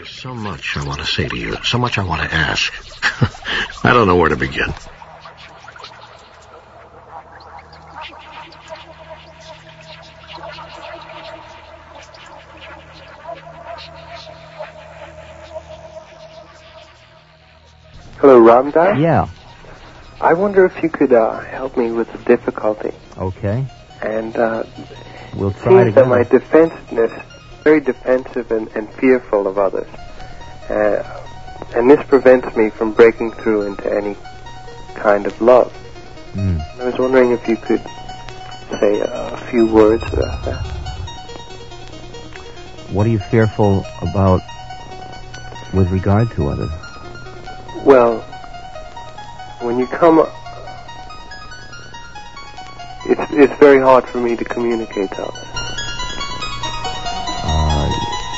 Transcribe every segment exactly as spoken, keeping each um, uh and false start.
There's so much I want to say to you, so much I want to ask. I don't know where to begin. Hello, Ramdas? Yeah. I wonder if you could uh, help me with a difficulty. Okay. And uh, we'll try it seems that my together. defensiveness, very defensive and, and fearful of others, uh, and this prevents me from breaking through into any kind of love. Mm. I was wondering if you could say a, a few words about that. What are you fearful about with regard to others? Well, when you come, it's it's very hard for me to communicate to others. Uh,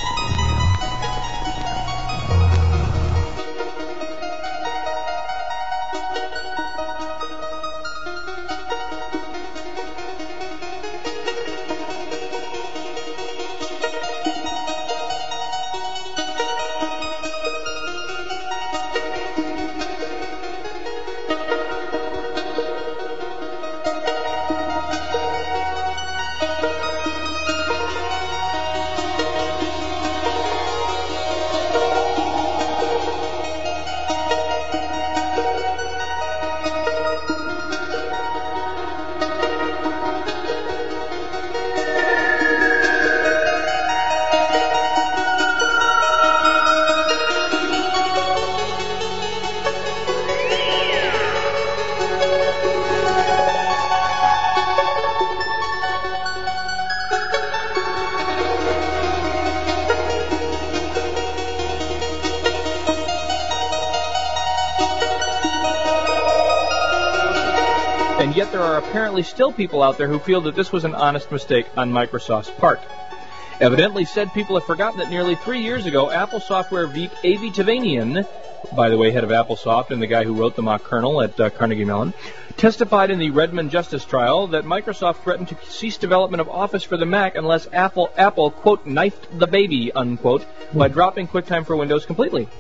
And yet there are apparently still people out there who feel that this was an honest mistake on Microsoft's part. Evidently, said people have forgotten that nearly three years ago, Apple software geek Avi Tevanian, by the way, head of AppleSoft and the guy who wrote the mock kernel at uh, Carnegie Mellon, testified in the Redmond Justice trial that Microsoft threatened to cease development of Office for the Mac unless Apple, Apple quote, knifed the baby, unquote, by dropping QuickTime for Windows completely.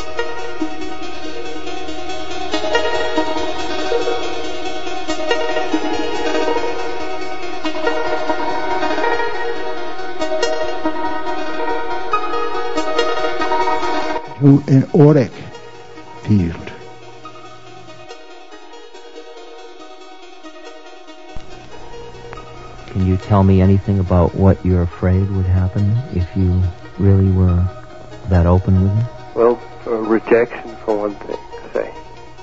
To an auric field. Can you tell me anything about what you're afraid would happen if you really were that open with me? Well, uh, rejection for one thing, say.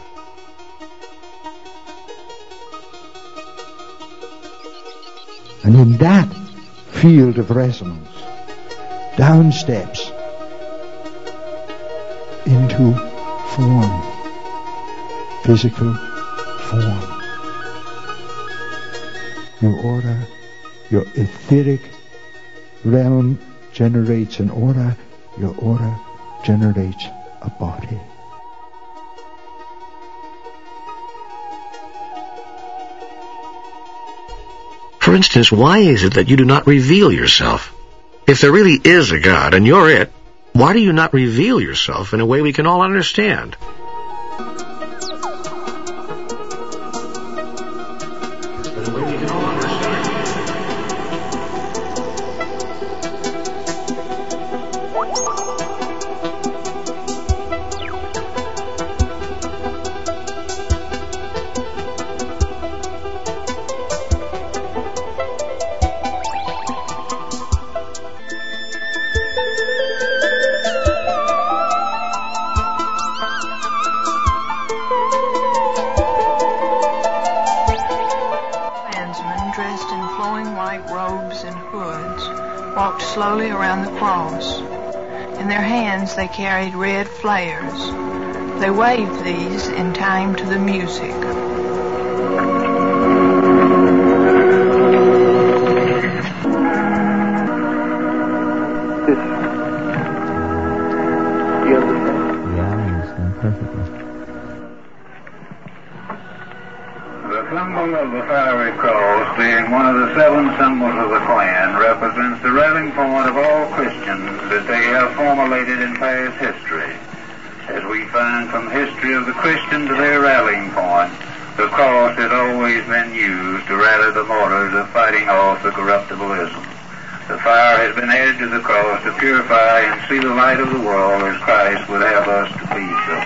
And in that field of resonance, down steps into form, physical form. Your aura, your etheric realm generates an aura, your aura generates a body. For instance, why is it that you do not reveal yourself? If there really is a God and you're it, why do you not reveal yourself in a way we can all understand? Dressed in flowing white robes and hoods, walked slowly around the cross. In their hands they carried red flares. They waved these in time to the music. Do you understand? Yeah, I understand perfectly. The symbol of the fiery cross, being one of the seven symbols of the Klan, represents the rallying point of all Christians that they have formulated in past history. As we find from the history of the Christian to their rallying point, the cross has always been used to rally the martyrs of fighting off the corruptibilism. The fire has been added to the cross to purify and see the light of the world as Christ would have us to be so.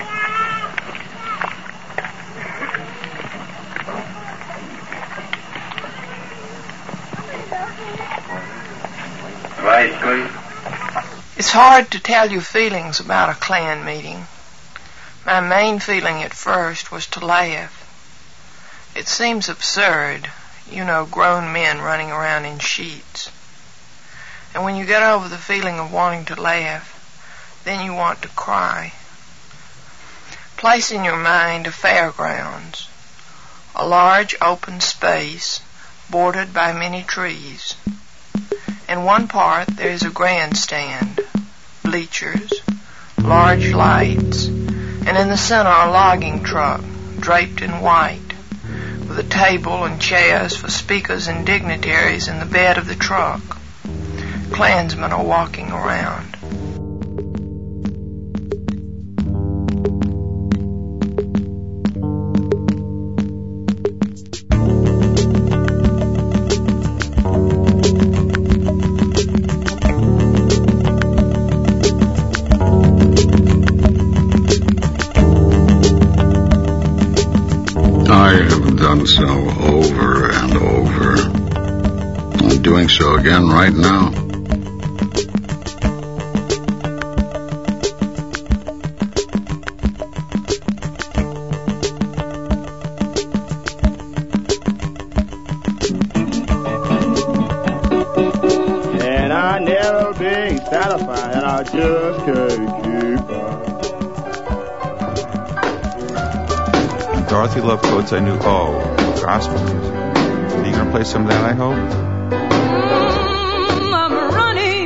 Right, please. It's hard to tell you feelings about a Klan meeting. My main feeling at first was to laugh. It seems absurd, you know, grown men running around in sheets. And when you get over the feeling of wanting to laugh, then you want to cry. Place in your mind a fairgrounds, a large open space bordered by many trees. In one part there is a grandstand, bleachers, large lights, and in the center a logging truck draped in white, with a table and chairs for speakers and dignitaries in the bed of the truck. Klansmen are walking around. I have done so over and over. I'm doing so again right now. And I never been satisfied, and I just can't keep up. Dorothy loved quotes I knew. Oh, gospel music. Are you going to play some of that, I hope? Mm, I'm running,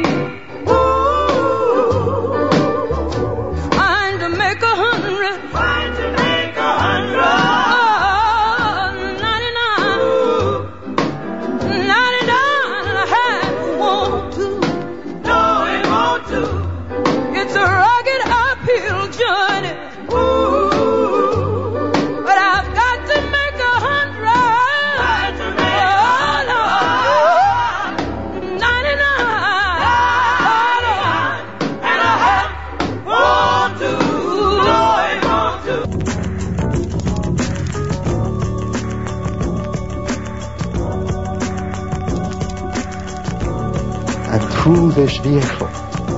ooh, trying to make a hundred, trying to make a hundred, oh, ninety-nine, ninety-nine, I have want to, no, I want to, it's a rugged uphill journey, ooh. And through this vehicle,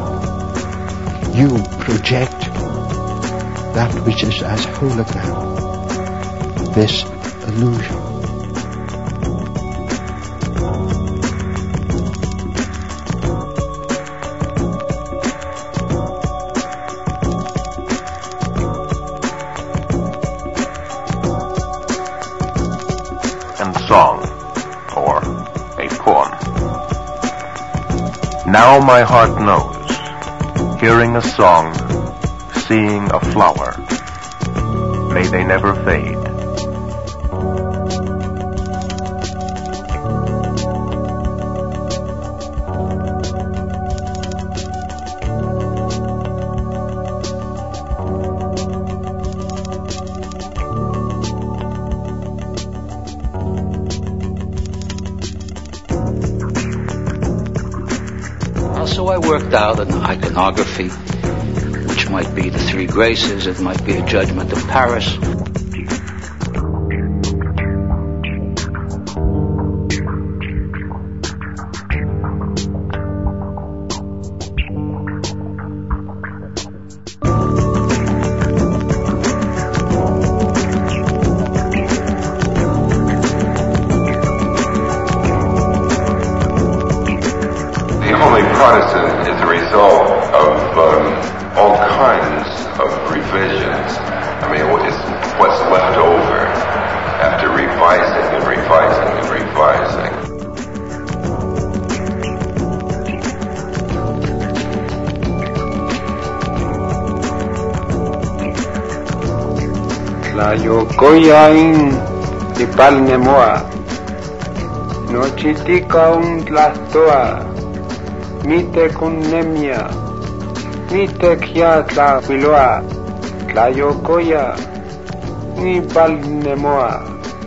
you project that which is as hologram, this illusion. And song, or a poem. Now my heart knows, hearing a song, seeing a flower, may they never fade. So I worked out an iconography, which might be the Three Graces, it might be a Judgment of Paris. Protestant is a result of um, all kinds of revisions. I mean, it's what's left over after revising and revising and revising. Tlayocoyain Tipalnemoa, Nochitica un tlastoa, Mite kunnemia, Mite kia tlahuiloa, Tlayocoya, Nipalnemoa.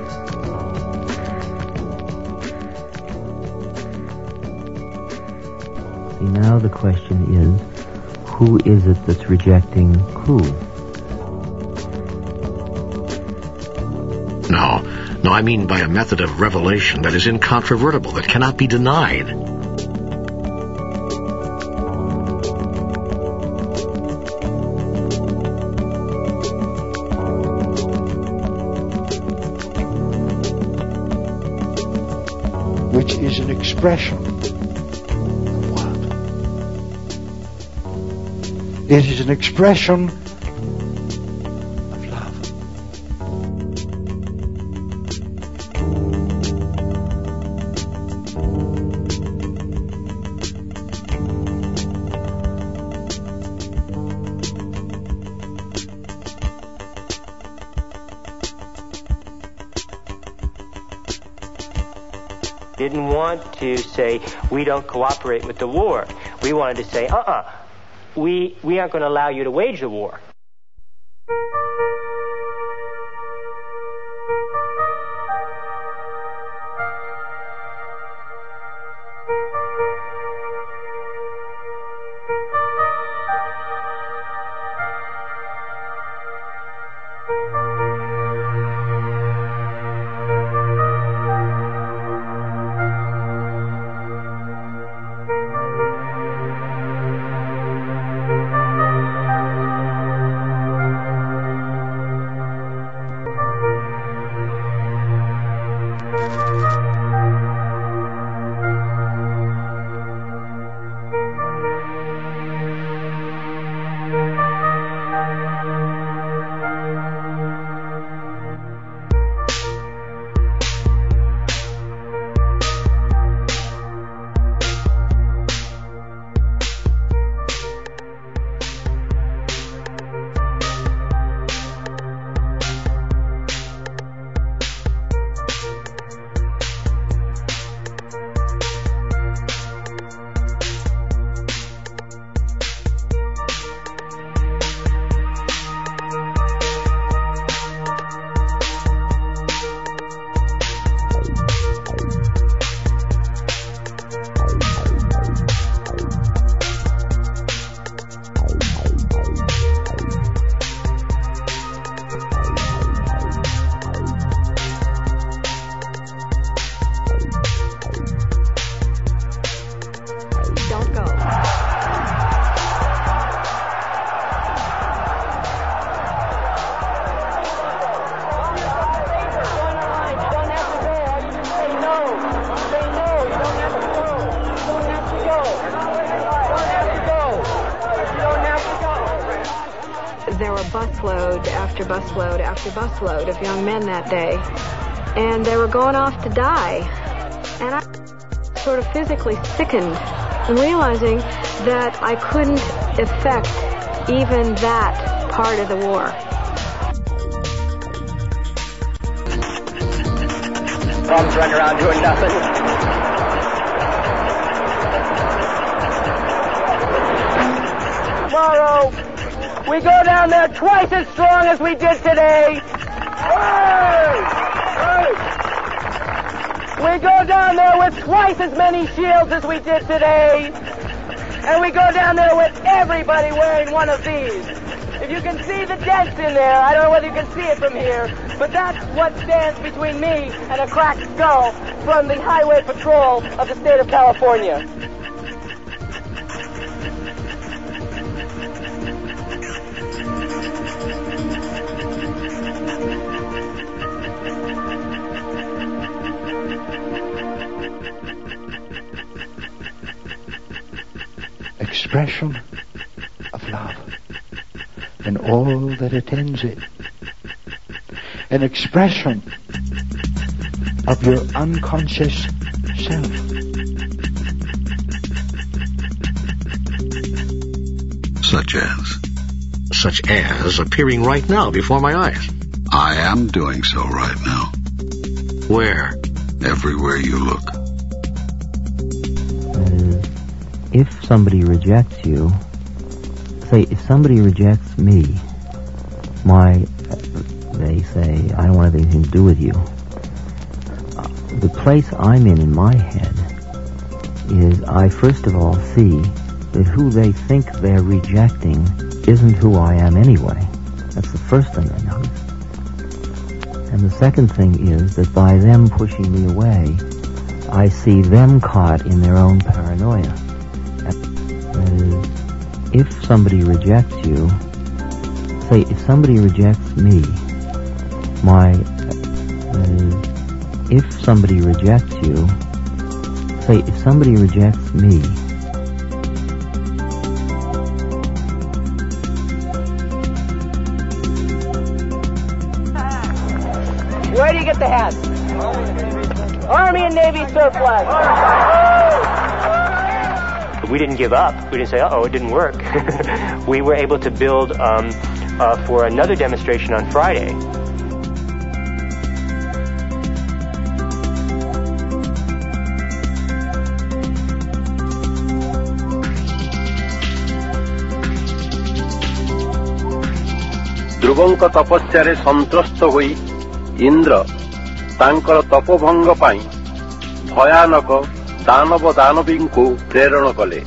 See, now the question is, who is it that's rejecting who? No, no, I mean by a method of revelation that is incontrovertible, that cannot be denied. Which is an expression of what? It is an expression of love. Didn't want to say, we don't cooperate with the war. We wanted to say, uh-uh, we, we aren't going to allow you to wage the war. There were busload after busload after busload of young men that day, and they were going off to die. And I sort of physically sickened and realizing that I couldn't affect even that part of the war. Bums running around doing nothing. Tomorrow, we go down there twice as strong as we did today. Hey! Hey! We go down there with twice as many shields as we did today. And we go down there with everybody wearing one of these. If you can see the dents in there, I don't know whether you can see it from here, but that's what stands between me and a cracked skull from the Highway Patrol of the state of California. Expression of love and all that attends it. An expression of your unconscious self. Such as? Such as appearing right now before my eyes. I am doing so right now. Where? Everywhere you look. That is, if somebody rejects you, say, if somebody rejects me, my, they say, I don't want anything to do with you. Uh, the place I'm in in my head is I first of all see that who they think they're rejecting isn't who I am anyway. That's the first thing I notice. And the second thing is that by them pushing me away, I see them caught in their own paranoia. That is, if somebody rejects you, say, if somebody rejects me, my, that is, if somebody rejects you, say, if somebody rejects me, where do you get the hats? Army and Navy surplus. We didn't give up. We didn't say, uh-oh, it didn't work. We were able to build um, uh, for another demonstration on Friday. ଧ୍ରୁବଙ୍କ ତପସ୍ୟାରେ ସନ୍ତ୍ରସ୍ତ ହୋଇ ଇନ୍ଦ୍ର ତାଙ୍କର ତପଭଙ୍ଗ ପାଇଁ ଭୟାନକ ଦାନବ ଦାନବୀଙ୍କୁ ପ୍ରେରଣ କଲେ।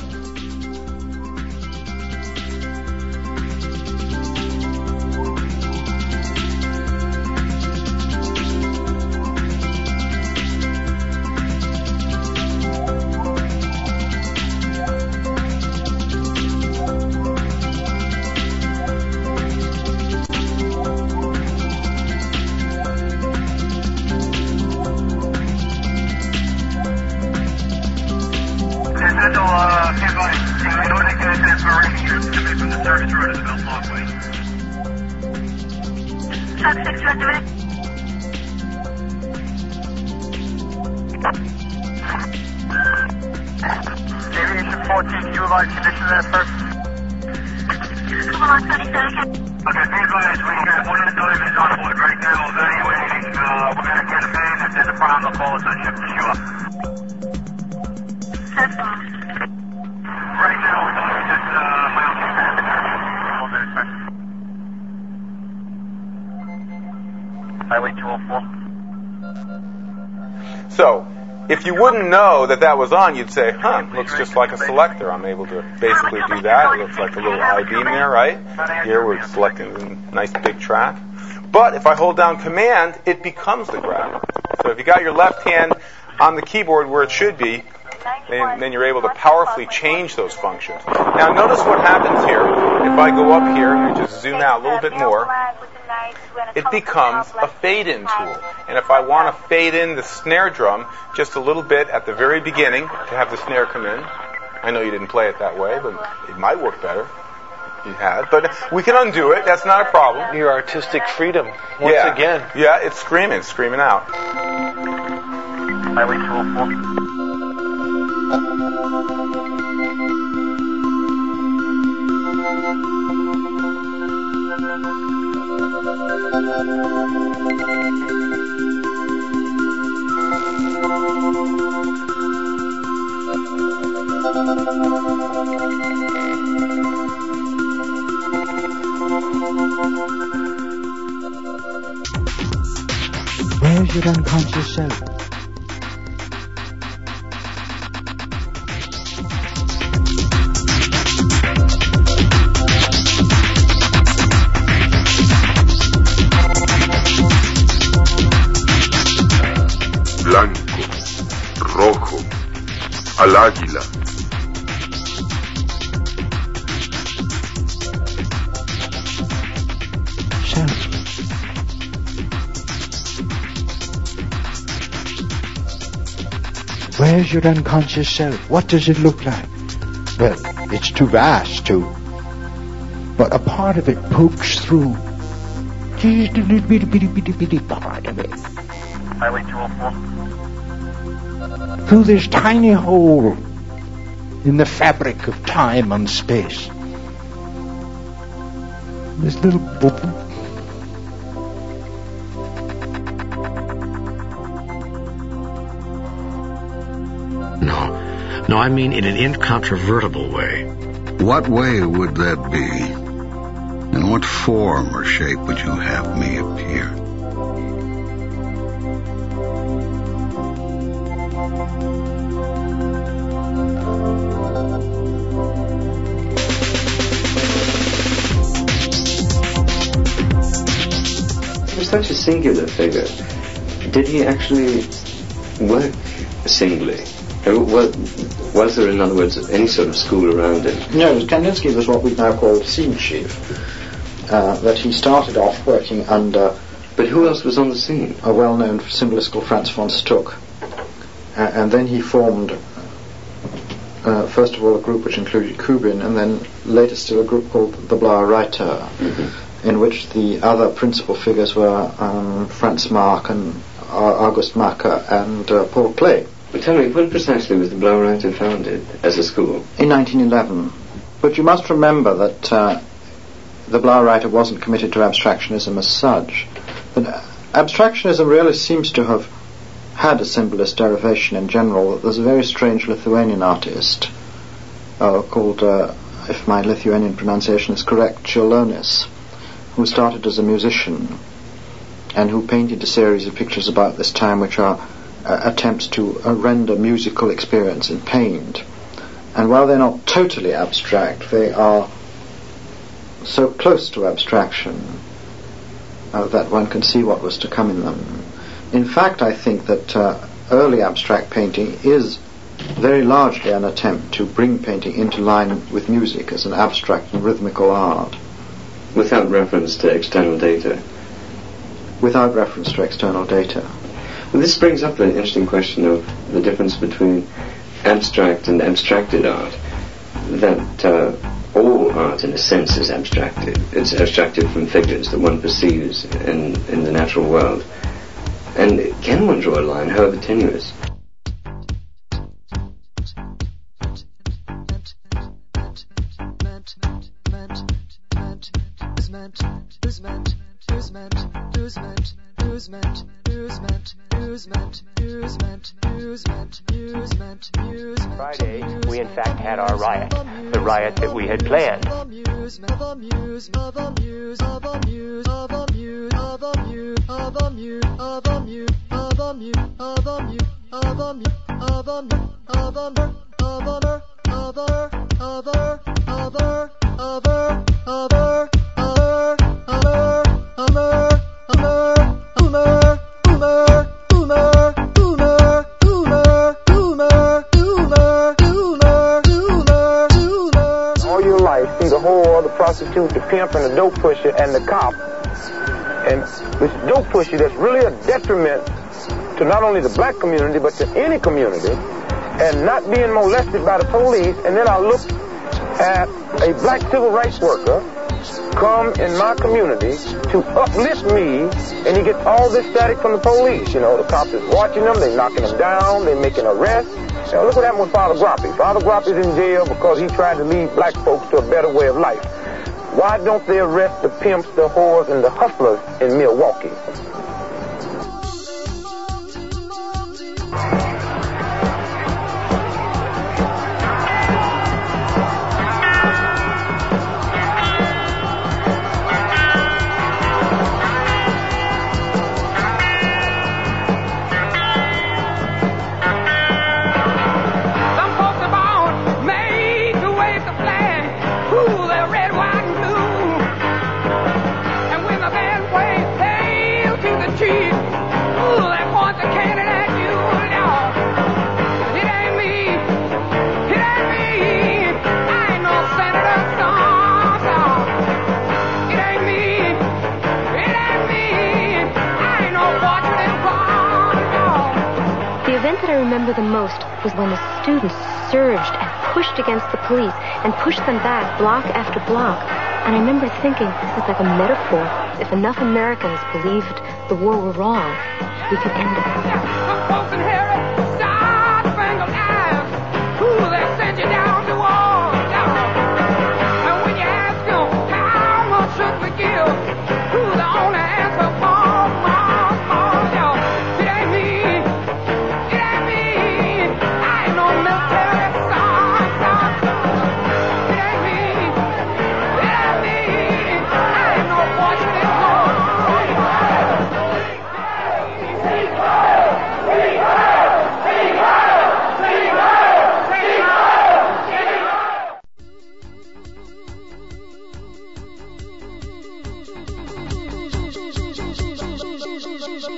So, if you wouldn't know that that was on, you'd say, huh, looks just like a selector. I'm able to basically do that. It looks like a little I-beam there, right? Here we're selecting a nice big track. But if I hold down Command, it becomes the graph. So if you got your left hand on the keyboard where it should be, then, then you're able to powerfully change those functions. Now notice what happens here. If I go up here and just zoom out a little bit more, it becomes a fade-in tool. And if I want to fade in the snare drum just a little bit at the very beginning to have the snare come in, I know you didn't play it that way, but it might work better. You had, but we can undo it. That's not a problem. Your artistic freedom, once yeah. again. Yeah, it's screaming, it's screaming out. Highway two oh four. Where's your unconscious self? Blanco, rojo, al águila. Where's your unconscious self? What does it look like? Well, it's too vast to... But a part of it pokes through. Just a little bitty, bitty, bitty, bitty part of it. Highway two oh four. Through this tiny hole in the fabric of time and space. This little... No, I mean in an incontrovertible way. What way would that be? In what form or shape would you have me appear? He was such a singular figure. Did he actually work singly? Was there, in other words, any sort of school around him? No, Kandinsky was what we now call scene chief. Uh, that he started off working under... But who else was on the scene? A well-known symbolist called Franz von Stuck. Uh, and then he formed, uh, first of all, a group which included Kubin, and then later still a group called the Blauer Reiter, mm-hmm. in which the other principal figures were um, Franz Marc and August Macker and uh, Paul Klee. But tell me, when precisely was the Blauer Reiter founded as a school? In nineteen eleven. But you must remember that uh, the Blauer Reiter wasn't committed to abstractionism as such. But uh, abstractionism really seems to have had a symbolist derivation in general. There's a very strange Lithuanian artist uh, called, uh, if my Lithuanian pronunciation is correct, Čiurlionis, who started as a musician and who painted a series of pictures about this time which are uh, attempts to uh, render musical experience in paint. And while they're not totally abstract, they are so close to abstraction uh, that one can see what was to come in them. In fact, I think that uh, early abstract painting is very largely an attempt to bring painting into line with music as an abstract and rhythmical art. Without reference to external data? Without reference to external data. Well, this brings up an interesting question of the difference between abstract and abstracted art. That uh, all art, in a sense, is abstracted. It's abstracted from figures that one perceives in, in the natural world. And can one draw a line, however tenuous? Friday, we in fact had our riot, the riot that we had planned. Prostitute, the pimp, and the dope pusher, and the cop. And this dope pusher that's really a detriment to not only the black community, but to any community, and not being molested by the police. And then I look at a black civil rights worker come in my community to uplift me, and he gets all this static from the police. You know, the cops is watching them, they're knocking them down, they're making arrests. Now look what happened with Father Groppe. Father Groppe is in jail because he tried to lead black folks to a better way of life. Why don't they arrest the pimps, the whores, and the hustlers in Milwaukee? The most was when the students surged and pushed against the police and pushed them back block after block. And I remember thinking, this is like a metaphor. If enough Americans believed the war were wrong, we could end it.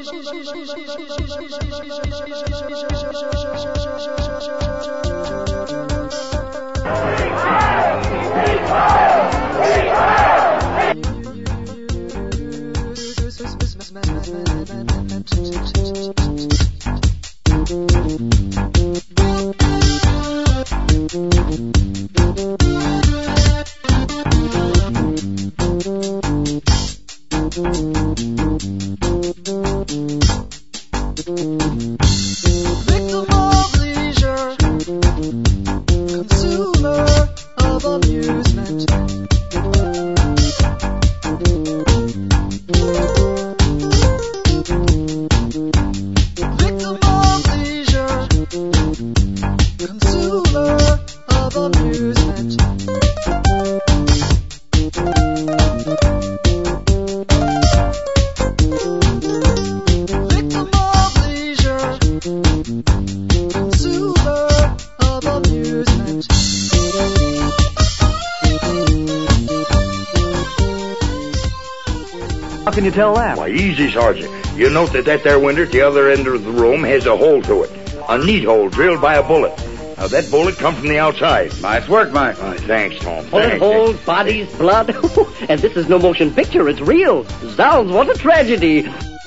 How can you tell that? Why, easy, Sergeant. You note that that there window at the other end of the room has a hole to it. A neat hole drilled by a bullet. Now, that bullet come from the outside. Nice work, Mike. Oh, thanks, Tom. Bullet Thanks. holes, bodies, blood. And this is no motion picture. It's real. Zounds, what a tragedy.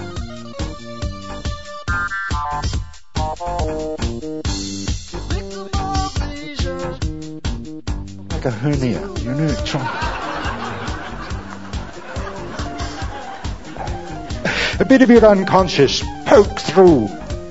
Like a hernia, you know, it's a bit of your unconscious poke through.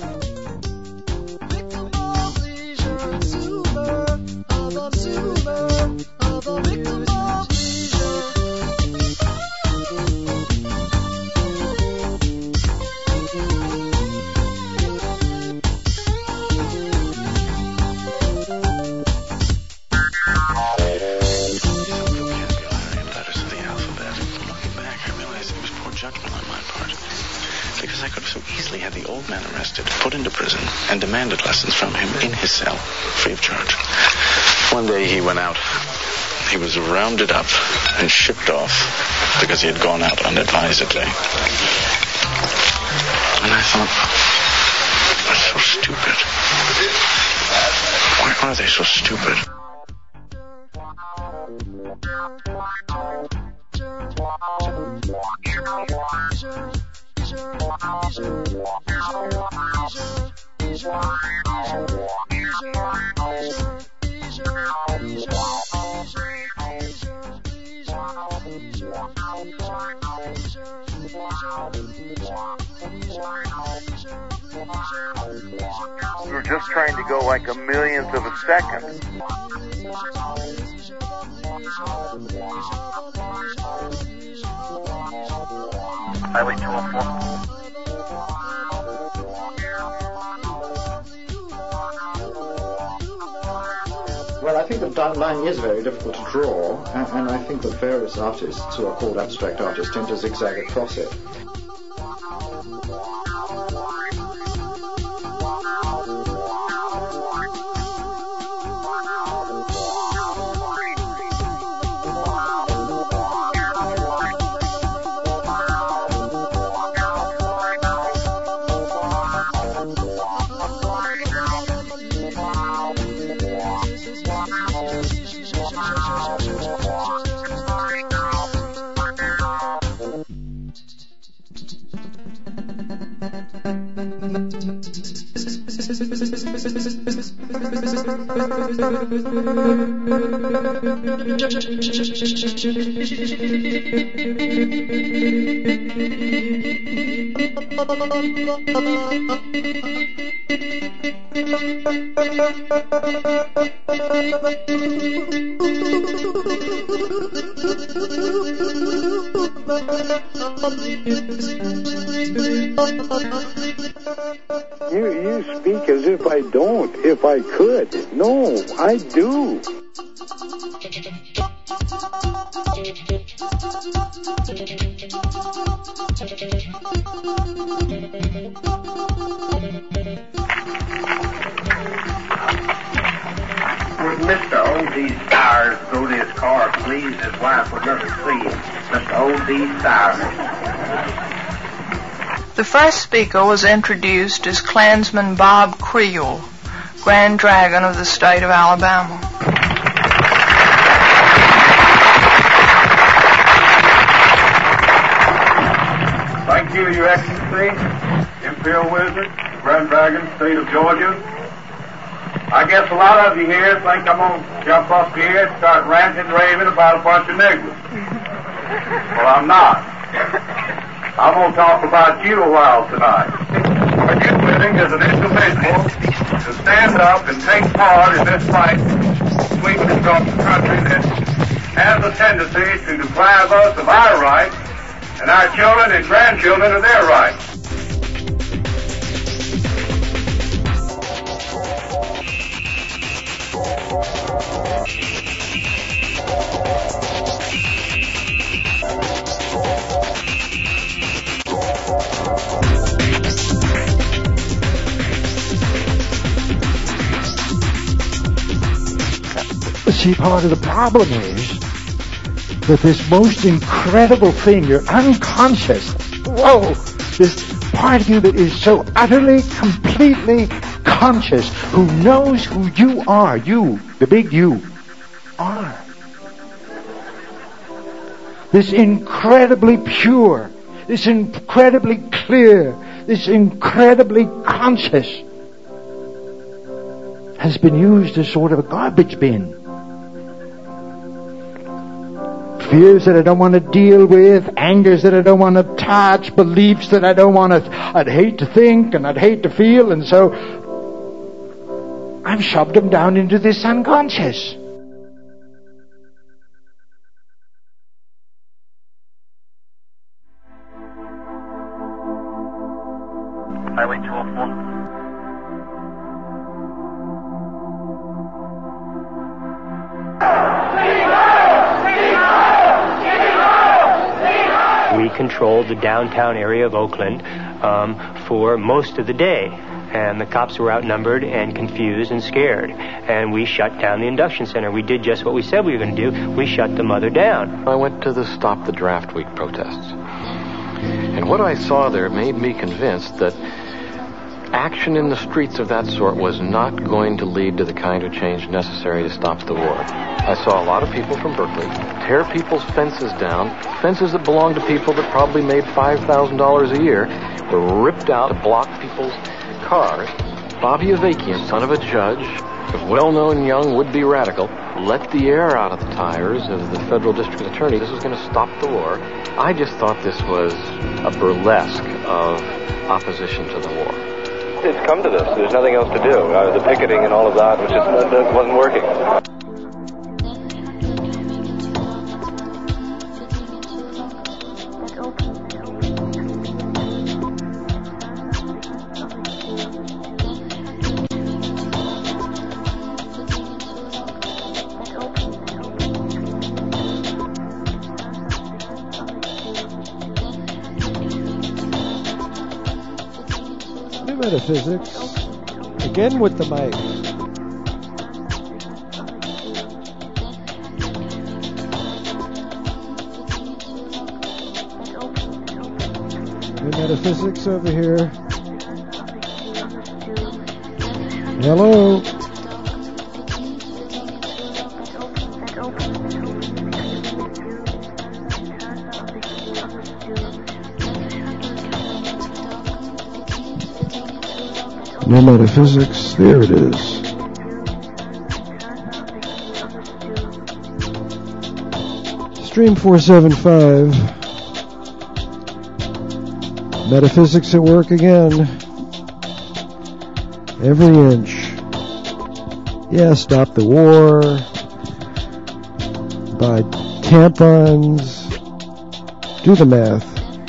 Because I could have so easily had the old man arrested, put into prison, and demanded lessons from him in his cell, free of charge. One day he went out. He was rounded up and shipped off because he had gone out unadvisedly. And I thought, that's so stupid. Why are they so stupid? You're just trying to go like a millionth of a second. Highway two oh four. Well, I think the line is very difficult to draw, and, and I think that various artists who are called abstract artists tend to zigzag across it. You, you speak as if I don't, if I could. No, I do. Would Mister O D Stars go to his car, please? His wife would love to see him. Mister O D Stars. The first speaker was introduced as Klansman Bob Creel, Grand Dragon of the state of Alabama. Thank you, Your Excellency, Imperial Wizard, Grand Dragon, state of Georgia. I guess a lot of you here think I'm going to jump up here and start ranting and raving about a bunch of niggers. Well, I'm not. I'm going to talk about you a while tonight. Are you willing as an individual to stand up and take part in this fight sweeping across the country that has a tendency to deprive us of our rights and our children and grandchildren of their rights? See, part of the problem is that this most incredible thing, you're unconscious. Whoa! This part of you that is so utterly, completely conscious, who knows who you are, you, the big you, are. This incredibly pure, this incredibly clear, this incredibly conscious has been used as sort of a garbage bin. Fears that I don't want to deal with, angers that I don't want to touch, beliefs that I don't want to, I'd hate to think and I'd hate to feel, and so I've shoved them down into this unconscious. Highway two oh four. We controlled the downtown area of Oakland um, for most of the day. And the cops were outnumbered and confused and scared. And we shut down the induction center. We did just what we said we were going to do. We shut the mother down. I went to the Stop the Draft Week protests. And what I saw there made me convinced that action in the streets of that sort was not going to lead to the kind of change necessary to stop the war. I saw a lot of people from Berkeley tear people's fences down, fences that belonged to people that probably made five thousand dollars a year, were ripped out to block people's cars. Bobby Avakian, son of a judge, a well-known young would-be radical, let the air out of the tires of the federal district attorney. This was going to stop the war. I just thought this was a burlesque of opposition to the war. It's come to this. There's nothing else to do. Uh, the picketing and all of that, which just uh, wasn't working. Metaphysics, again with the mic. New Metaphysics over here. Hello. No Metaphysics, there it is. Stream four seventy-five. Metaphysics at work again. Every inch. Yeah, stop the war. Buy tampons. Do the math.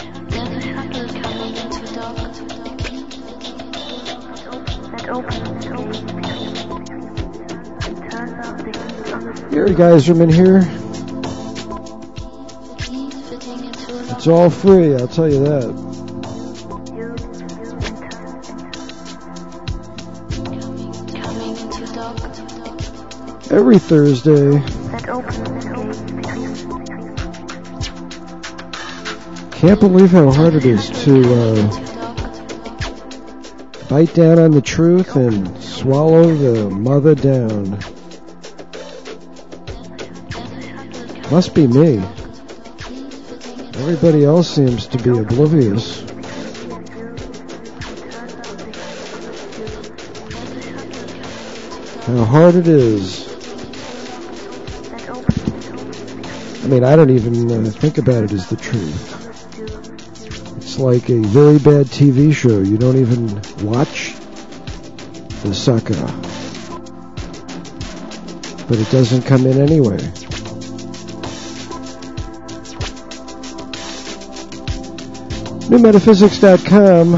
Gary Geiserman here. It's all free, I'll tell you that. Every Thursday. Can't believe how hard it is to uh, Bite down on the truth and swallow the mother down. Must be me. Everybody else seems to be oblivious. How hard it is. I mean, I don't even uh, think about it as the truth. It's like a very bad T V show. You don't even watch the sucker. But it doesn't come in anyway. new metaphysics dot com.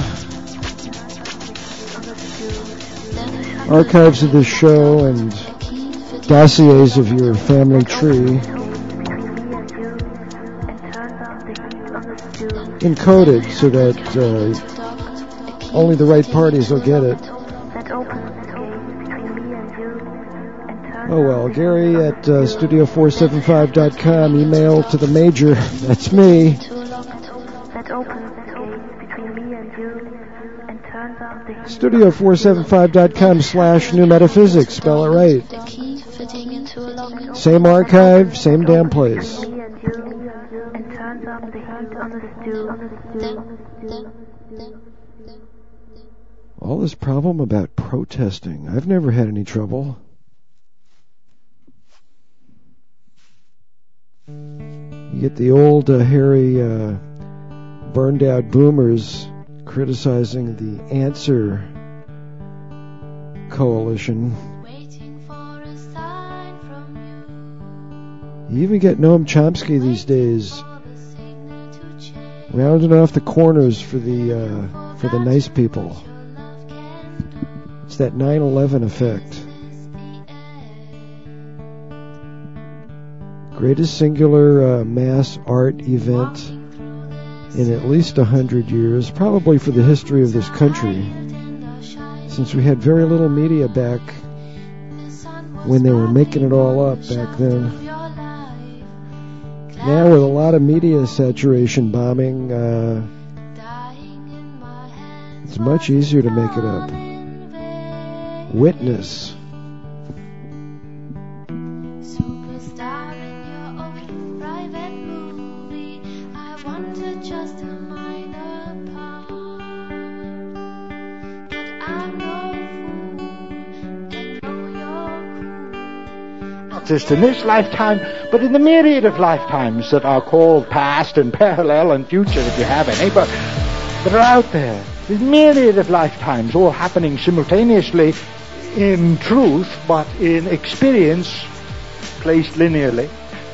Archives of this show and dossiers of your family tree. Encoded so that uh, only the right parties will get it. Oh well, Gary at uh, studio four seventy-five dot com, email to the major, that's me. studio four seventy-five dot com slash new metaphysics, spell it right. Same archive, same damn place. All this problem about protesting. I've never had any trouble. You get the old uh, hairy uh, burned out boomers criticizing the Answer Coalition. You even get Noam Chomsky these days rounding off the corners for the uh, for the nice people. It's that nine eleven effect. Greatest singular uh, mass art event in at least a hundred years, probably for the history of this country, since we had very little media back when they were making it all up back then. Now with a lot of media saturation bombing, uh, it's much easier to make it up. Witness. In this lifetime, but in the myriad of lifetimes that are called past and parallel and future, if you have any, but that are out there. There's myriad of lifetimes all happening simultaneously in truth, but in experience placed linearly.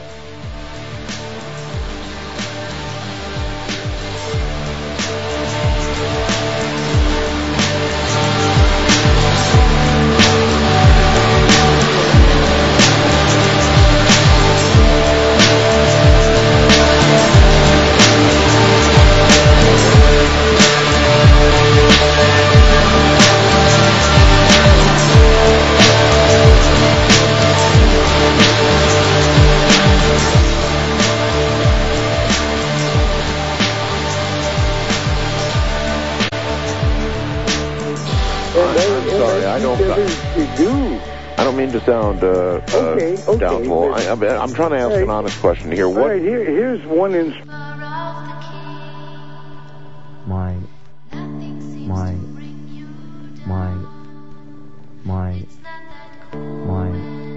To sound uh, okay, uh, okay. doubtful. I, I'm, I'm trying to ask right. an honest question here. All What? right, here, here's one in. My, my, my, my, my,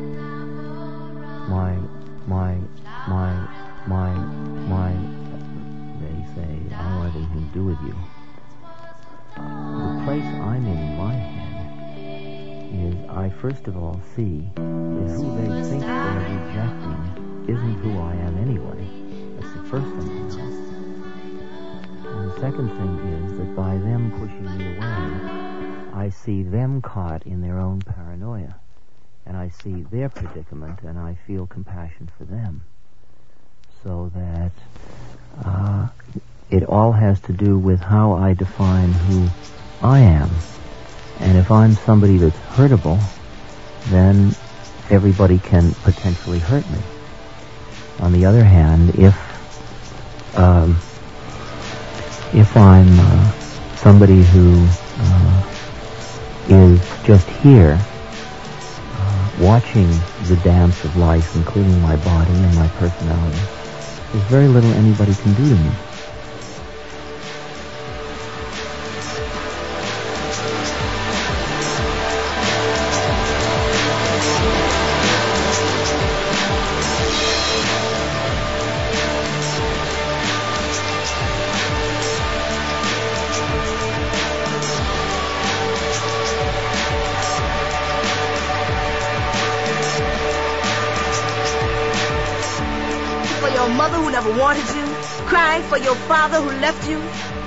my, my, my, my, my. They say I don't have anything to do with you. The place I'm in in my head is I first of all see that who they think they're rejecting isn't who I am anyway. That's the first thing I know. And the second thing is that by them pushing me away, I see them caught in their own paranoia. And I see their predicament, and I feel compassion for them. So that uh, it all has to do with how I define who I am. And if I'm somebody that's hurtable, then everybody can potentially hurt me. On the other hand, if um, if I'm uh, somebody who uh, is just here, uh, watching the dance of life, including my body and my personality. There's very little anybody can do to me. Wanted you, crying for your father who left you.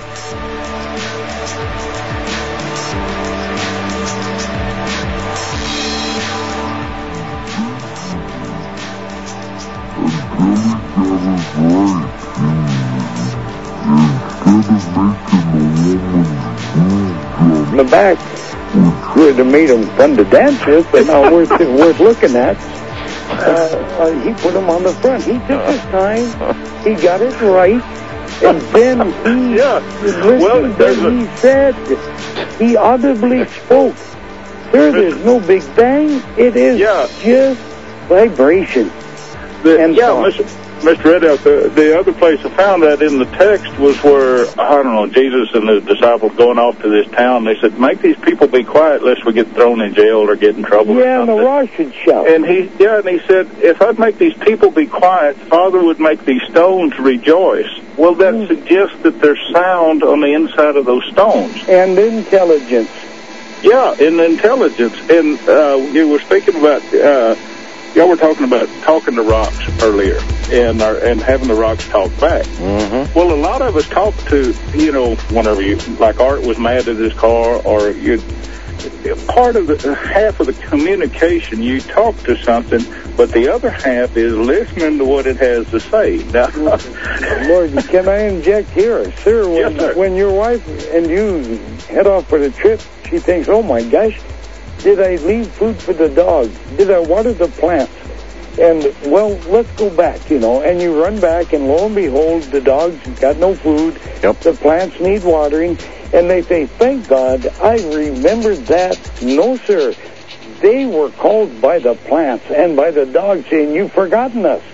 In the back, would have made him fun to dance with, but not worth worth looking at. Uh, uh, he put him on the front. He took his time. He got it right. And then he, yeah. listened well, to he said, he audibly spoke. Sir, there's no big bang. It is yeah. just vibration. The, and yeah, so Mister Mister Reddout, the, the other place I found that in the text was where, I don't know, Jesus and his disciples going off to this town. They said, make these people be quiet lest we get thrown in jail or get in trouble. Yeah, and the Rosh should shout. And he, yeah, and he said, if I'd make these people be quiet, Father would make these stones rejoice. Well, that mm. suggests that there's sound on the inside of those stones. And intelligence. Yeah, and intelligence. And uh, you were speaking about... Uh, Y'all were talking about talking to rocks earlier and our, and having the rocks talk back. Mm-hmm. Well, a lot of us talk to, you know, whenever you, like Art was mad at his car, or you, part of the, half of the communication, you talk to something, but the other half is listening to what it has to say. Now, Lord, can I inject here? Sir, when, yes, sir. when your wife and you head off for the trip, she thinks, oh my gosh, did I leave food for the dogs? Did I water the plants? And, well, let's go back, you know. And you run back, and lo and behold, the dogs got no food. Yep. The plants need watering. And they say, thank God, I remembered that. No, sir. They were called by the plants and by the dogs saying, you've forgotten us.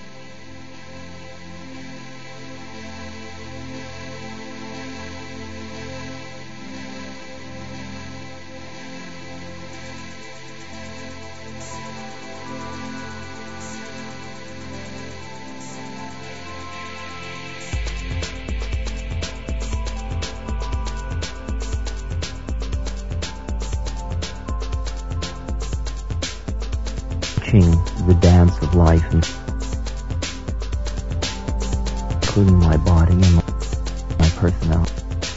The dance of life, including my body and my, my personality.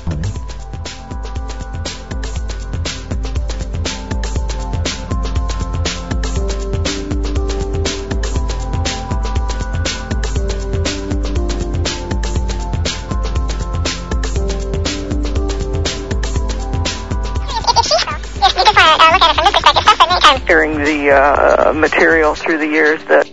Hearing the uh, material through the years that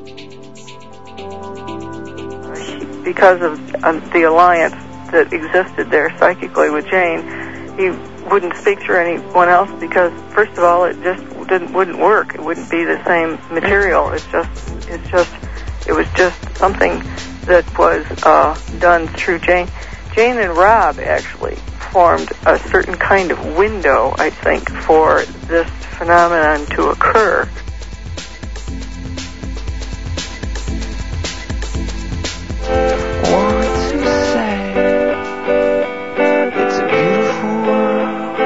because of um, the alliance that existed there psychically with Jane, he wouldn't speak to anyone else because, first of all, it just didn't wouldn't work. It wouldn't be the same material. It's just, it's just, it was just something that was uh, done through Jane. Jane and Rob actually formed a certain kind of window, I think, for this phenomenon to occur. Want to say it's a beautiful world,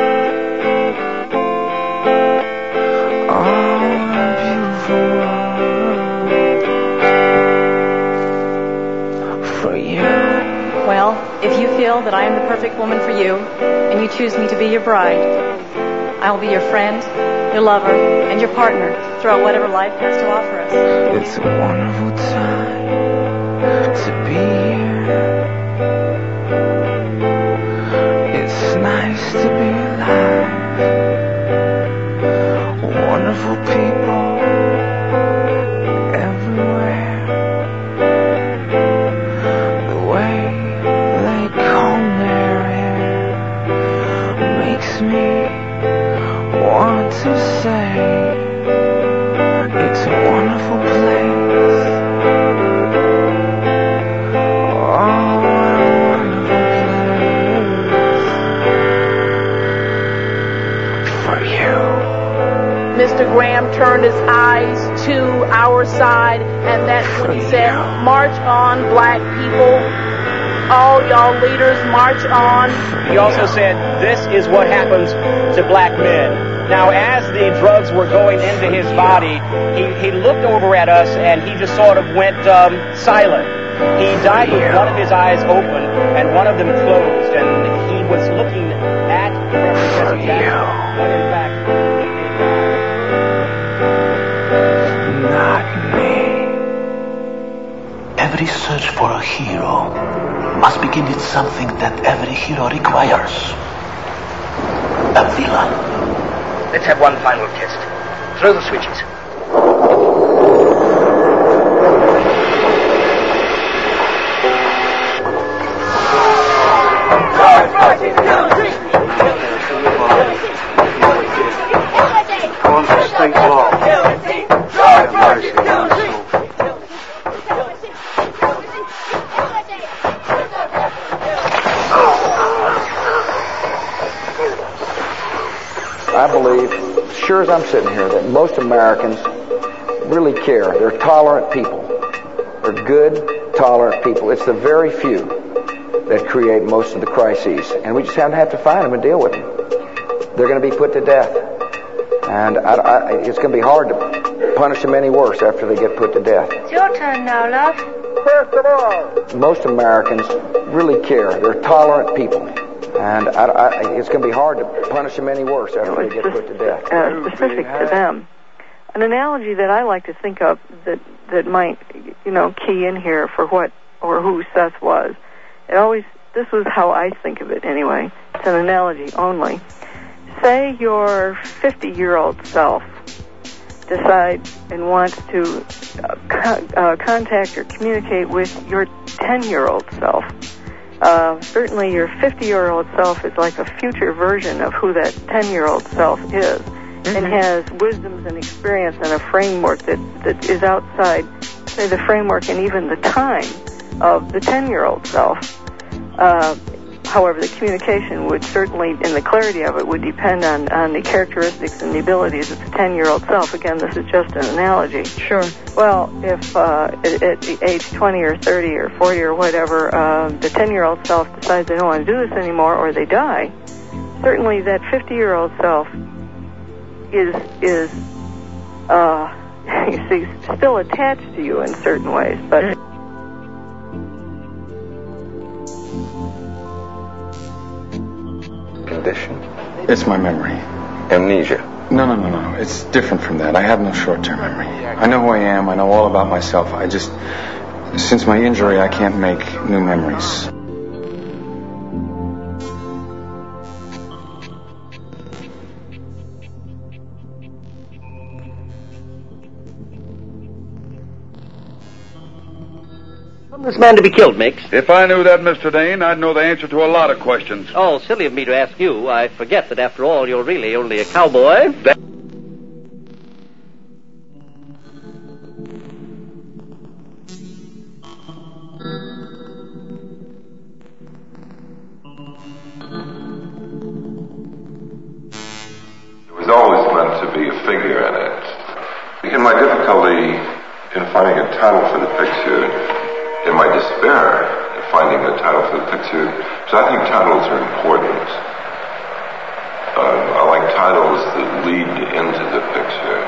oh, a beautiful world for you. Well, if you feel that I am the perfect woman for you, and you choose me to be your bride, I will be your friend, your lover, and your partner throughout whatever life has to offer us. It's a wonderful time to be here. It's nice to be alive. Wonderful people everywhere. The way they comb their hair makes me who say it's a wonderful place. Oh, what a wonderful place for you. Mister Graham turned his eyes to our side, and that's when he said, "March on, black people. All y'all leaders, march on." He also said, "This is what happens to black men." Now, as the drugs were going into his body, he, he looked over at us, and he just sort of went um, silent. He died with one of his eyes open and one of them closed, and he was looking at Representative Jackson, when in fact... Not me. Every search for a hero must begin with something that every hero requires. A villain. Let's have one final test. Throw the switches. On for state law. Have mercy on us. I believe, sure as I'm sitting here, that most Americans really care. They're tolerant people. They're good, tolerant people. It's the very few that create most of the crises. And we just have to find them and deal with them. They're going to be put to death. And I, I, it's going to be hard to punish them any worse after they get put to death. It's your turn now, love. First of all, most Americans really care. They're tolerant people. And I, I, it's going to be hard to punish them any worse after they get put to death. Uh, specific to them. An analogy that I like to think of that, that might, you know, key in here for what or who Seth was. It always, this was how I think of it anyway. It's an analogy only. Say your fifty-year-old self decides and wants to uh, co- uh, contact or communicate with your ten-year-old self. Uh, certainly your fifty-year-old self is like a future version of who that ten-year-old self is, mm-hmm. and has wisdoms and experience and a framework that, that is outside, say, the framework and even the time of the ten-year-old self. Uh, however, the communication would certainly, and the clarity of it, would depend on, on the characteristics and the abilities of the ten-year-old self. Again, this is just an analogy. Sure. Well, if uh, at, at the age twenty or thirty or forty or whatever, uh, the ten-year-old self decides they don't want to do this anymore or they die, certainly that fifty-year-old self is, is uh, you see, still attached to you in certain ways, but... Condition? It's my memory. Amnesia? No, no, no, no. It's different from that. I have no short-term memory. I know who I am. I know all about myself. I just... Since my injury, I can't make new memories. This man to be killed, Mix. If I knew that, Mister Dane, I'd know the answer to a lot of questions. Oh, silly of me to ask you. I forget that after all, you're really only a cowboy. That- There was always meant to be a figure in it. In my difficulty in finding a title for the picture, in my despair in finding a title for the picture, so I think titles are important. Uh, I like titles that lead into the picture.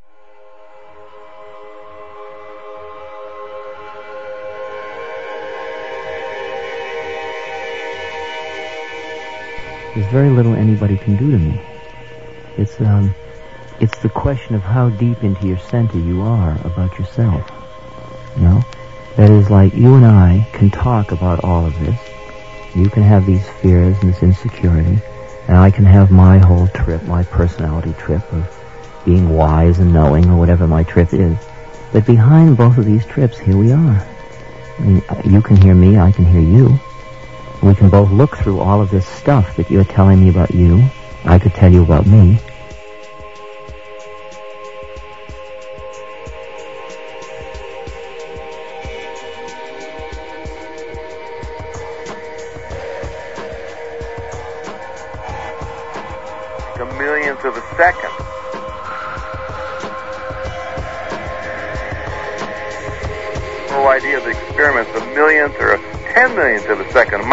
There's very little anybody can do to me. It's um, it's the question of how deep into your center you are about yourself. You know? That is, like, you and I can talk about all of this. You can have these fears and this insecurity, and I can have my whole trip, my personality trip of being wise and knowing, or whatever my trip is. But behind both of these trips, here we are. I mean, you can hear me, I can hear you. We can both look through all of this stuff that you're telling me about you. I could tell you about me. of a second. The whole idea of the experiment's a millionth or a ten millionth of a second.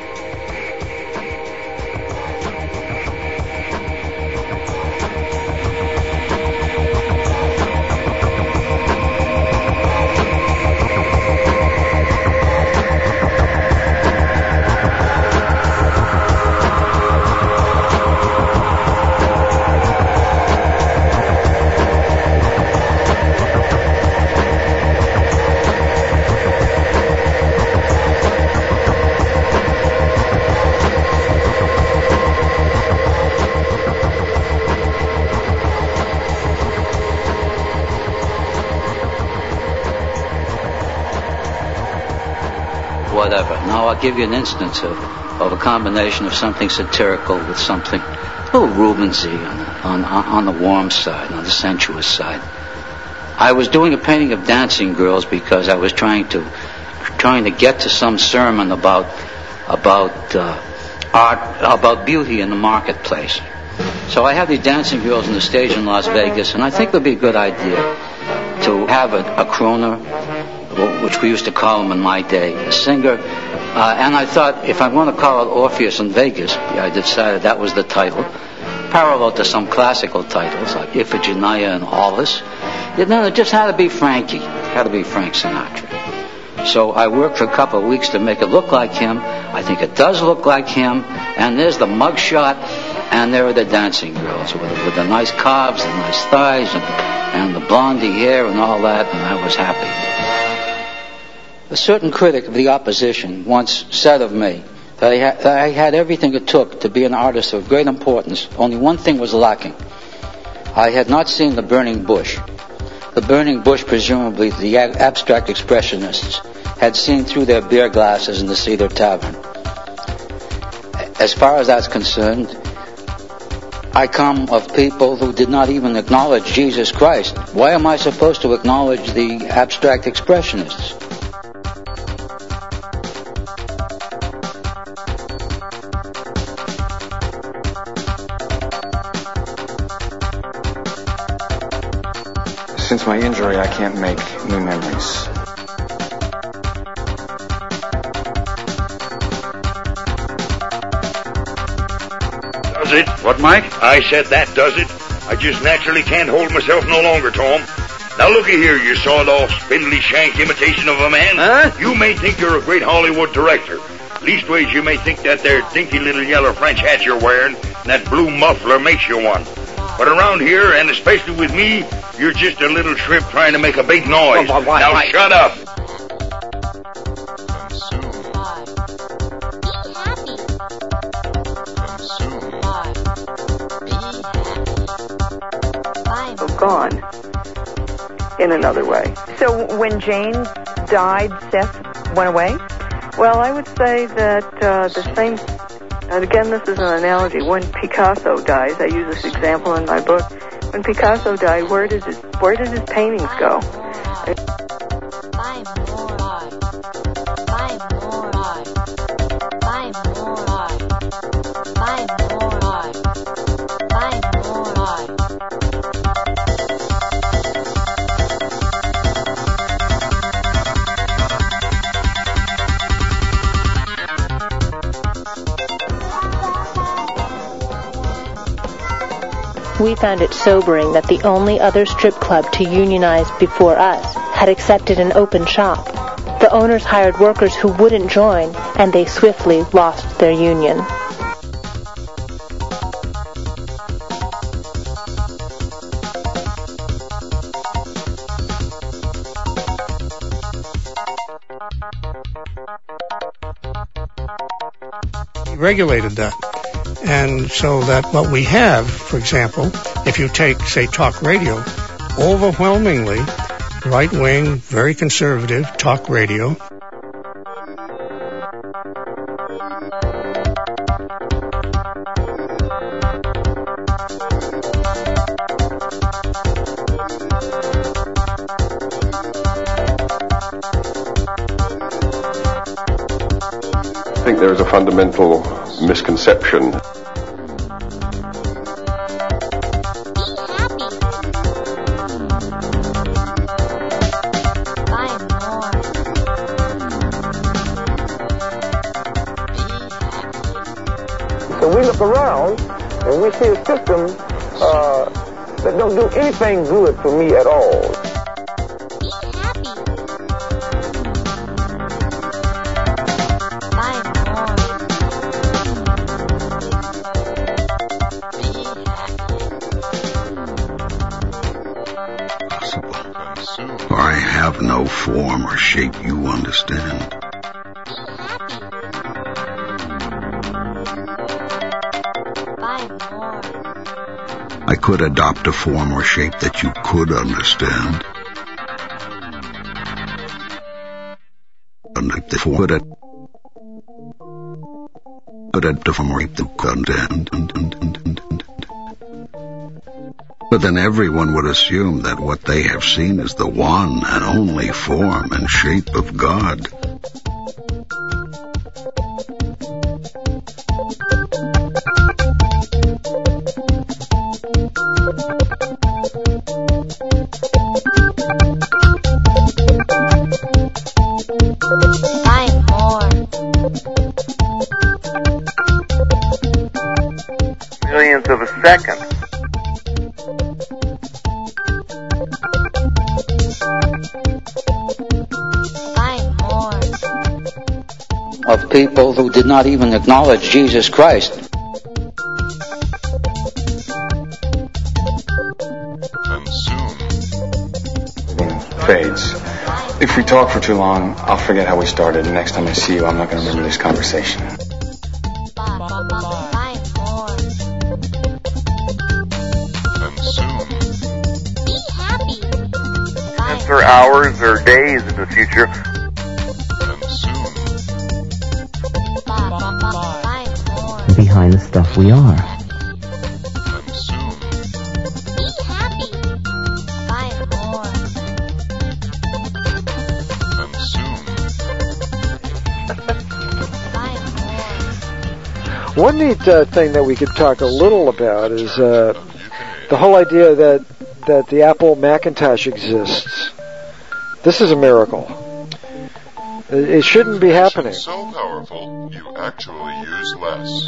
Whatever. Now I'll give you an instance of, of a combination of something satirical with something a little Rubensy on, on, on the warm side, on the sensuous side. I was doing a painting of dancing girls because I was trying to trying to get to some sermon about about uh, art, about beauty in the marketplace. So I have these dancing girls on the stage in Las Vegas, and I think it would be a good idea to have a, a crooner, which we used to call him in my day, a singer. Uh, and I thought, if I'm going to call it Orpheus in Vegas, I decided that was the title, parallel to some classical titles like Iphigenia and Hollis. And then it just had to be Frankie. It had to be Frank Sinatra. So I worked for a couple of weeks to make it look like him. I think it does look like him. And there's the mugshot, and there are the dancing girls with, with the nice calves, the nice thighs, and, and the blondie hair and all that, and I was happy. A certain critic of the opposition once said of me that I, ha- that I had everything it took to be an artist of great importance. Only one thing was lacking. I had not seen The Burning Bush. The Burning Bush, presumably the ab- abstract expressionists, had seen through their beer glasses in the Cedar Tavern. As far as that's concerned, I come of people who did not even acknowledge Jesus Christ. Why am I supposed to acknowledge the abstract expressionists? Since my injury, I can't make new memories. Does it? What, Mike? I said that does it. I just naturally can't hold myself no longer, Tom. Now looky here, you sawed-off, spindly-shanked imitation of a man. Huh? You may think you're a great Hollywood director. Leastways, you may think that there dinky little yellow French hat you're wearing and that blue muffler makes you one. But around here, and especially with me, you're just a little shrimp trying to make a big noise. Oh, why, now why? Shut up. Gone in another way. So when Jane died, Seth went away? Well, I would say that uh, the same, and again, this is an analogy. When Picasso dies, I use this example in my book. When Picasso died, where did his, where did his paintings go? We found it sobering that the only other strip club to unionize before us had accepted an open shop. The owners hired workers who wouldn't join, and they swiftly lost their union. Regulated that. And so that what we have, for example, if you take, say, talk radio, overwhelmingly right-wing, very conservative talk radio. I think there is a fundamental misconception So we look around and we see a system uh, that don't do anything good for me at all. I have no form or shape you understand. I could adopt a form or shape that you could understand. And the form could adopt a form or shape that you could understand. But then everyone would assume that what they have seen is the one and only form and shape of God. Five more. Millionth of a second. Of people who did not even acknowledge Jesus Christ. And soon fades. If we talk for too long, I'll forget how we started, and next time I see you, I'm not going to remember this conversation. And soon. Be happy. Minutes or hours or days in the future. Behind the stuff we are. And soon. Be happy. Five more. And soon. Five more. One neat uh, thing that we could talk a little about is uh, the whole idea that that the Apple Macintosh exists. This is a miracle. It shouldn't be happening. So powerful, you actually use less.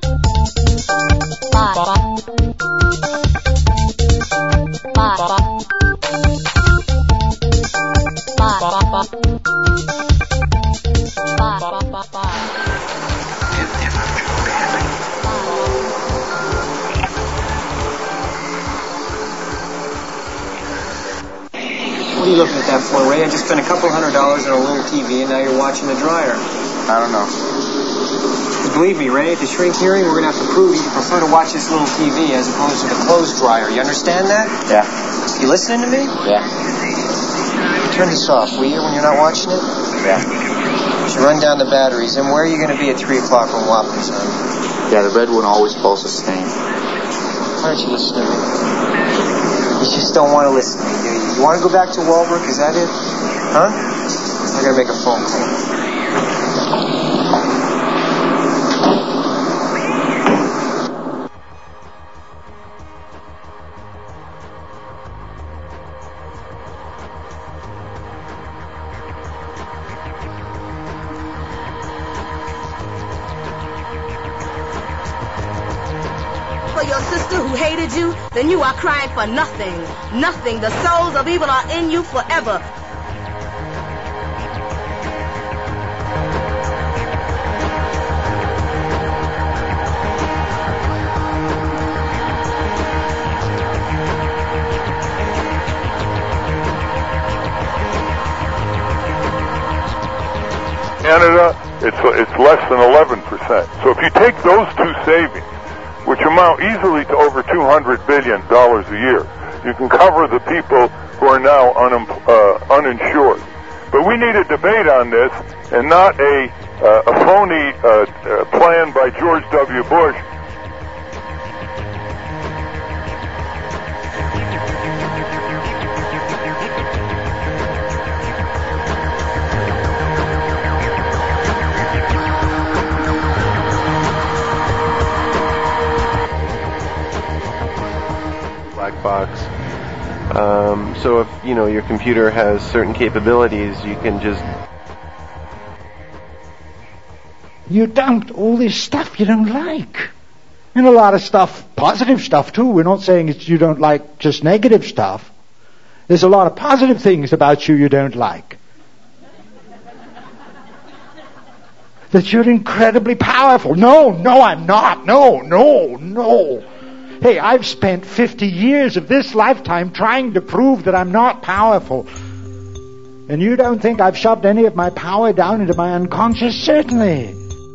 What are you looking at that for, Ray? I just spent a couple hundred dollars on a little T V, and now you're watching the dryer. I don't know. Believe me, Ray, at the shrink hearing, we're going to have to prove you prefer to watch this little T V as opposed to the clothes dryer. You understand that? Yeah. You listening to me? Yeah. Turn this off, will you, when you're not watching it? Yeah. You should run down the batteries. And where are you going to be at three o'clock when Whoppers on? Yeah, the red one always pulls the stain. Why don't you listen to me? You just don't want to listen to me, do you? You want to go back to Wahlberg? Is that it? Huh? I got to make a phone call. For your sister who hated you, then you are crying for nothing. Nothing. The souls of evil are in you forever. Canada, it's it's less than eleven percent. So if you take those two savings, which amount easily to over two hundred billion dollars a year, you can cover the people who are now un, uh, uninsured. But we need a debate on this, and not a, uh, a phony uh, uh, plan by George W. Bush. Box. Um, so if, you know, your computer has certain capabilities, you can just... You dumped all this stuff you don't like. And a lot of stuff, positive stuff too. We're not saying it's you don't like just negative stuff. There's a lot of positive things about you you don't like. That you're incredibly powerful. No, no, I'm not. No, no, no. Hey, I've spent fifty years of this lifetime trying to prove that I'm not powerful. And you don't think I've shoved any of my power down into my unconscious? Certainly.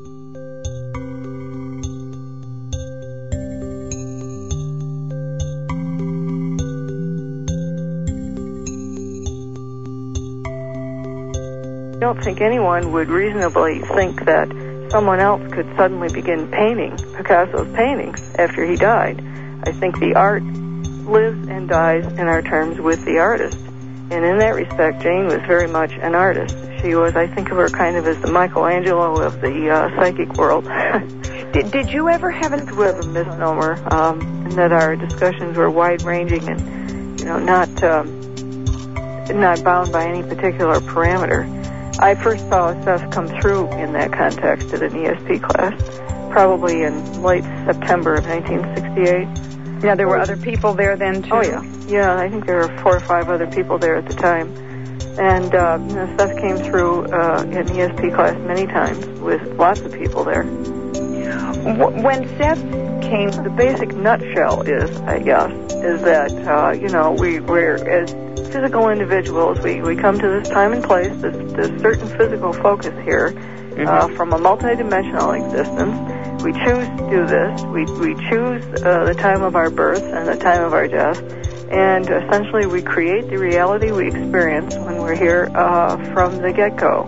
I don't think anyone would reasonably think that someone else could suddenly begin painting Picasso's paintings after he died. I think the art lives and dies in our terms with the artist. And in that respect, Jane was very much an artist. She was, I think of her kind of as the Michelangelo of the uh, psychic world. did, did you ever have a, we have a misnomer, um, in that our discussions were wide-ranging and, you know, not, um, not bound by any particular parameter. I first saw Seth come through in that context at an E S P class, probably in late September of nineteen sixty-eight. Yeah, there were other people there then, too? Oh, yeah. Yeah, I think there were four or five other people there at the time. And uh, you know, Seth came through uh, in E S P class many times with lots of people there. When Seth came... The basic nutshell is, I guess, is that, uh, you know, we, we're, as physical individuals, we, we come to this time and place, this, this certain physical focus here, mm-hmm. uh, from a multidimensional existence. We choose to do this. We we choose uh, the time of our birth and the time of our death, and essentially we create the reality we experience when we're here uh, from the get-go.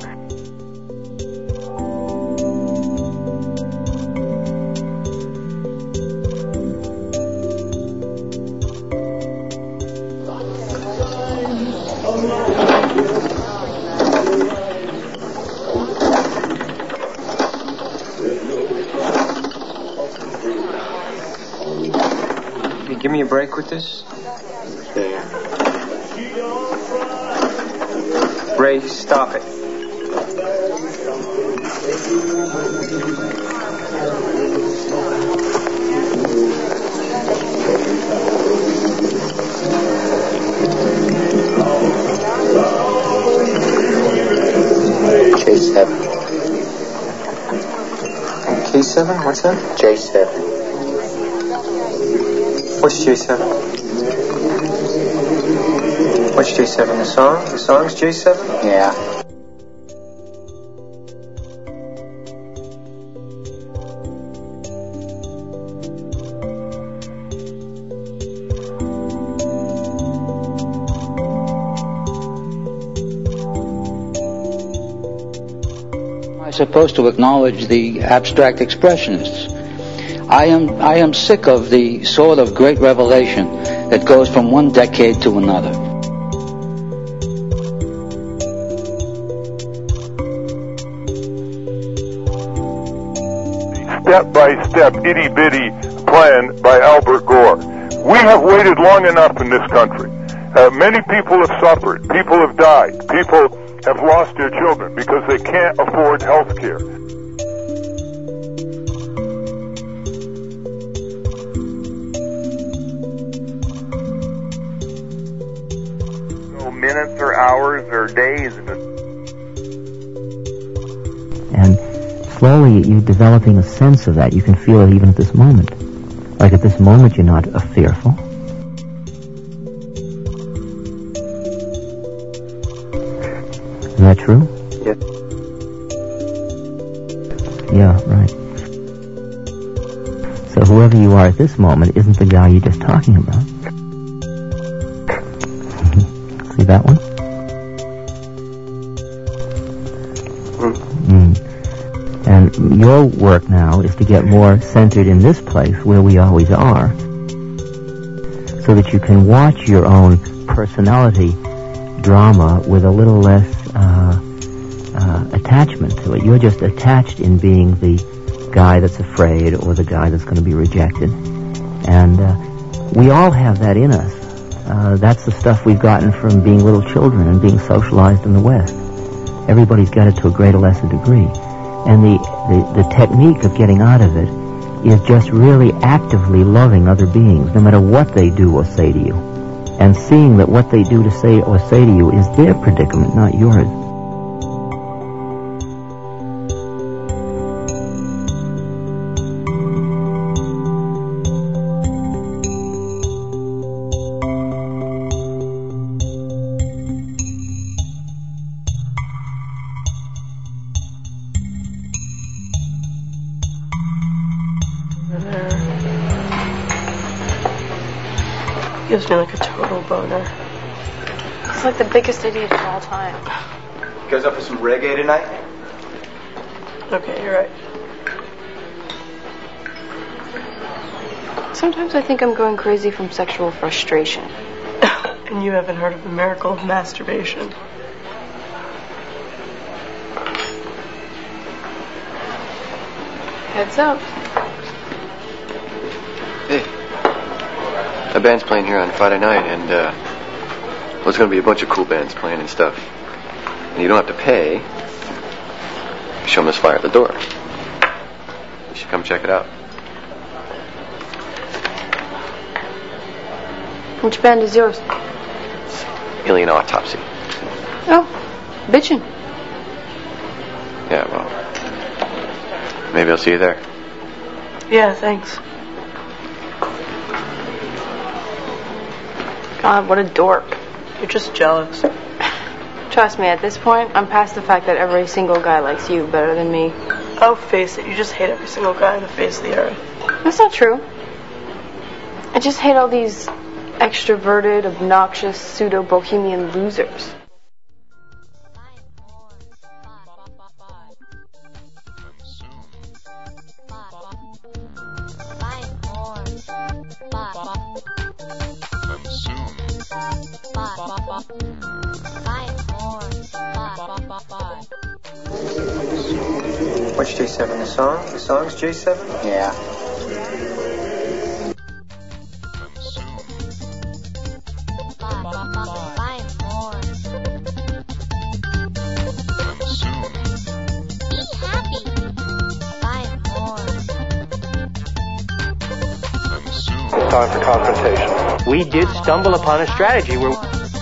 Give me a break with this. Okay. Ray, stop it. J seven. K seven? What's that? J seven. What's J seven? What's J seven? The song? The song's J seven? Yeah. I'm supposed to acknowledge the abstract expressionists. I am I am sick of the sort of great revelation that goes from one decade to another. Step-by-step, itty-bitty plan by Albert Gore. We have waited long enough in this country. Uh, many people have suffered. People have died. People have lost their children because they can't afford health care. Minutes or hours or days. And slowly you're developing a sense of that. You can feel it even at this moment. Like at this moment you're not uh, fearful. Is that true? Yes. Yeah, right. So whoever you are at this moment isn't the guy you're just talking about. See that one? Mm. And your work now is to get more centered in this place where we always are, so that you can watch your own personality drama with a little less uh, uh, attachment to it. You're just attached in being the guy that's afraid or the guy that's going to be rejected. And uh, we all have that in us. Uh, that's the stuff we've gotten from being little children and being socialized in the West. Everybody's got it to a greater or lesser degree. And the, the, the technique of getting out of it is just really actively loving other beings, no matter what they do or say to you, and seeing that what they do to say or say to you is their predicament, not yours. Gives me like a total boner. It's like the biggest idiot of all time. You guys up for some reggae tonight? Okay, you're right. Sometimes I think I'm going crazy from sexual frustration. And you haven't heard of the miracle of masturbation. Heads up. Hey. A band's playing here on Friday night, and, uh, well, there's going to be a bunch of cool bands playing and stuff. And you don't have to pay. You show them this flyer at the door. You should come check it out. Which band is yours? Alien Autopsy. Oh, bitchin'. Yeah, well, maybe I'll see you there. Yeah, thanks. God, what a dork. You're just jealous. Trust me, at this point, I'm past the fact that every single guy likes you better than me. Oh, face it, you just hate every single guy on the face of the earth. That's not true. I just hate all these extroverted, obnoxious, pseudo-bohemian losers. What's J seven? The song? The song's J seven? Yeah. Time for confrontation. We did stumble upon a strategy where...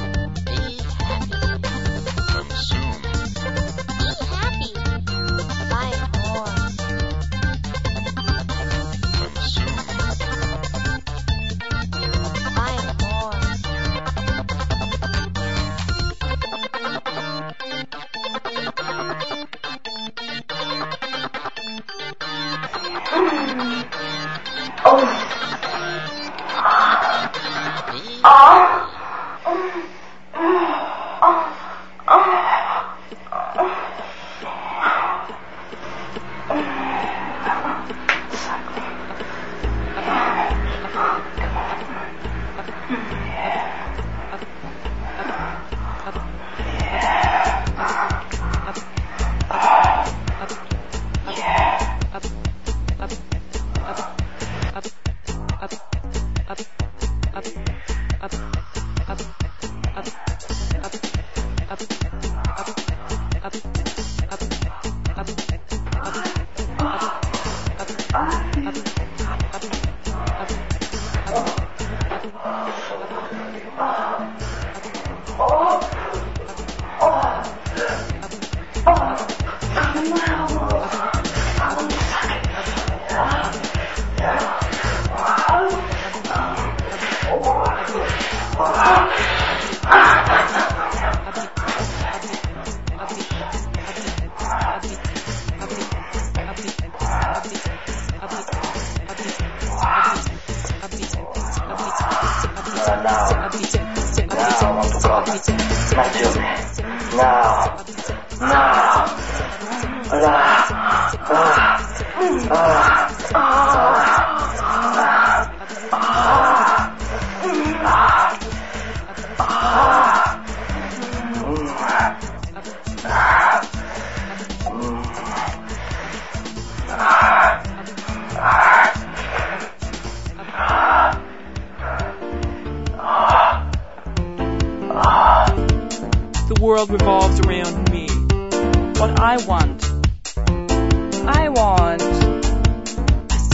The world revolves around me. What I want. I want a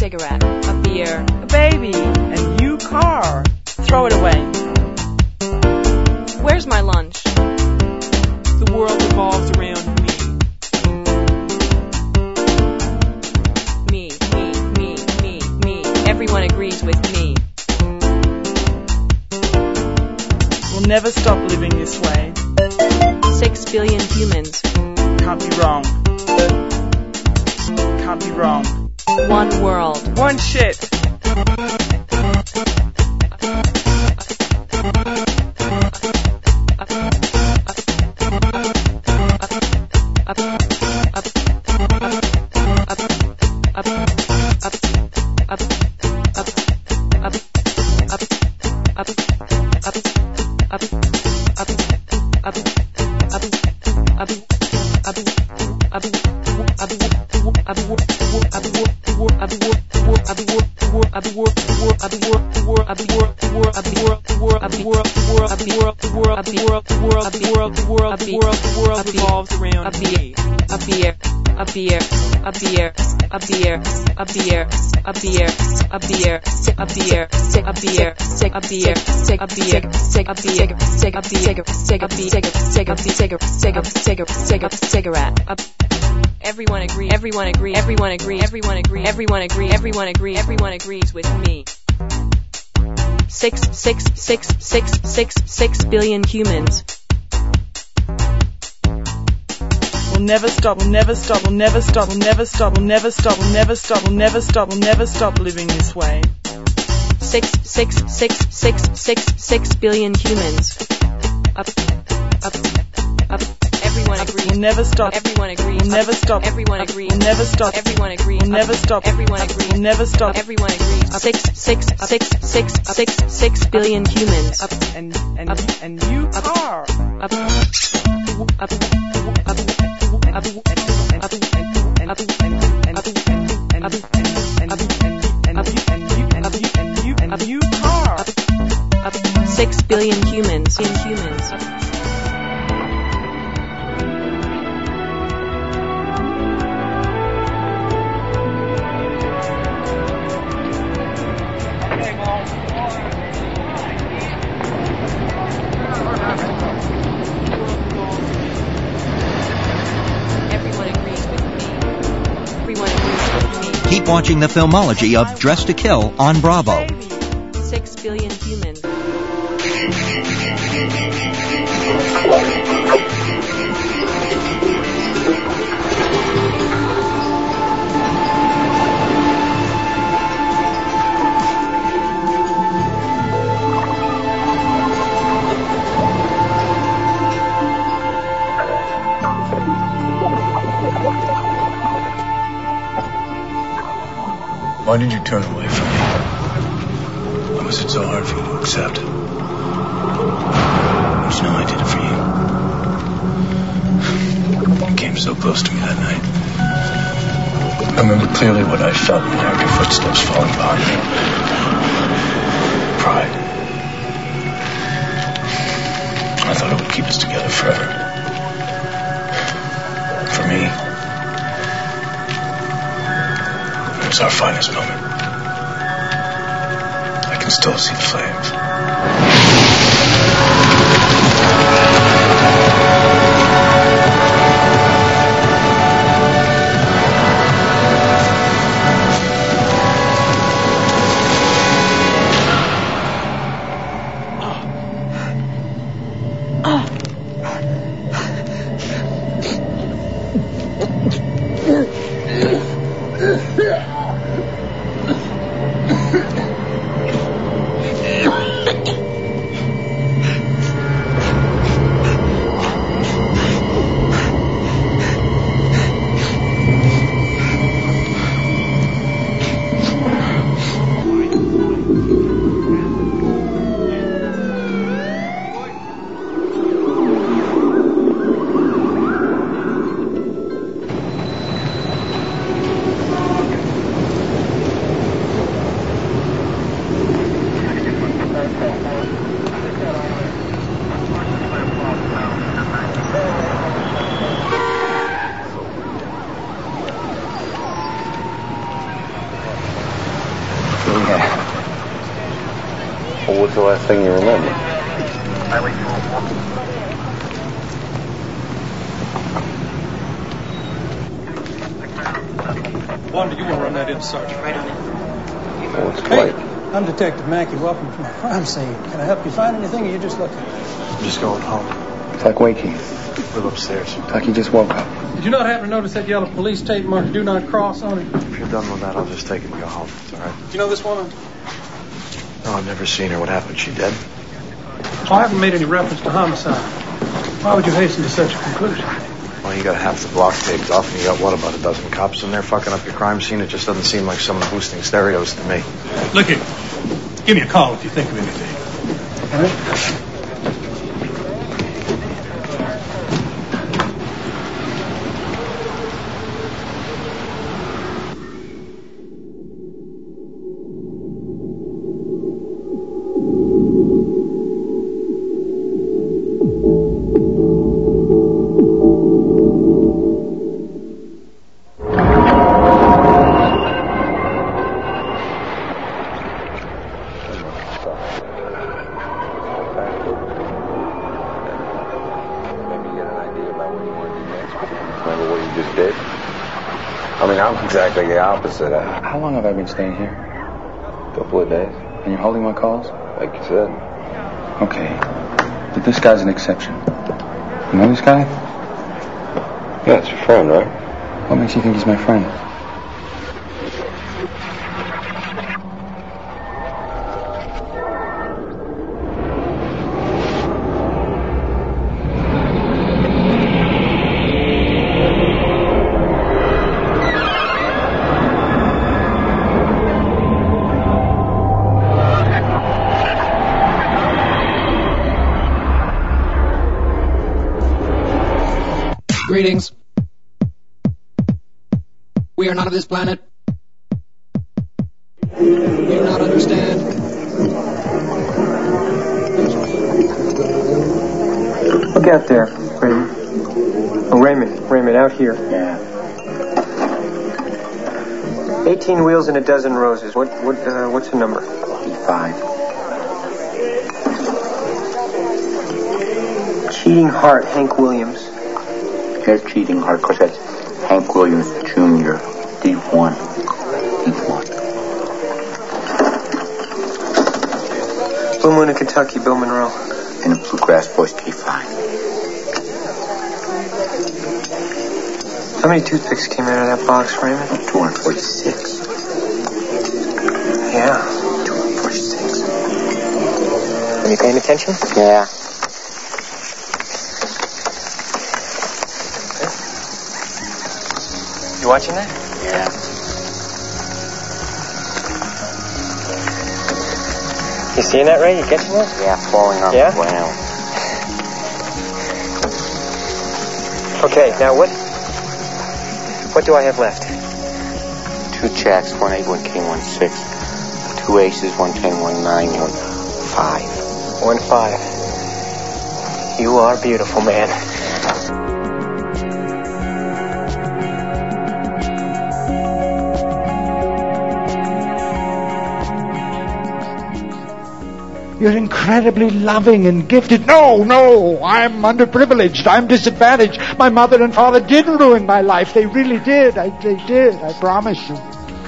cigarette, a beer, a baby, a new car. Throw it away. Where's my lunch? The world revolves around me. Me, me, me, me, me. Everyone agrees with me. We'll never stop living this way. Six billion humans. Can't be wrong. Can't be wrong. One world. One shit. A beer, a beer, a beer, a beer, a beer, a beer, a beer, a beer, a beer, a beer, a beer, a cigarette. Everyone agree, everyone agree, everyone agree, everyone agree, everyone agree, everyone agree, everyone agrees with me. Six, six, six, six, six, six billion humans. We'll never stop, we'll never stop, we'll never stop, we'll never stop, we'll never stop, we'll never stop, we'll never stop, we'll never stop living this way. Six, six, six, six, six, six billion humans. Up, up, up. Everyone agrees. We'll never stop. Everyone agrees. We'll never stop. Everyone agrees. We'll never stop. Everyone agrees. We'll never stop. Everyone agrees. We'll never stop. Everyone agrees. Six, six, six, six, six, six billion humans. Up and and and you are. Up, up, up. Six billion humans in humans. Keep watching the filmology of Dress to Kill on Bravo. Six billion humans. Why did you turn away from me? Why was it so hard for you to accept? Don't you know I did it for you? You came so close to me that night. I remember clearly what I felt when I heard your footsteps falling behind me. Pride. I thought it would keep us together forever. For me, it was our finest moment. I can still see the flames. Well, what's the last thing you remember? Wanda, you want to run that in, Sergeant? Right on it. Well, it's Hey, Blake. I'm Detective Mackey. Welcome to my crime scene. Can I help you find anything, or you just looking? I'm just going home. It's like waking. Live upstairs. It's like he just woke up. Did you not happen to notice that yellow police tape marked "Do Not Cross" on it? If you're done with that, I'll just take it and go home. It's all right. Do you know this woman? No, I've never seen her. What happened? She dead? Oh, I haven't made any reference to homicide. Why would you hasten to such a conclusion? Well, you got half the block taped off, and you got, what, about a dozen cops in there fucking up your crime scene? It just doesn't seem like someone boosting stereos to me. Look here. Give me a call if you think of anything. All right? Exactly the opposite. Uh, How long have I been staying here? A couple of days. And you're holding my calls? Like you said. Okay. But this guy's an exception. You know this guy? Yeah, it's your friend, right? What makes you think he's my friend? Greetings. We are not of this planet. We do not understand. Look out there, Raymond. Oh, Raymond. Raymond, out here. Yeah. Eighteen wheels and a dozen roses. What? What? Uh, what's the number? Five. Cheating Heart, Hank Williams. Here's Cheating Heart, because that's Hank Williams Junior D one. D one. Blue Moon of Kentucky, Bill Monroe. And a Bluegrass Voice K five. How many toothpicks came out of that box, Raymond? two hundred forty-six. Yeah. two hundred forty-six. Are you paying attention? Yeah. You watching that? Yeah. You seeing that, Ray? You catching that? Yeah, falling on yeah? the ground. Okay, now what? What do I have left? Two checks, one eight, one king, one six. Two aces, one ten, one nine, one five. One five. You are beautiful, man. You're incredibly loving and gifted. No, no, I'm underprivileged. I'm disadvantaged. My mother and father did ruin my life. They really did. I, they did. I promise you.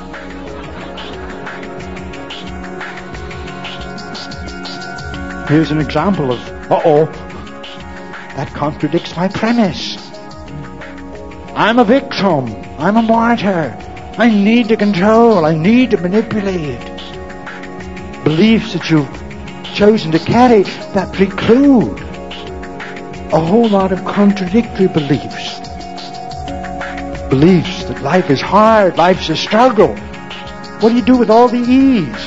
Here's an example of, uh-oh, that contradicts my premise. I'm a victim. I'm a martyr. I need to control. I need to manipulate. Beliefs that you've chosen to carry that preclude a whole lot of contradictory beliefs. Beliefs that life is hard, life's a struggle. What do you do with all the ease?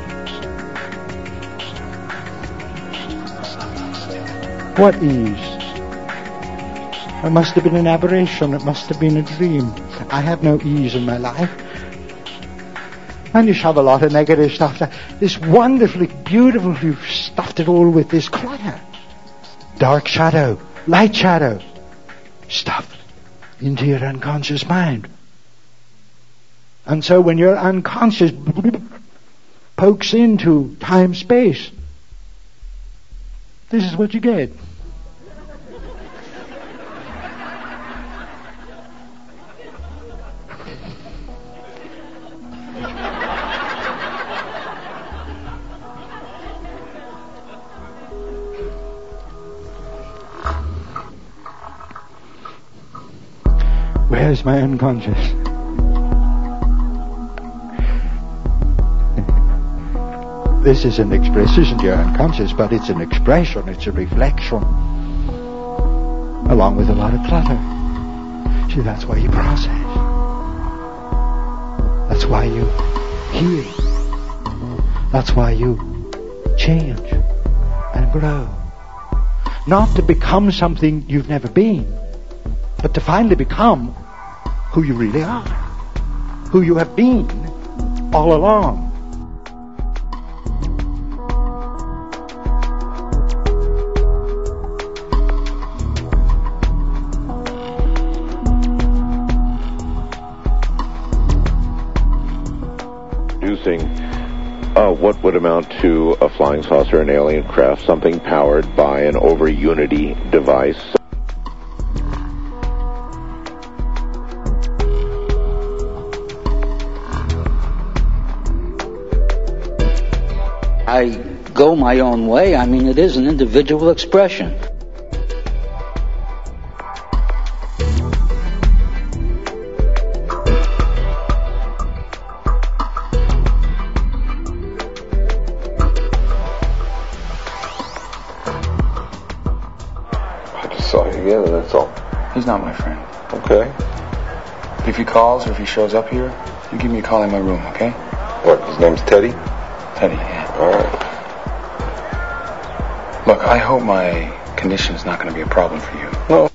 What ease? It must have been an aberration. It must have been a dream. I have no ease in my life. And you shove a lot of negative stuff down. This wonderfully beautiful, you've stuffed it all with this clutter. Dark shadow, light shadow, stuff into your unconscious mind. And so when your unconscious pokes into time-space, This is what you get. Where's my unconscious? This is an expression, isn't your unconscious, but it's an expression, it's a reflection, along with a lot of clutter. See, that's why you process. That's why you heal. That's why you change and grow. Not to become something you've never been, but to finally become who you really are, who you have been all along. Producing uh, what would amount to a flying saucer, an alien craft, something powered by an over-unity device. I go my own way. I mean, it is an individual expression. I just saw you again, and that's all. He's not my friend. Okay. But if he calls or if he shows up here, you give me a call in my room, okay? What, his name's Teddy? Teddy, yeah. All right. Look, I hope my condition is not going to be a problem for you. No.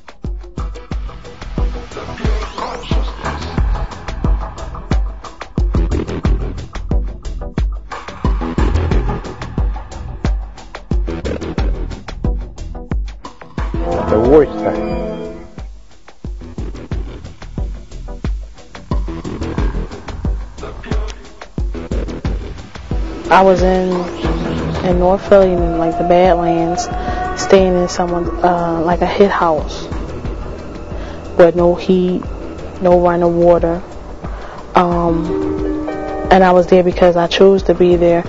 The worst time. I was in in North Philly, in like the Badlands, staying in someone uh, like a hit house with no heat, no running water, um, and I was there because I chose to be there.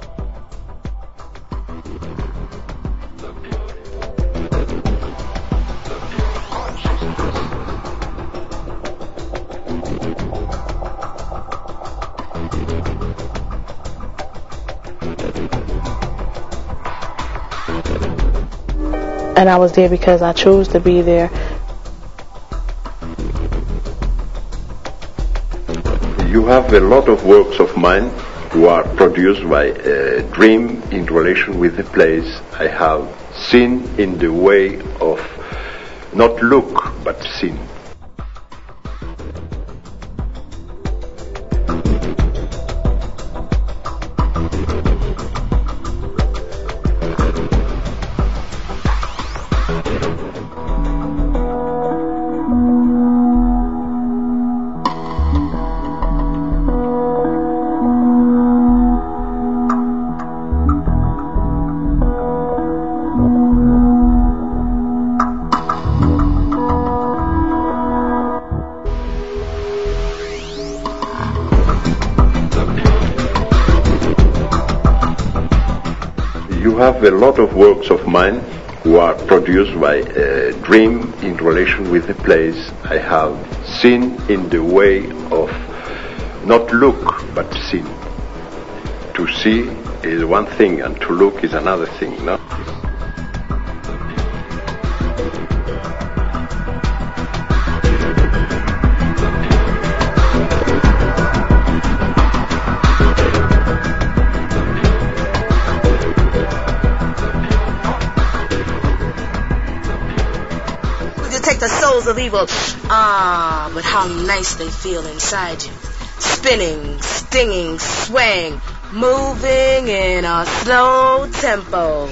And I was there because I chose to be there. You have a lot of works of mine who are produced by a dream in relation with the place I have seen in the way of not look but seen. You have a lot of works of mine who are produced by a dream in relation with the place I have seen in the way of not look but seen. To see is one thing and to look is another thing, no? The souls of evil. Ah, but how nice they feel inside you. Spinning, stinging, swaying, moving in a slow tempo.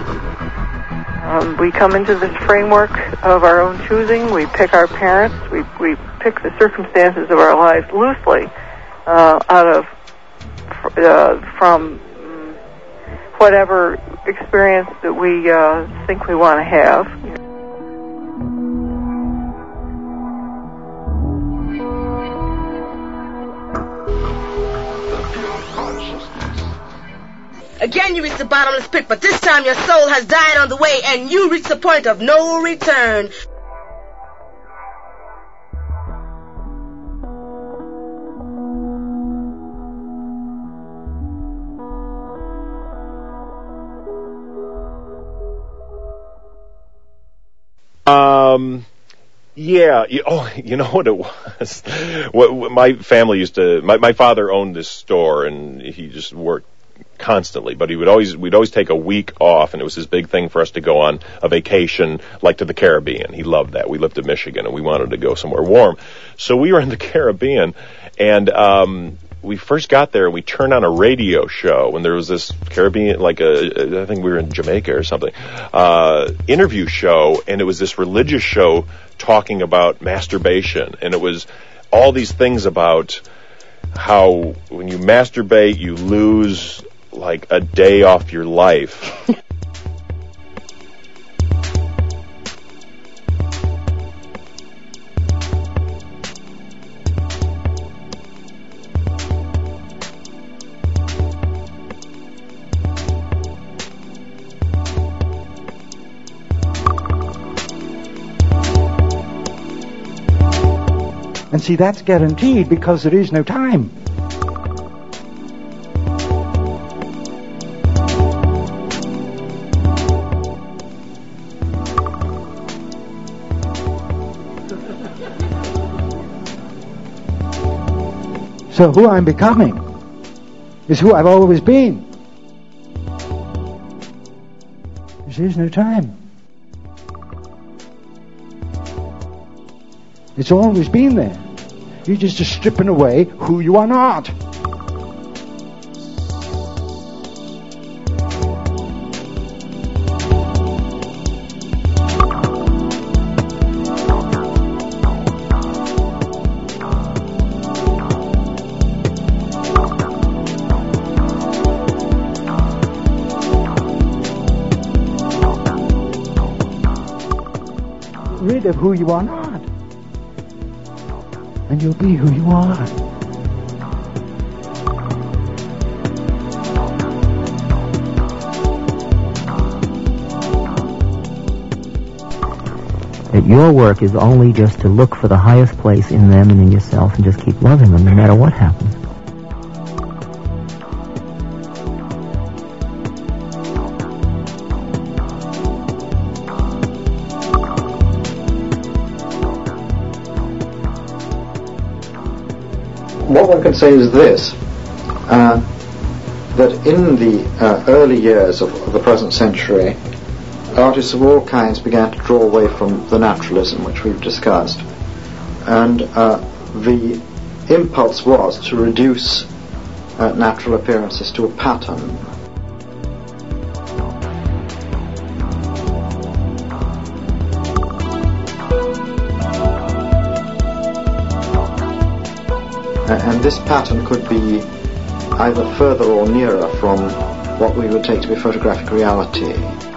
Um, we come into this framework of our own choosing. We pick our parents. We we pick the circumstances of our lives loosely uh, out of uh, from um, whatever experience that we uh, think we want to have. Again, you reach the bottomless pit, but this time your soul has died on the way, and you reach the point of no return. Um, yeah, you, oh, you know what it was? what, what my family used to, my, my father owned this store, and he just worked constantly, but he would always, we'd always take a week off, and it was his big thing for us to go on a vacation, like to the Caribbean. He loved that. We lived in Michigan, and we wanted to go somewhere warm. So we were in the Caribbean, and, um, we first got there and we turned on a radio show when there was this Caribbean, like a, I think we were in Jamaica or something, uh, interview show, and it was this religious show talking about masturbation, and it was all these things about how when you masturbate, you lose like a day off your life. And see, that's guaranteed because there is no time. So who I'm becoming is who I've always been. There is no time. It's always been there. You're just stripping away who you are not. Rid of who you are not. And you'll be who you are. That your work is only just to look for the highest place in them and in yourself and just keep loving them no matter what happens. What one can say is this, uh, that in the uh, early years of, of the present century, artists of all kinds began to draw away from the naturalism which we've discussed. And uh, the impulse was to reduce uh, natural appearances to a pattern. And this pattern could be either further or nearer from what we would take to be photographic reality.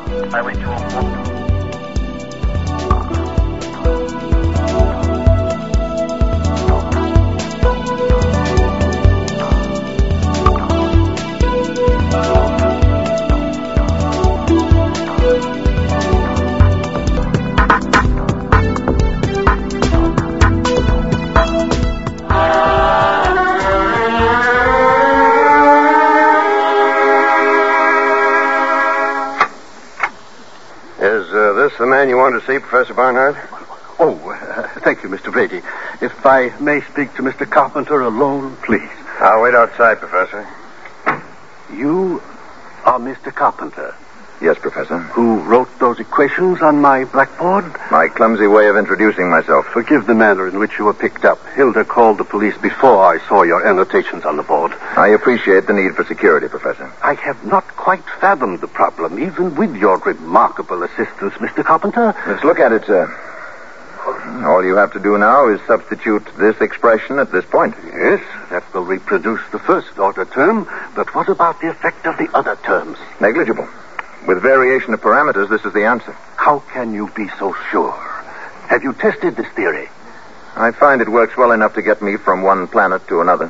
The man you want to see, Professor Barnard? Oh, uh, thank you, Mister Brady. If I may speak to Mister Carpenter alone, please. I'll wait outside, Professor. You are Mister Carpenter? Yes, Professor. Who wrote those equations on my blackboard? My clumsy way of introducing myself. Forgive the manner in which you were picked up. Hilda called the police before I saw your annotations on the board. I appreciate the need for security, Professor. I have not quite fathomed the problem, even with your remarkable assistance, Mister Carpenter. Let's look at it, sir. All you have to do now is substitute this expression at this point. Yes, that will reproduce the first order term, but what about the effect of the other terms? Negligible. With variation of parameters, this is the answer. How can you be so sure? Have you tested this theory? I find it works well enough to get me from one planet to another.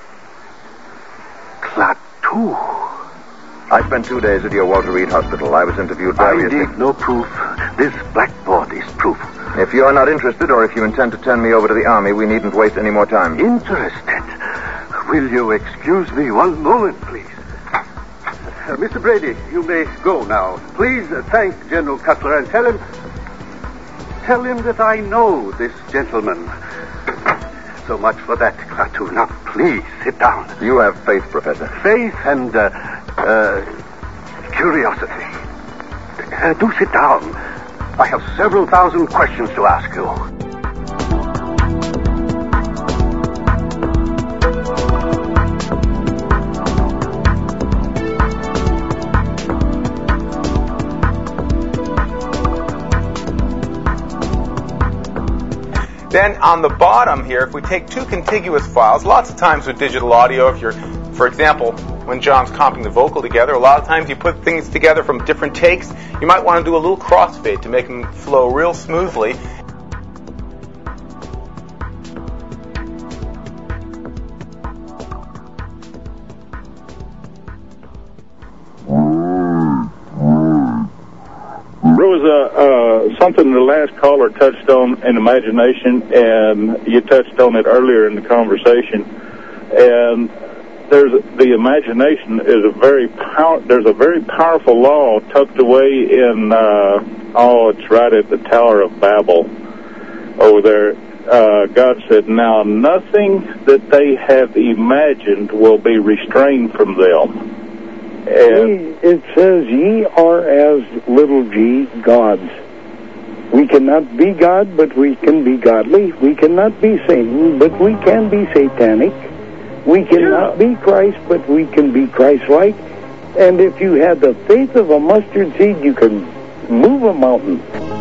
Klaatu. I spent two days at your Walter Reed Hospital. I was interviewed variously. I need no proof. This blackboard is proof. If you are not interested, or if you intend to turn me over to the Army, we needn't waste any more time. Interested? Will you excuse me one moment, please? Uh, Mister Brady, you may go now. Please uh, thank General Cutler and tell him... Tell him that I know this gentleman. So much for that, Klaatu. Now, please, sit down. You have faith, Professor. Faith and, uh, uh, curiosity. Uh, do sit down. I have several thousand questions to ask you. Then on the bottom here, if we take two contiguous files, lots of times with digital audio, if you're, for example, when John's comping the vocal together, a lot of times you put things together from different takes. You might want to do a little crossfade to make them flow real smoothly. There was a, uh, something the last caller touched on in imagination, and you touched on it earlier in the conversation. And there's the imagination is a very power. There's a very powerful law tucked away in. Uh, oh, it's right at the Tower of Babel over there. Uh, God said, "Now nothing that they have imagined will be restrained from them." And it says, "Ye are as little g gods." We cannot be God, but we can be godly. We cannot be Satan, but we can be satanic. We cannot be Christ, but we can be Christ-like. And if you had the faith of a mustard seed, you can move a mountain.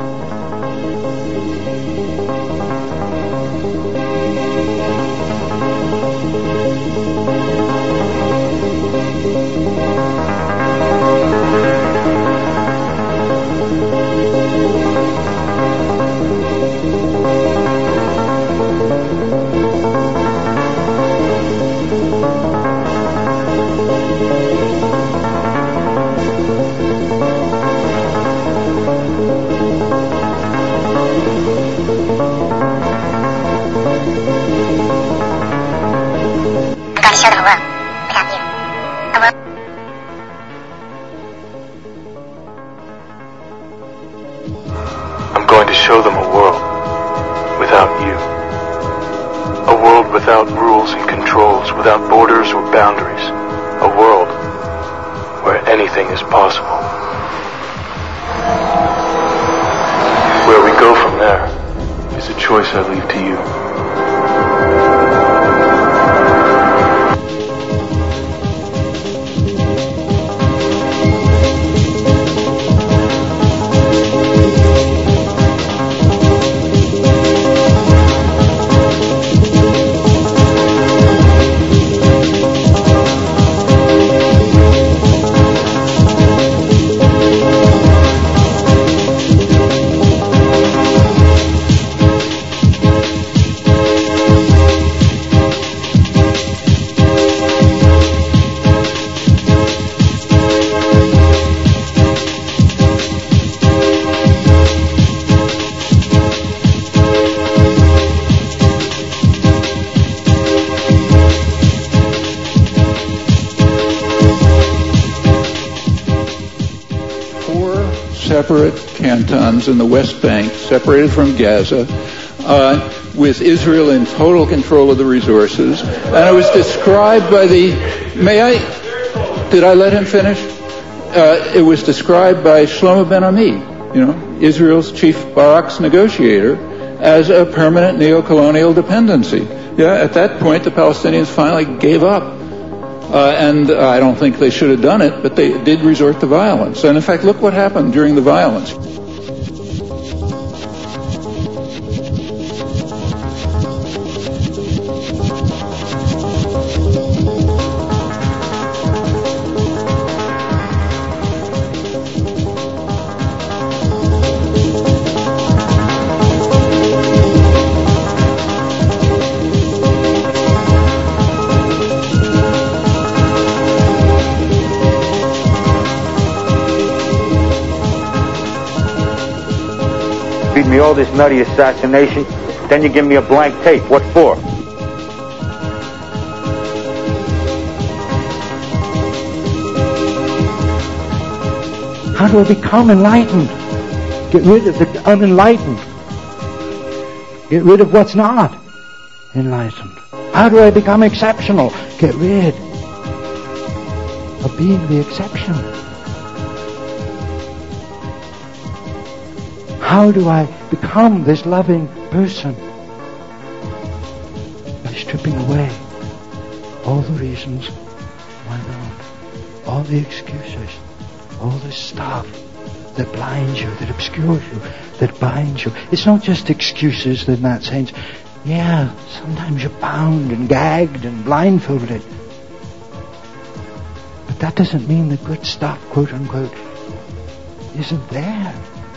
I'm going to show them a world without you. A world without rules and controls, without borders or boundaries. A world where anything is possible. Where we go from there is a choice I leave to you. Separate cantons in the West Bank, separated from Gaza, uh, with Israel in total control of the resources. And it was described by the... May I... Did I let him finish? Uh, it was described by Shlomo Ben Ami, you know, Israel's chief Barak's negotiator, as a permanent neo-colonial dependency. Yeah, at that point, the Palestinians finally gave up. Uh, and uh, I don't think they should have done it, but they did resort to violence. And in fact, look what happened during the violence. feed me all this nutty assassination, then you give me a blank tape. What for? How do I become enlightened? Get rid of the unenlightened. Get rid of what's not enlightened. How do I become exceptional? Get rid of being the exception. How do I become this loving person? By stripping away all the reasons why not. All the excuses. All this stuff that blinds you, that obscures you, that binds you. It's not just excuses in that sense. Yeah, sometimes you're bound and gagged and blindfolded. But that doesn't mean the good stuff, quote unquote, isn't there.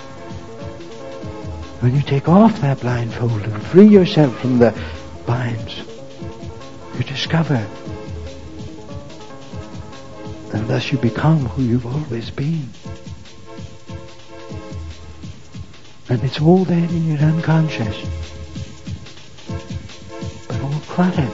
When you take off that blindfold and free yourself from the binds, you discover. And thus you become who you've always been. And it's all there in your unconscious. But all cluttered.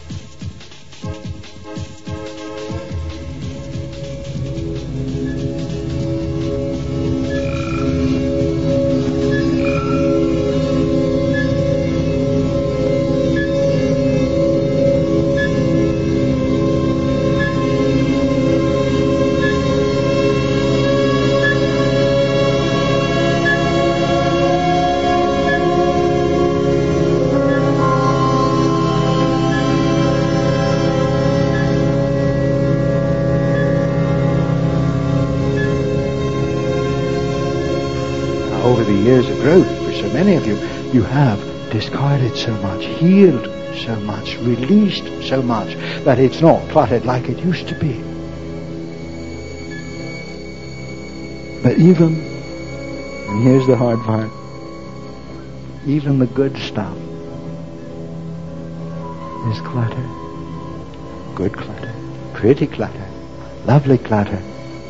Over the years of growth, for so many of you, you have discarded so much, healed so much, released so much, that it's not cluttered like it used to be. But even, and here's the hard part, even the good stuff is clutter. Good clutter, pretty clutter, lovely clutter.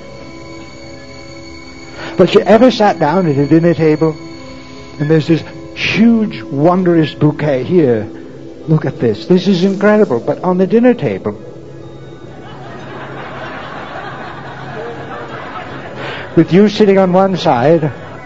But you ever sat down at a dinner table and there's this huge, wondrous bouquet here. Look at this. This is incredible. But on the dinner table, with you sitting on one side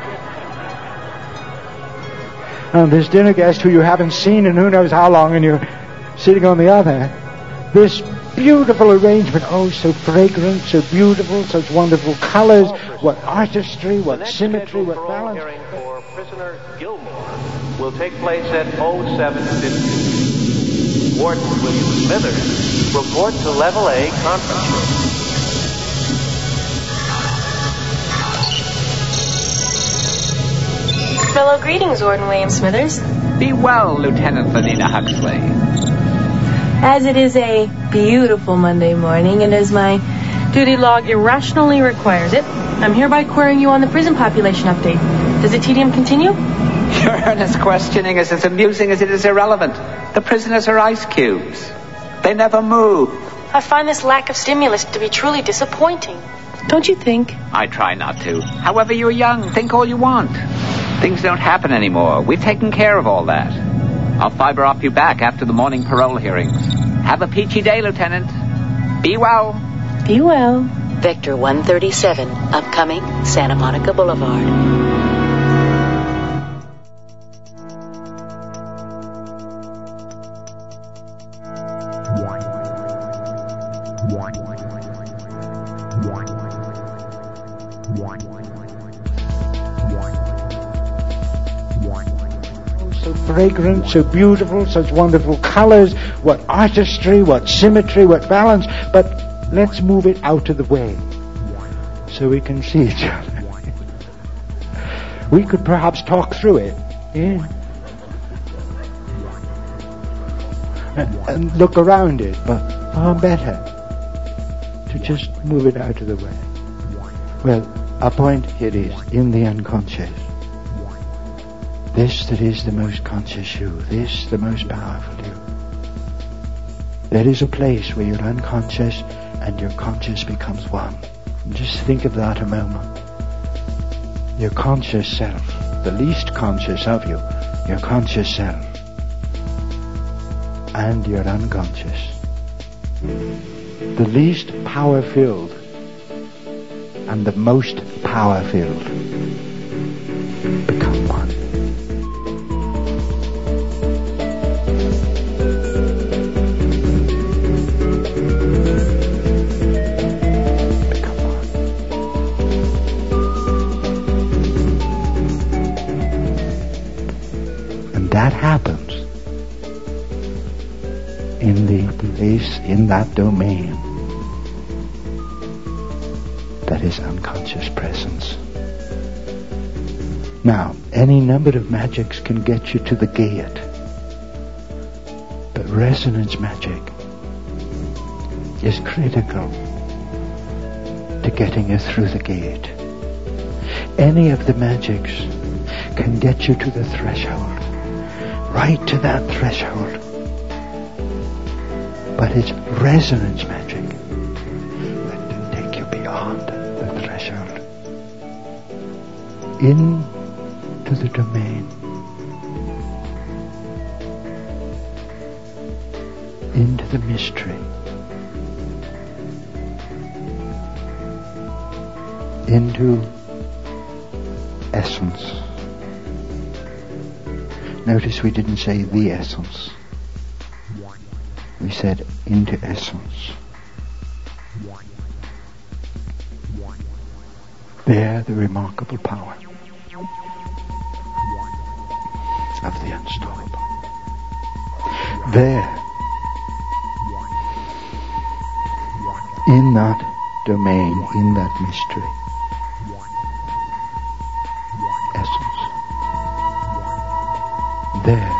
and this dinner guest who you haven't seen in who knows how long, and you're sitting on the other, this beautiful arrangement, oh, so fragrant, so beautiful, such wonderful colors, what artistry, what symmetry, what balance. Hearing for prisoner Gilmore will take place at oh seven fifty. Warden William Smithers report to Level A conference room. Fellow greetings, Warden William Smithers. Be well, Lieutenant Vanina Huxley. As it is a beautiful Monday morning, and as my duty log irrationally requires it, I'm hereby querying you on the prison population update. Does the tedium continue? Your earnest questioning is as amusing as it is irrelevant. The prisoners are ice cubes. They never move. I find this lack of stimulus to be truly disappointing. Don't you think? I try not to. However, you're young. Think all you want. Things don't happen anymore. We've taken care of all that. I'll fiber off you back after the morning parole hearings. Have a peachy day, Lieutenant. Be well. Be well. Vector one thirty-seven, upcoming Santa Monica Boulevard. Fragrant, so beautiful, such wonderful colors, what artistry, what symmetry, what balance. But let's move it out of the way so we can see each other. We could perhaps talk through it, yeah? and, and look around it, but far better to just move it out of the way. Well, a point it is in the unconscious. This that is the most conscious you, this the most powerful you. There is a place where you're unconscious and your conscious becomes one. And just think of that a moment. Your conscious self the least conscious of you, your conscious self, and your unconscious, the least power-filled and the most power-filled become one. That happens in the place, in that domain that is unconscious presence. Now, any number of magics can get you to the gate, but resonance magic is critical to getting you through the gate. Any of the magics can get you to the threshold, right to that threshold. But it's resonance magic that can take you beyond the threshold, into the domain, into the mystery, into essence. Notice we didn't say the essence. We said into essence. There, the remarkable power of the unstoppable. There, in that domain, in that mystery, essence. There,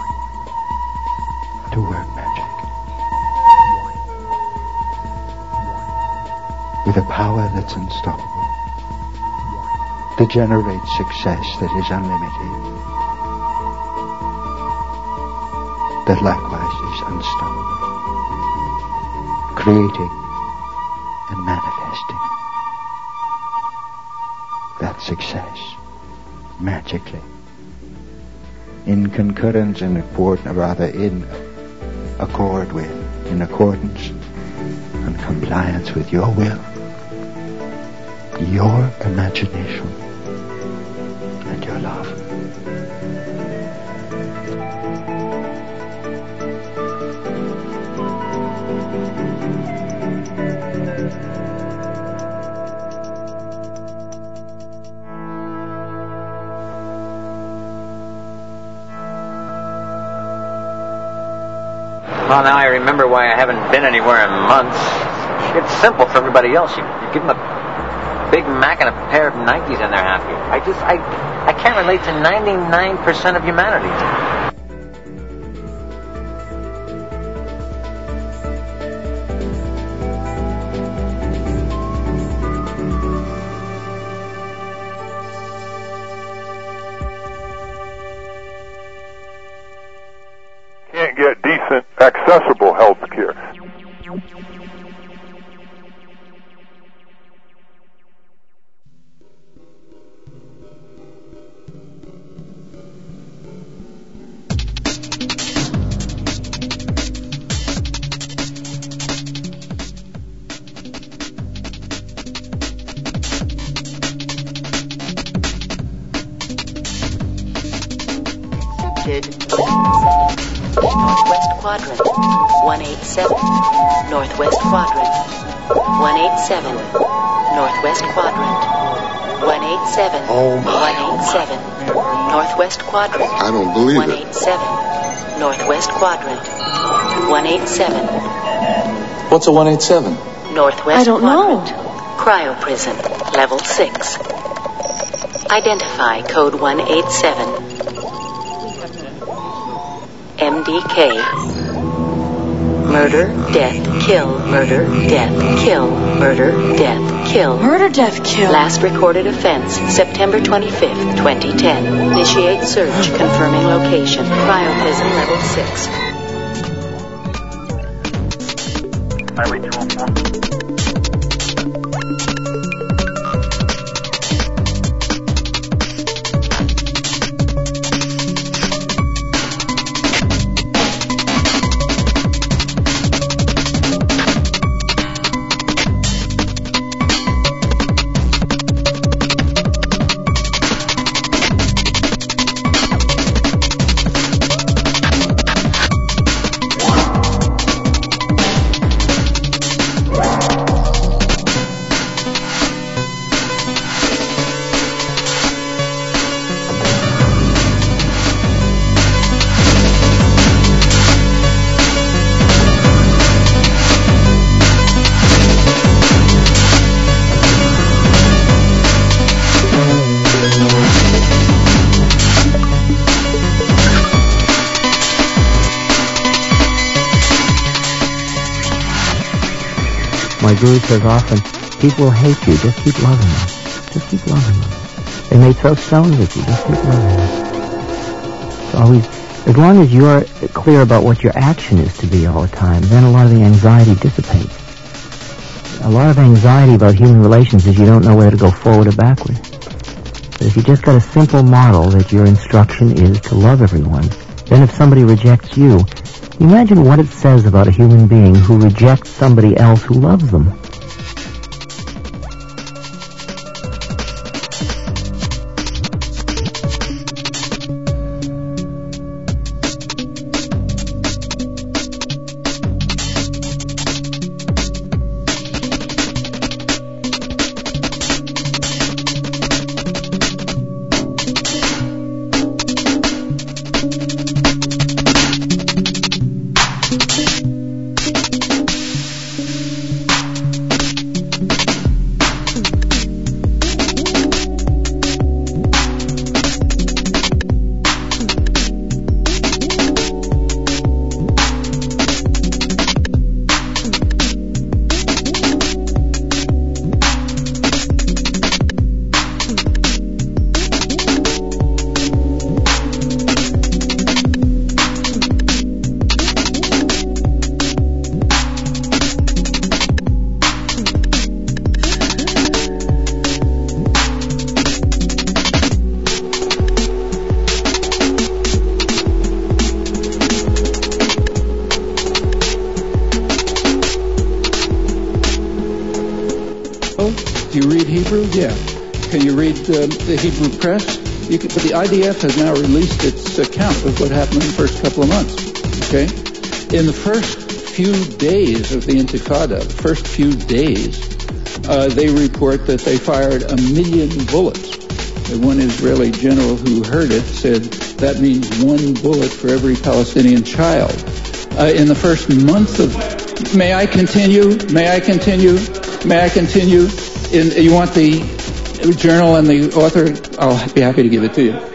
to work magic with a power that's unstoppable, to generate success that is unlimited, that likewise is unstoppable, creating and manifesting that success magically, in concurrence and accord, rather in accord with, in accordance and compliance with your will, your imagination, and your love. Well, now I remember why I haven't been anywhere in months. It's simple for everybody else. You, you give them a Big Mac and a pair of Nikes and they're happy. I just, I, I can't relate to ninety-nine percent of humanity. Can't get decent, accessible health care. Northwest Quadrant, one eighty-seven. Northwest Quadrant, one eighty-seven. Northwest Quadrant, one eighty-seven. Oh my. one eighty-seven. Northwest Quadrant. I don't believe one it. eighty-seven. Northwest Quadrant, one eighty-seven. What's a one eighty-seven? Northwest I don't Quadrant. know. Cryoprison, level six. Identify code one eighty-seven. M D K. Murder, death, kill, murder, death, kill, murder, death, kill. Murder, death, kill. Last recorded offense, September twenty-fifth, twenty ten. Initiate search, confirming location. Cryoprison level six. Highway two oh four. Guru says often, people will hate you, just keep loving them. Just keep loving them. They may throw stones at you, just keep loving them. It's always, as long as you're clear about what your action is to be all the time, then a lot of the anxiety dissipates. A lot of anxiety about human relations is you don't know whether to go forward or backward. But if you just got a simple model that your instruction is to love everyone, then if somebody rejects you, imagine what it says about a human being who rejects somebody else who loves them. The Hebrew Press, you can, but the I D F has now released its account of what happened in the first couple of months. Okay, in the first few days of the Intifada, the first few days, uh, they report that they fired a million bullets. And one Israeli general who heard it said that means one bullet for every Palestinian child. Uh, in the first month of, may I continue? May I continue? May I continue? In, you want the journal and the author? I'll be happy to give it to you.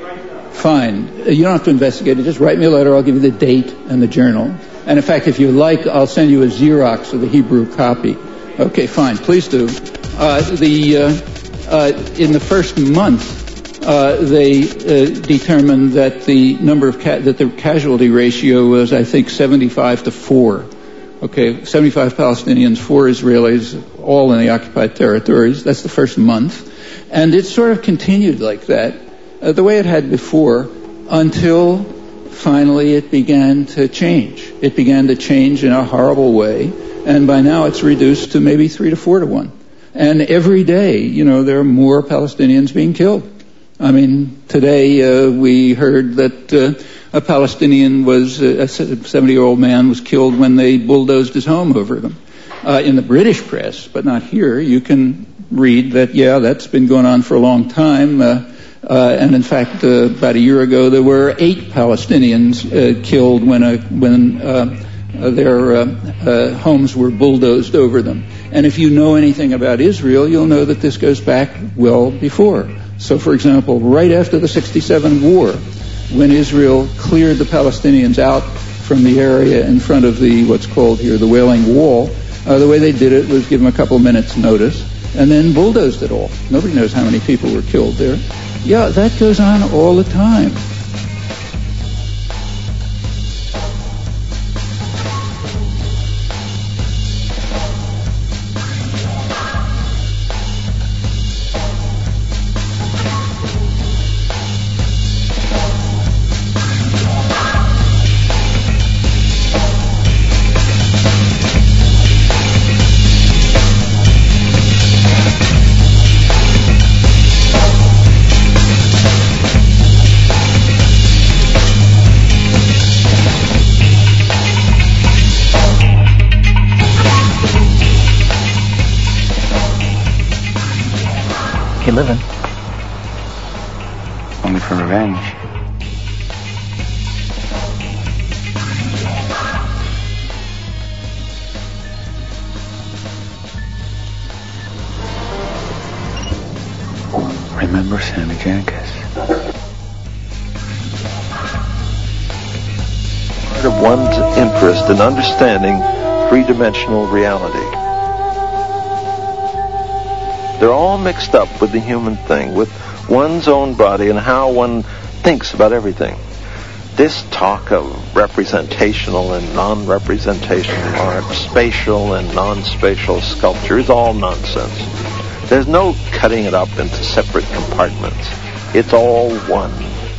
Fine. You don't have to investigate it. Just write me a letter. I'll give you the date and the journal. And in fact, if you like, I'll send you a Xerox of the Hebrew copy. Okay, fine. Please do. Uh, the uh, uh, in the first month, uh, they uh, determined that the number of ca- that the casualty ratio was, I think, seventy-five to four. Okay, seventy-five Palestinians, four Israelis, all in the occupied territories. That's the first month. And it sort of continued like that, uh, the way it had before, until finally it began to change. It began to change in a horrible way, and by now it's reduced to maybe three to four to one. And every day, you know, there are more Palestinians being killed. I mean, today uh, we heard that uh, a Palestinian was, uh, a seventy-year-old man was killed when they bulldozed his home over them. Uh, in the British press, but not here, you can read that, yeah, that's been going on for a long time. Uh, uh, and in fact, uh, about a year ago, there were eight Palestinians uh, killed when a, when uh, uh, their uh, uh, homes were bulldozed over them. And if you know anything about Israel, you'll know that this goes back well before. So, for example, right after the sixty-seven war, when Israel cleared the Palestinians out from the area in front of the, what's called here, the Wailing Wall, uh, the way they did it was give them a couple of minutes notice and then bulldozed it all. Nobody knows how many people were killed there. Yeah, that goes on all the time. Living. Only for revenge. Remember Sammy Jankis. Part of one's interest in understanding three-dimensional reality. They're all mixed up with the human thing, with one's own body and how one thinks about everything. This talk of representational and non-representational art, spatial and non-spatial sculpture is all nonsense. There's no cutting it up into separate compartments. It's all one.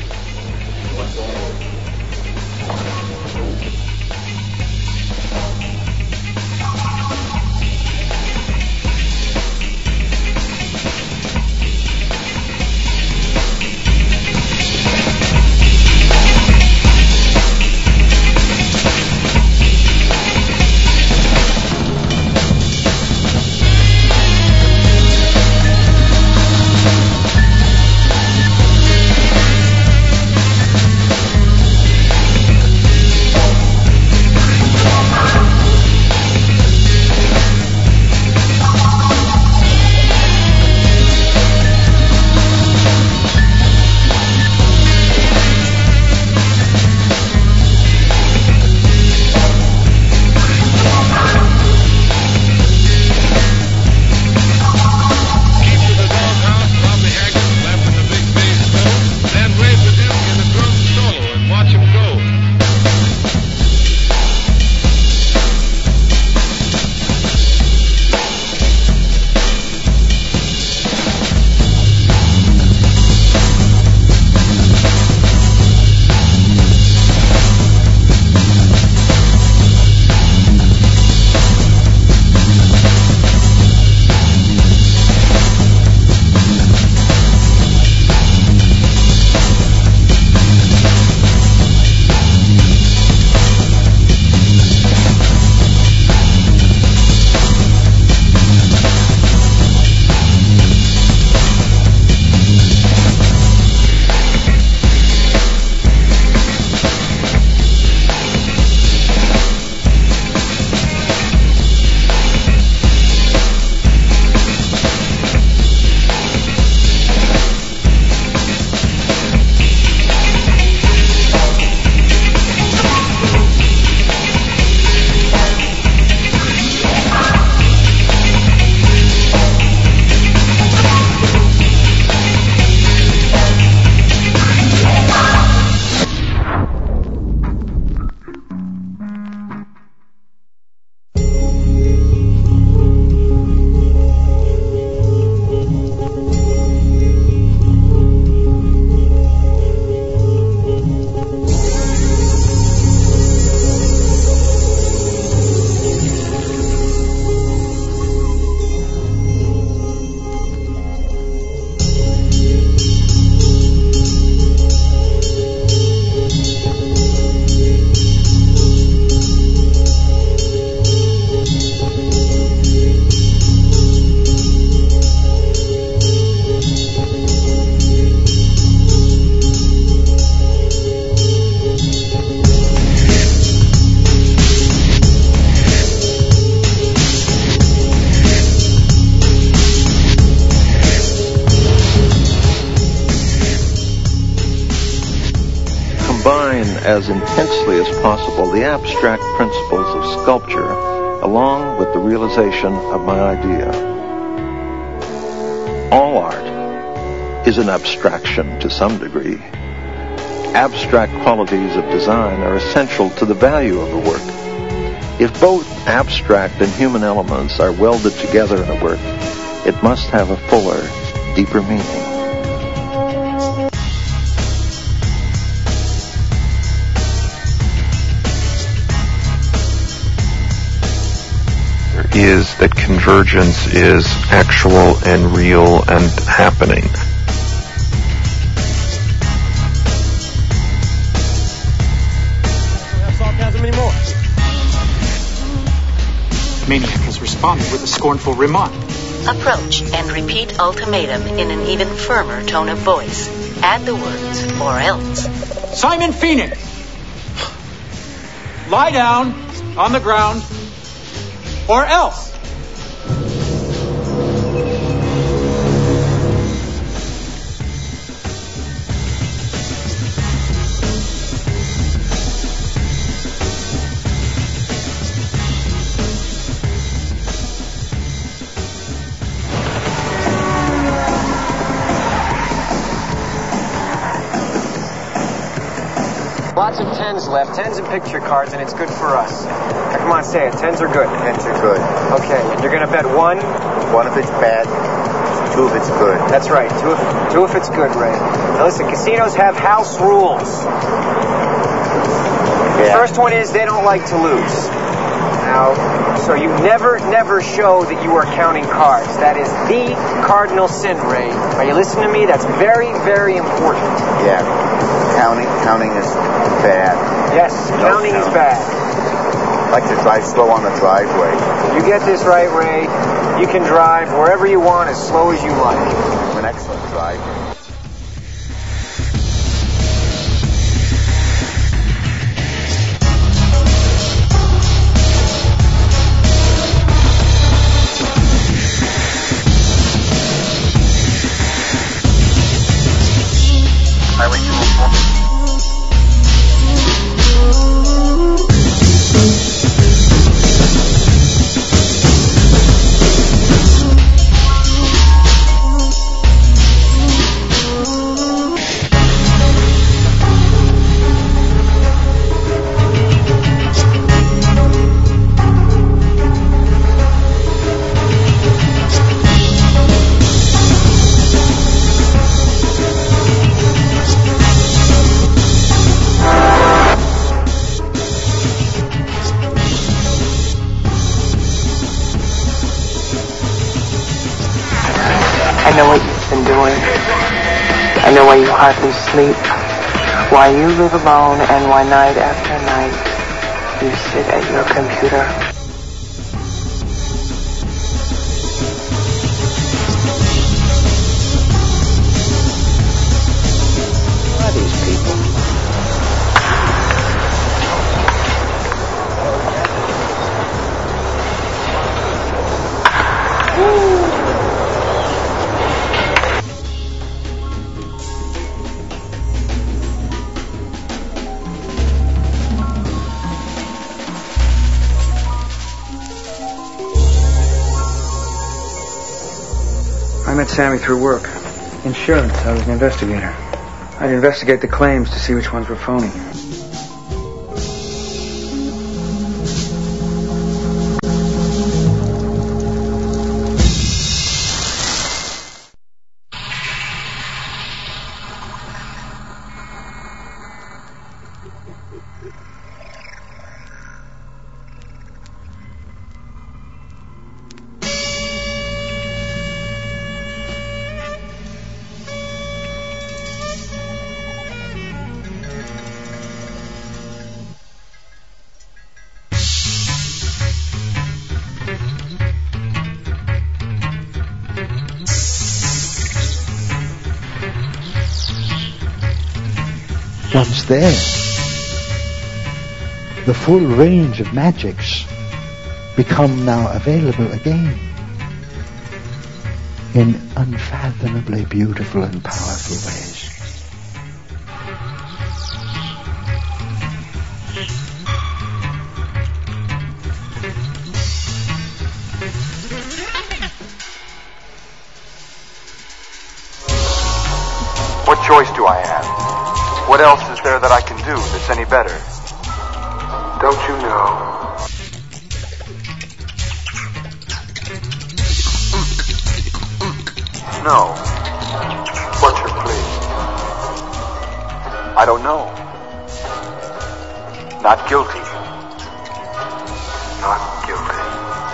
As intensely as possible the abstract principles of sculpture along with the realization of my idea. All art is an abstraction to some degree. Abstract qualities of design are essential to the value of a work. If both abstract and human elements are welded together in a work, it must have a fuller, deeper meaning. Is that convergence is actual and real and happening. Sarcasm anymore. Maniac has responded with a scornful remark. Approach and repeat ultimatum in an even firmer tone of voice. Add the words, or else. Simon Phoenix! Lie down on the ground, or else. Lots of tens left. Tens and picture cards, and it's good for us. Now, come on, say it. Tens are good. Tens are good. Okay, and you're going to bet one? One if it's bad, two if it's good. That's right. Two if, two if it's good, Ray. Now, listen, casinos have house rules. The Yeah. first one is they don't like to lose. Now, so you never, never show that you are counting cards. That is the cardinal sin, Ray. Are you listening to me? That's very, very important. Yeah. Counting, counting is bad. Yes, No counting is counting. bad. Like to drive slow on the driveway. You get this right, Ray. You can drive wherever you want as slow as you like. I'm an excellent driver. Highway two oh four. I know what you've been doing. I know why you hardly sleep, why you live alone, and why night after night you sit at your computer. Who are these people? I met Sammy through work. Insurance. I was an investigator. I'd investigate the claims to see which ones were phony. Once there, the full range of magics become now available again in unfathomably beautiful and powerful ways. What choice do I have? What else is there that I can do that's any better? Don't you know? No. What's your plea? I don't know. Not guilty. Not guilty.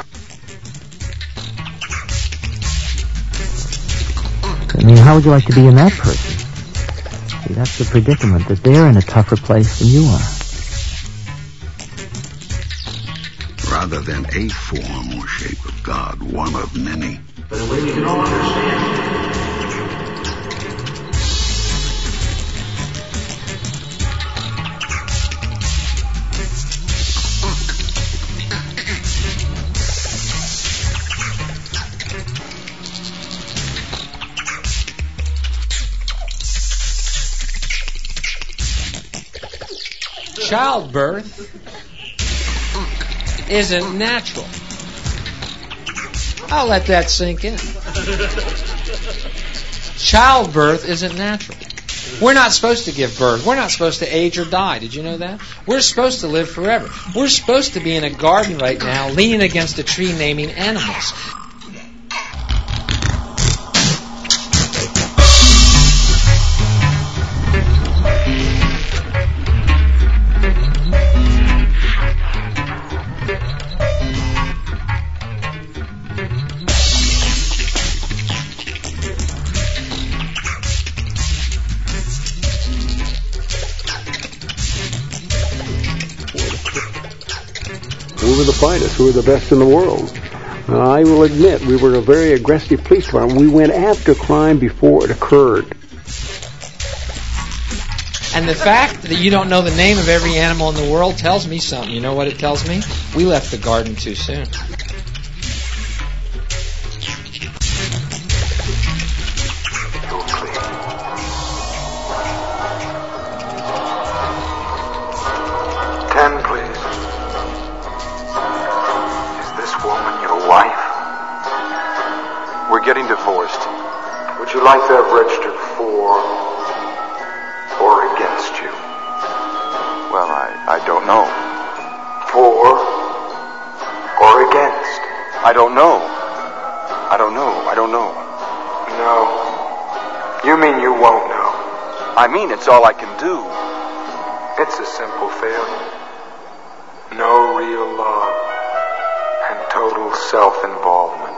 I mean, how would you like to be in that person? See, that's the predicament, that they're in a tougher place than you are. Rather than a form or shape of God, one of many. But a way we can all understand. Childbirth isn't natural. I'll let that sink in. Childbirth isn't natural. We're not supposed to give birth. We're not supposed to age or die. Did you know that? We're supposed to live forever. We're supposed to be in a garden right now, leaning against a tree, naming animals. We were the finest. We were the best in the world. Uh, I will admit, we were a very aggressive police department. We went after crime before it occurred. And the fact that you don't know the name of every animal in the world tells me something. You know what it tells me? We left the garden too soon. Ten, please. Is this woman your wife? We're getting divorced. Would you like to have registered for or against you? Well, I, I don't know. For or against? I don't know. I don't know. I don't know. No. You mean you won't know? I mean it's all I can do. It's a simple failure. No real love and total self-involvement.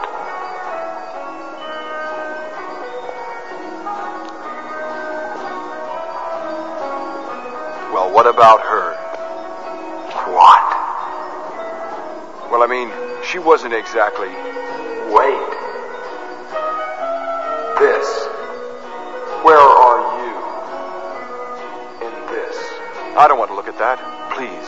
Well, what about her? What? Well, I mean, she wasn't exactly... Wait. This. Where are you in this? I don't want to look at that. Please.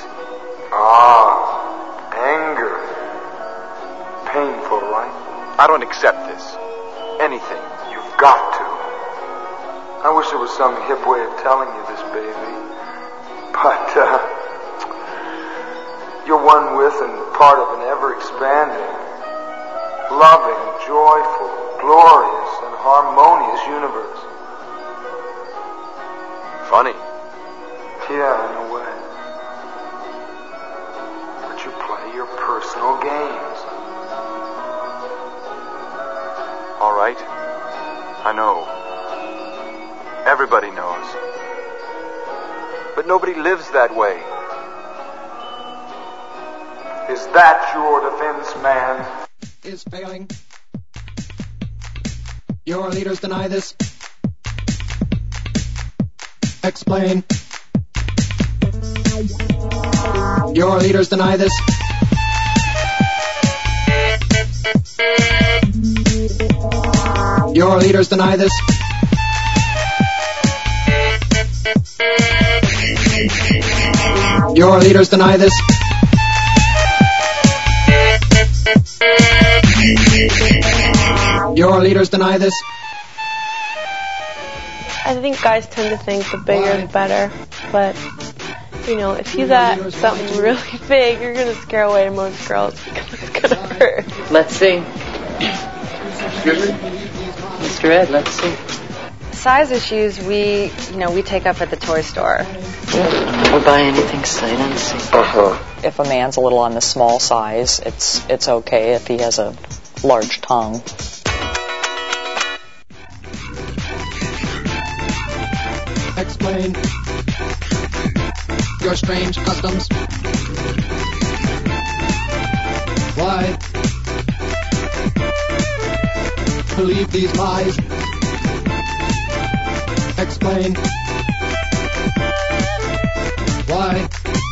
Ah, anger. Painful, right? I don't accept this. Anything. You've got to. I wish there was some hip way of telling you this, baby. But, uh, you're one with and part of an ever-expanding, loving, joyful, glorious, and harmonious universe. Funny. Yeah, in a way. But you play your personal games. All right. I know. Everybody knows. But nobody lives that way. Is that your defense, man? Is failing. Your leaders deny this. Explain. Your leaders deny this. Your leaders deny this. Your leaders deny this. Your leaders deny this. I think guys tend to think the bigger the better, but you know, if you got something really big, you're gonna scare away most girls because it's gonna hurt. Let's see. Excuse me? Mister Ed, let's see. Size issues we, you know, we take up at the toy store. Yeah, we'll buy anything sight unseen. Uh-huh. If a man's a little on the small size, it's it's okay if he has a large tongue. Explain your strange customs. Why believe these lies? Explain why.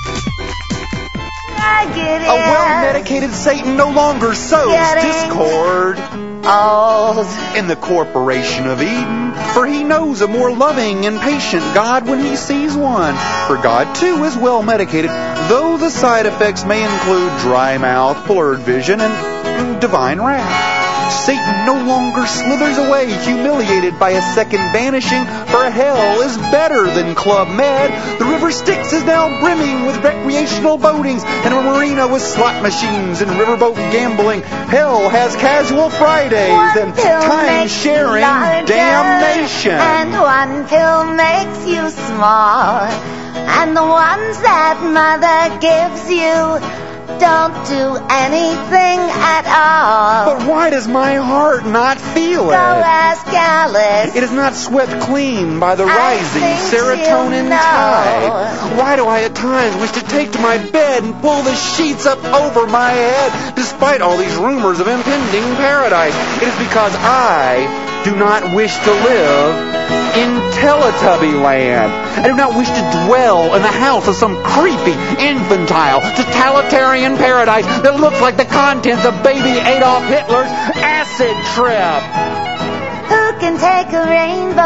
I get it. A well-medicated Satan no longer sows discord oh. in the corporation of Eden, for he knows a more loving and patient God when he sees one. For God, too, is well-medicated, though the side effects may include dry mouth, blurred vision, and divine wrath. Satan no longer slithers away, humiliated by a second vanishing, for hell is better than Club Med. The River Styx is now brimming with recreational boatings and a marina with slot machines and riverboat gambling. Hell has casual Fridays One and pill time-sharing makes you damnation. And one pill makes you small. And the ones that mother gives you don't do anything at all. But why does my heart not feel Go it? ask Alice. It is not swept clean by the I rising think serotonin you know. tide. Why do I at times wish to take to my bed and pull the sheets up over my head, despite all these rumors of impending paradise? It is because I do not wish to live in Teletubby land. I do not wish to dwell in the house of some creepy, infantile, totalitarian paradise that looks like the contents of baby Adolf Hitler's acid trip. Who can take a rainbow,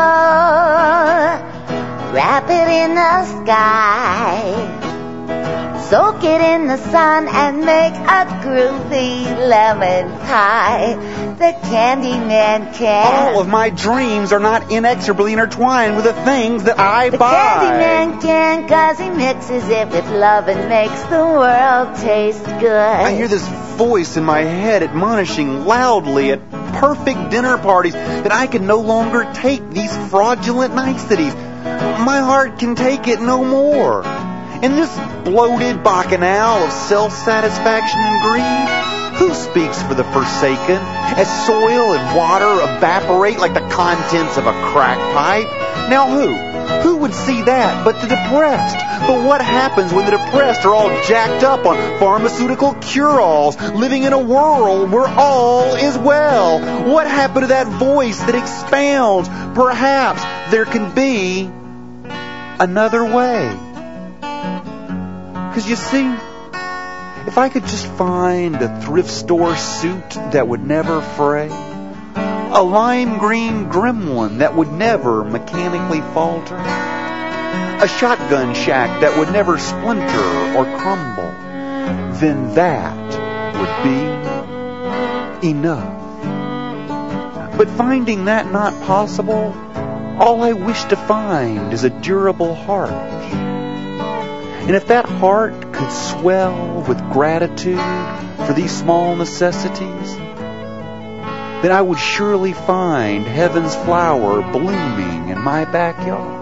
wrap it in the sky, soak it in the sun and make a groovy lemon pie? The Candyman can. All of my dreams are not inexorably intertwined with the things that I the buy. Candyman can, 'cause he mixes it with love and makes the world taste good. I hear this voice in my head admonishing loudly at perfect dinner parties that I can no longer take these fraudulent niceties. My heart can take it no more. In this bloated bacchanal of self-satisfaction and greed, who speaks for the forsaken as soil and water evaporate like the contents of a crack pipe? Now who? Who would see that but the depressed? But what happens when the depressed are all jacked up on pharmaceutical cure-alls, living in a world where all is well? What happened to that voice that expounds, perhaps there can be another way? Because you see, if I could just find a thrift store suit that would never fray, a lime green gremlin that would never mechanically falter, a shotgun shack that would never splinter or crumble, then that would be enough. But finding that not possible, all I wish to find is a durable heart. And if that heart could swell with gratitude for these small necessities, then I would surely find heaven's flower blooming in my backyard.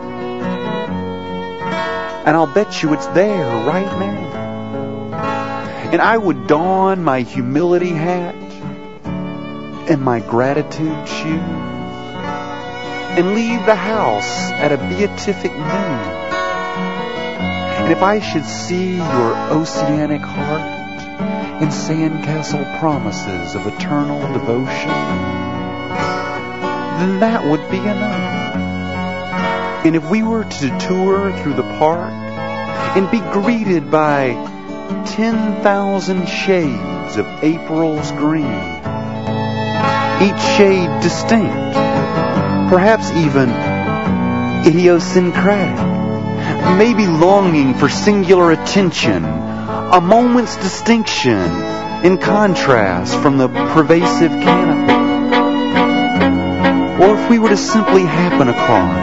And I'll bet you it's there right now. And I would don my humility hat and my gratitude shoes and leave the house at a beatific noon. And if I should see your oceanic heart and sandcastle promises of eternal devotion, then that would be enough. And if we were to tour through the park and be greeted by ten thousand shades of April's green, each shade distinct, perhaps even idiosyncratic, maybe longing for singular attention, a moment's distinction in contrast from the pervasive canopy. Or if we were to simply happen upon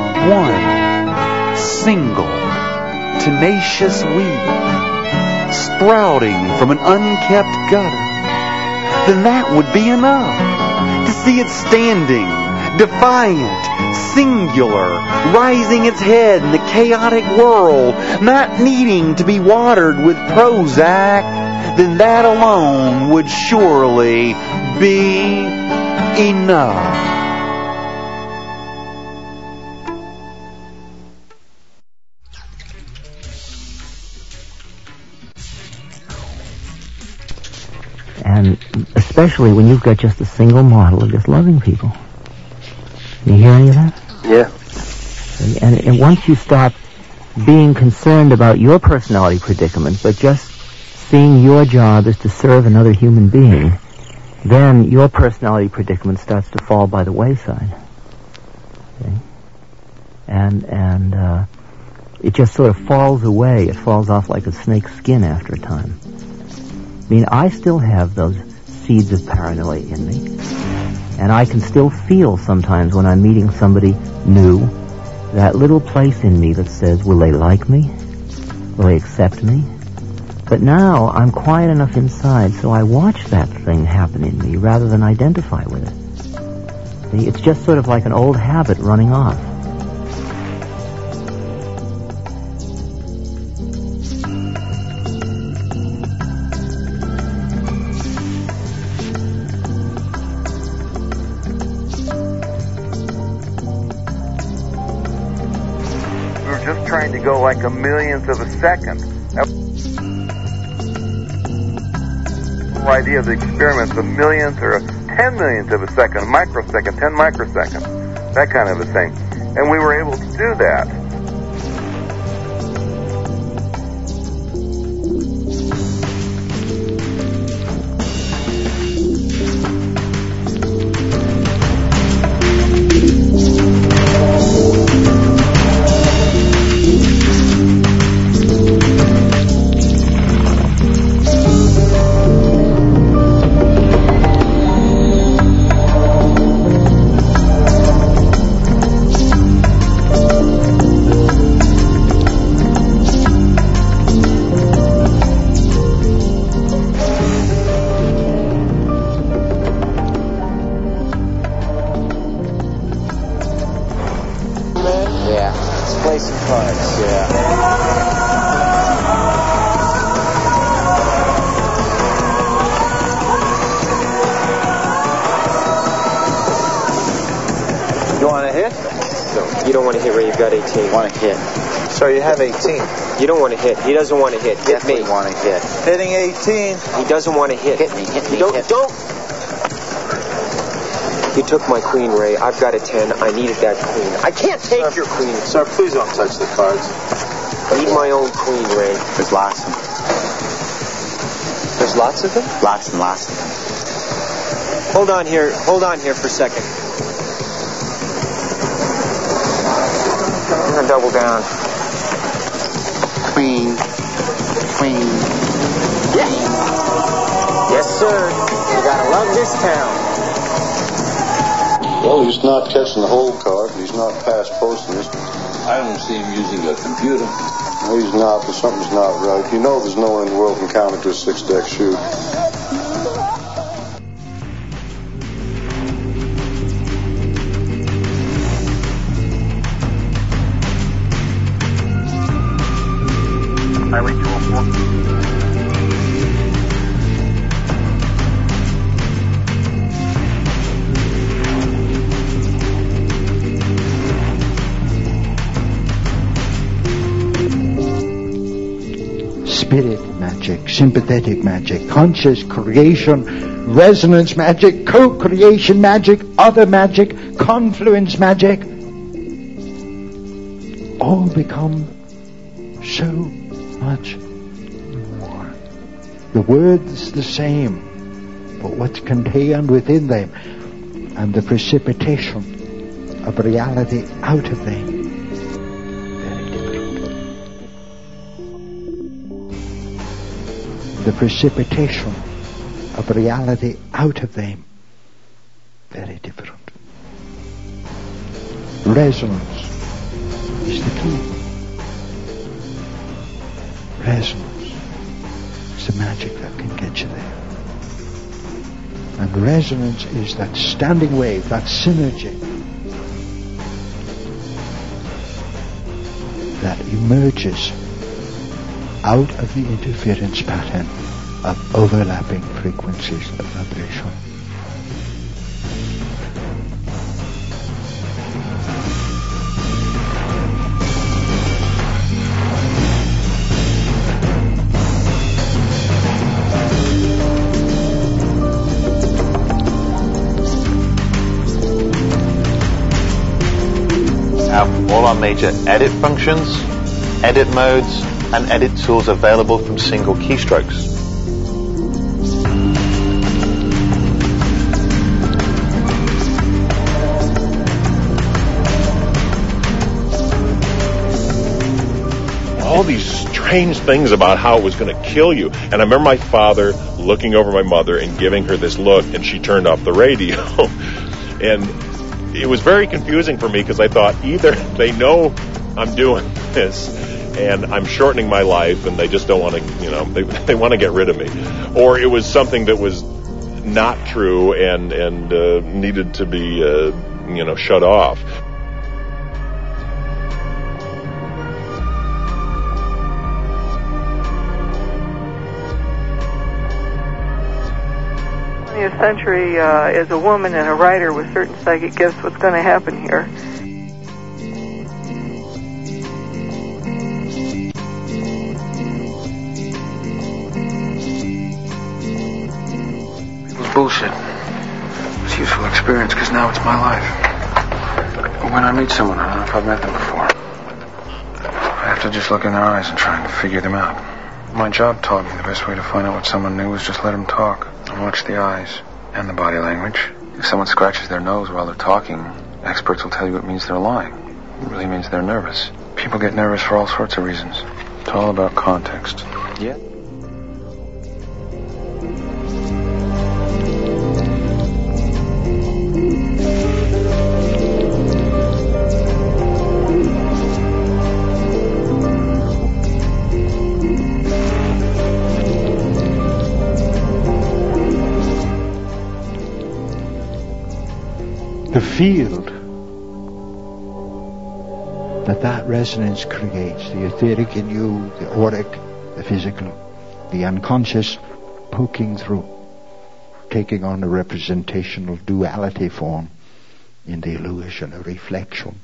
one single tenacious weed sprouting from an unkept gutter, then that would be enough. To see it standing, defiant, singular, rising its head in the chaotic world, not needing to be watered with Prozac, then that alone would surely be enough. And especially when you've got just a single model of just loving people. You hear any of that? Yeah. And, and once you stop being concerned about your personality predicament, but just seeing your job is to serve another human being, then your personality predicament starts to fall by the wayside. Okay? And and uh, it just sort of falls away. It falls off like a snake's skin after a time. I mean, I still have those seeds of paranoia in me. And I can still feel sometimes when I'm meeting somebody new, that little place in me that says, will they like me? Will they accept me? But now I'm quiet enough inside so I watch that thing happen in me rather than identify with it. See, it's just sort of like an old habit running off. Trying to go like a millionth of a second. The whole idea of the experiment, a millionth or a ten millionth of a second, a microsecond, ten microseconds, that kind of a thing. And we were able to do that. So you have eighteen. You don't want to hit. He doesn't want to hit. Hit Definitely me. want to hit. Hitting eighteen. He doesn't want to hit. Hit me, hit me, Don't, hit me. don't. You took my queen, Ray. I've got a ten. I needed that queen. I can't take Sir, your queen. Sir, please don't touch the cards. I need my own queen, Ray. There's lots of them. There's lots of them? Lots and lots of them. Hold on here. Hold on here for a second. I'm gonna double down. Queen. Queen. Yeah. Yes, sir. You gotta love this town. Well, he's not catching the whole card. He's not past posting this. I don't see him using a computer. No, he's not, but something's not right. You know there's no one in the world can count it to a six-deck shoot. Highway two oh four. Spirit magic, sympathetic magic, conscious creation, resonance magic, co-creation magic, other magic, confluence magic, all become so much more. The word's the same, but what's contained within them and the precipitation of reality out of them, very different. The precipitation of reality out of them, very different. Resonance is the key. Resonance is the magic that can get you there. And resonance is that standing wave, that synergy that emerges out of the interference pattern of overlapping frequencies of vibration. Have all our major edit functions, edit modes, and edit tools available from single keystrokes. all these strange things about how it was going to kill you. And I remember my father looking over my mother and giving her this look, and she turned off the radio. And it was very confusing for me because I thought either they know I'm doing this and I'm shortening my life and they just don't want to, you know, they they want to get rid of me, or it was something that was not true and and uh, needed to be, uh, you know, shut off. twentieth century, uh, as a woman and a writer with certain psychic gifts, what's going to happen here? It was bullshit. It was useful experience because now it's my life. When I meet someone, I don't know if I've met them before. I have to just look in their eyes and try and figure them out. My job taught me the best way to find out what someone knew was just let them talk and watch the eyes and the body language. If someone scratches their nose while they're talking, experts will tell you it means they're lying. It really means they're nervous. People get nervous for all sorts of reasons. It's all about context. Yeah. The field that that resonance creates, the etheric in you, the auric, the physical, the unconscious poking through, taking on a representational duality form in the illusion, a reflection.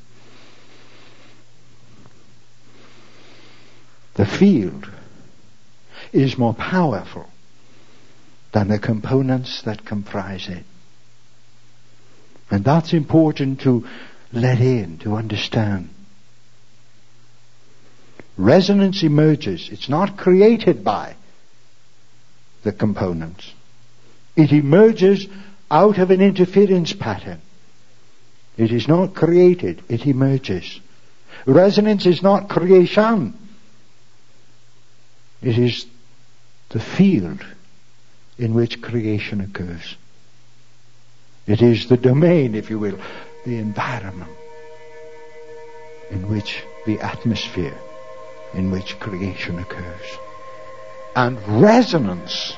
The field is more powerful than the components that comprise it. And that's important to let in, to understand. Resonance emerges. It's not created by the components. It emerges out of an interference pattern. It is not created, it emerges. Resonance is not creation. It is the field in which creation occurs. It is the domain, if you will, the environment in which the atmosphere in which creation occurs. And resonance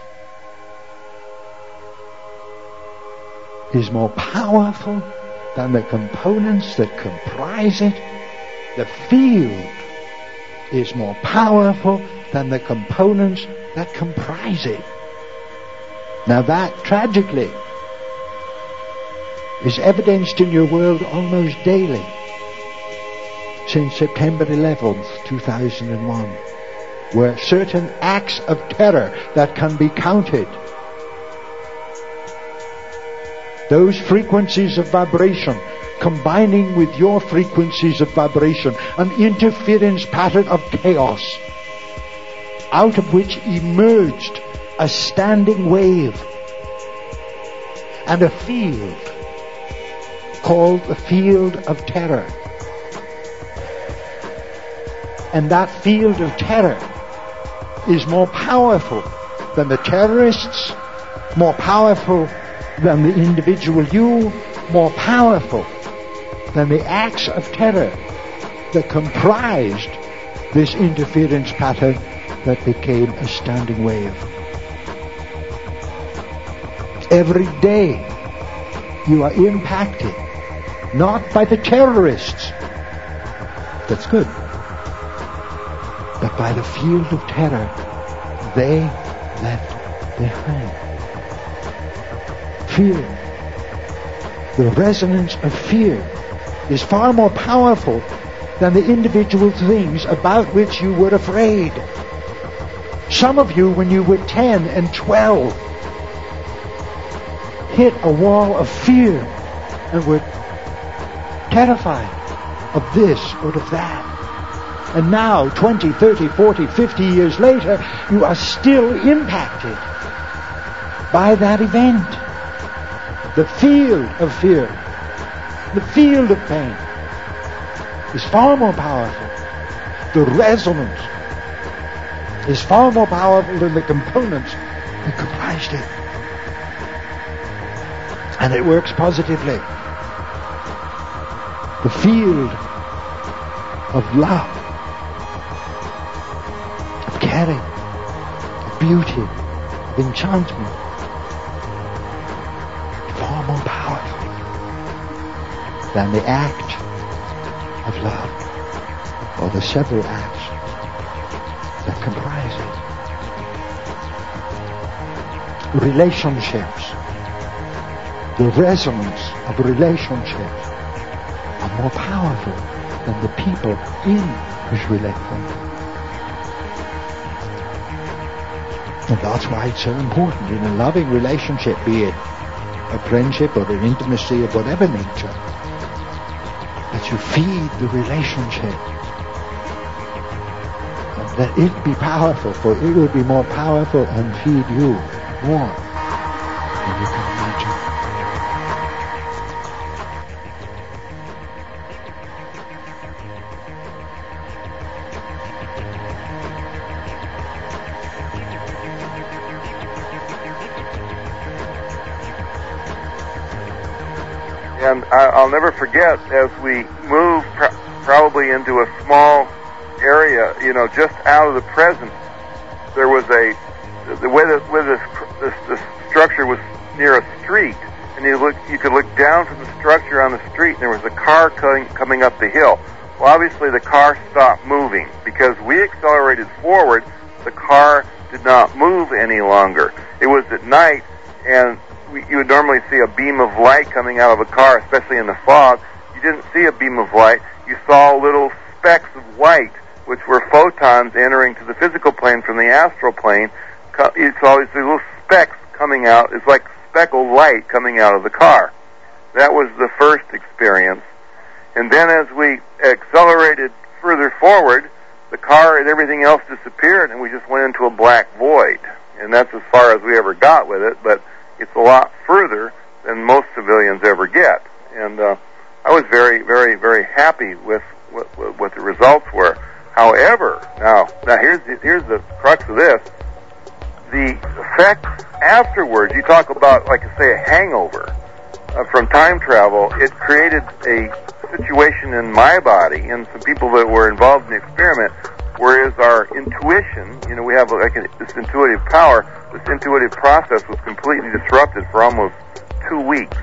is more powerful than the components that comprise it. The field is more powerful than the components that comprise it. Now that, tragically, is evidenced in your world almost daily since September eleventh, two thousand one, where certain acts of terror that can be counted, those frequencies of vibration combining with your frequencies of vibration, an interference pattern of chaos, out of which emerged a standing wave and a field called the field of terror. And that field of terror is more powerful than the terrorists, more powerful than the individual you, more powerful than the acts of terror that comprised this interference pattern that became a standing wave. Every day you are impacted not by the terrorists, that's good, but by the field of terror they left behind. Fear, the resonance of fear, is far more powerful than the individual things about which you were afraid. Some of you, when you were ten and twelve, hit a wall of fear and were terrified of this or of that. And now, twenty, thirty, forty, fifty years later, you are still impacted by that event. The field of fear, the field of pain is far more powerful. The resonance is far more powerful than the components that comprised it. And it works positively. The field of love, of caring, of beauty, of enchantment, far more powerful than the act of love, or the several acts that comprise it. Relationships, the resonance of relationships are more powerful than the people in which we let them. And that's why it's so important in a loving relationship, be it a friendship or an intimacy of whatever nature, that you feed the relationship. And that it be powerful, for it will be more powerful and feed you more than you can imagine. And I'll never forget, as we moved pr- probably into a small area, you know, just out of the present, there was a, the way that where this, this, this structure was near a street, and you look, you could look down from the structure on the street, and there was a car coming, coming up the hill. Well, obviously the car stopped moving, because we accelerated forward, the car did not move any longer. It was at night, and we, you would normally see a beam of light coming out of a car, especially in the fog. You didn't see a beam of light. You saw little specks of white, which were photons entering to the physical plane from the astral plane. You saw these little specks coming out. It's like speckled light coming out of the car. That was the first experience. And then as we accelerated further forward, the car and everything else disappeared, and we just went into a black void. And that's as far as we ever got with it, but it's a lot further than most civilians ever get. And uh, I was very, very, very happy with what, what the results were. However, now, now here's the, here's the crux of this. The effects afterwards, you talk about, like I say, a hangover uh, from time travel. It created a situation in my body and some people that were involved in the experiment, whereas our intuition, you know, we have like a, this intuitive power, this intuitive process was completely disrupted for almost two weeks.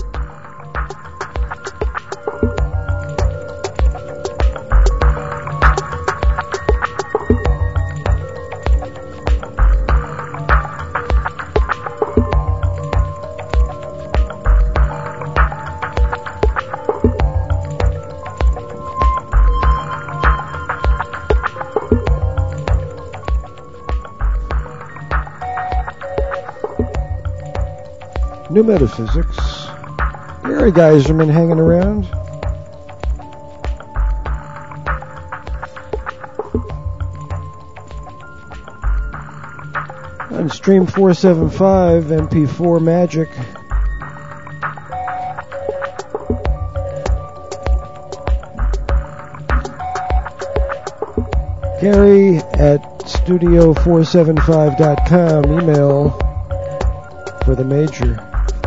New Metaphysics. Gary Geiserman hanging around. On Stream four seventy-five, M P four Magic. Gary at studio four seventy-five dot com. Email for the major.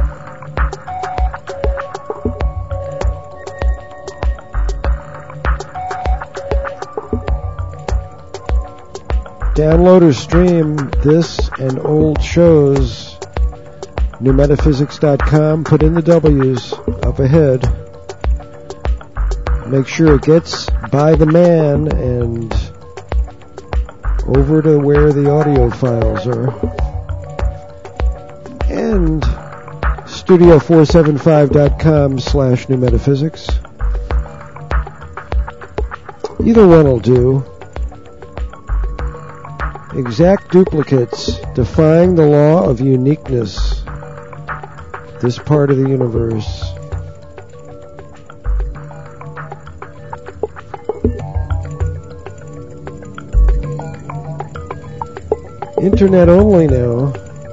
Download or stream this and old shows. new metaphysics dot com. Put in the W's up ahead. Make sure it gets by the man and over to where the audio files are. And studio four seventy-five dot com slash new metaphysics. Either one will do. Exact duplicates defying the law of uniqueness. This part of the universe. Internet only now.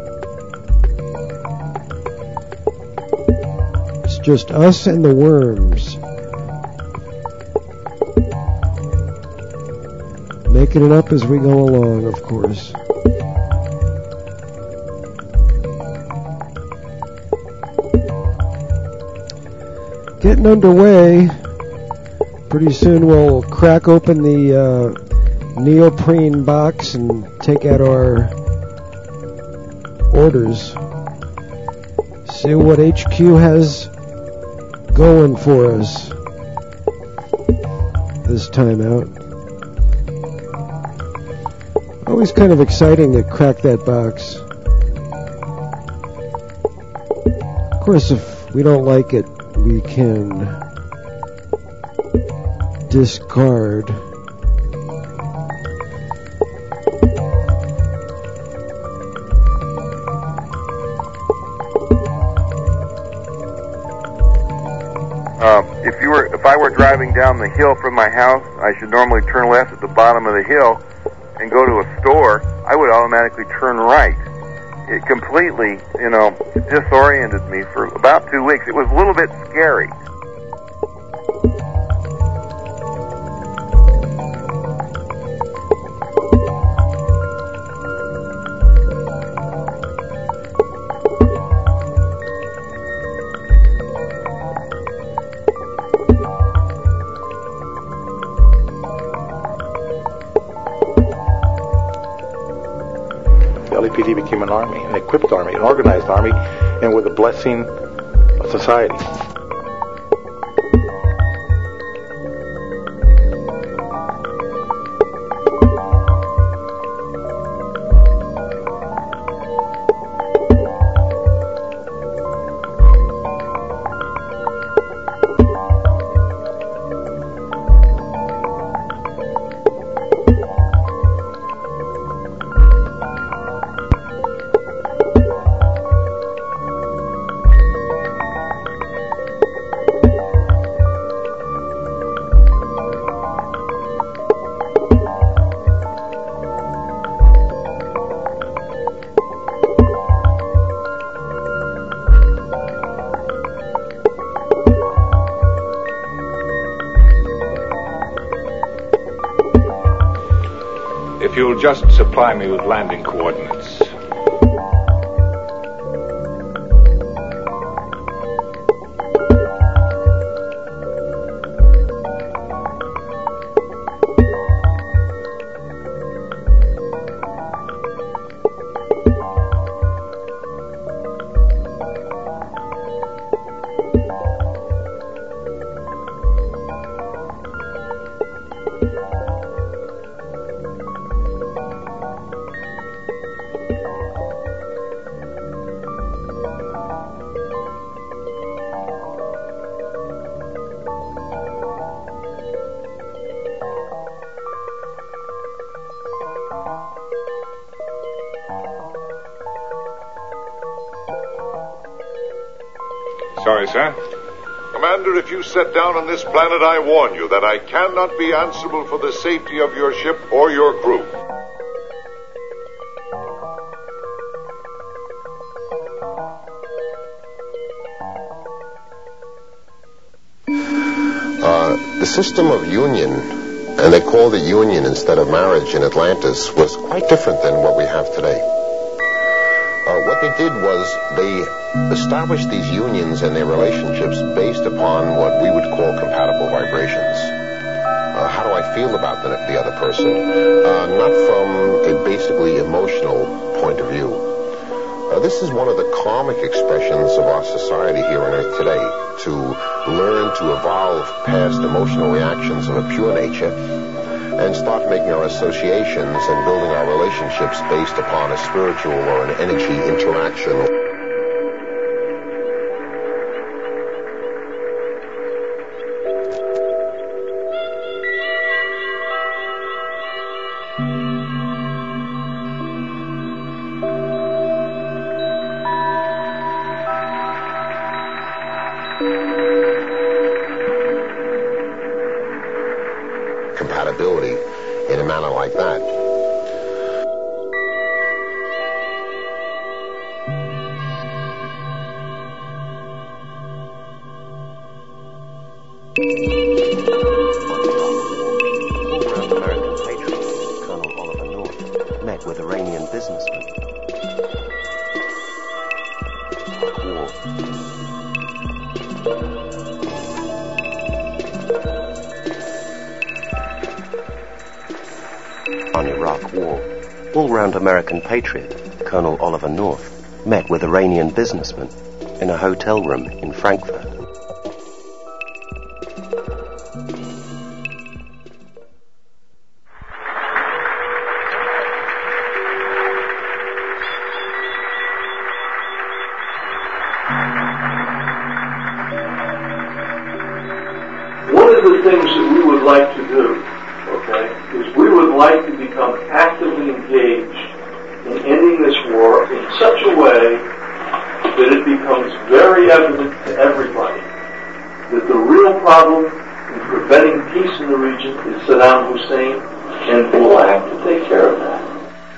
It's just us and the worms. Making it up as we go along, of course. Getting underway. Pretty soon we'll crack open the uh, neoprene box and take out our orders. See what H Q has going for us this time out. Always kind of exciting to crack that box. Of course, if we don't like it, we can discard. Um, if you were, if I were driving down the hill from my house, I should normally turn left at the bottom of the hill and go to a store. I would automatically turn right. It completely, you know, disoriented me for about two weeks. It was a little bit scary. The L A P D became an army, an equipped army, an organized army, and with the blessing of society. If you'll just supply me with landing coordinates. Sorry, sir. Commander, if you set down on this planet, I warn you that I cannot be answerable for the safety of your ship or your crew. Uh, the system of union, and they called it union instead of marriage in Atlantis, was quite different than what we have today. Uh, what they did was they established these unions and their relationships based upon what we would call compatible vibrations. Uh, how do I feel about the, the other person? Uh, not from a basically emotional point of view. Uh, this is one of the karmic expressions of our society here on Earth today, to learn to evolve past emotional reactions of a pure nature and start making our associations and building our relationships based upon a spiritual or an energy interaction. Compatibility in a manner like that. Iran-Iraq War, all-round American patriot, Colonel Oliver North, met with Iranian businessmen in a hotel room in Frankfurt. One of the things that we would like to do, okay, is we would like to become actively engaged in ending this war in such a way that it becomes very evident to everybody that the real problem in preventing peace in the region is Saddam Hussein, and we'll have to take care of that.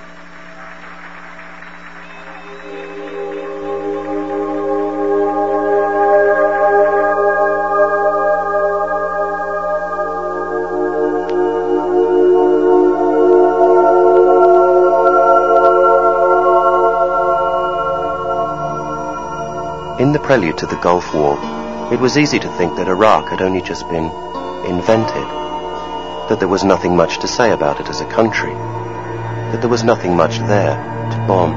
In the prelude to the Gulf War, it was easy to think that Iraq had only just been invented, that there was nothing much to say about it as a country, that there was nothing much there to bomb.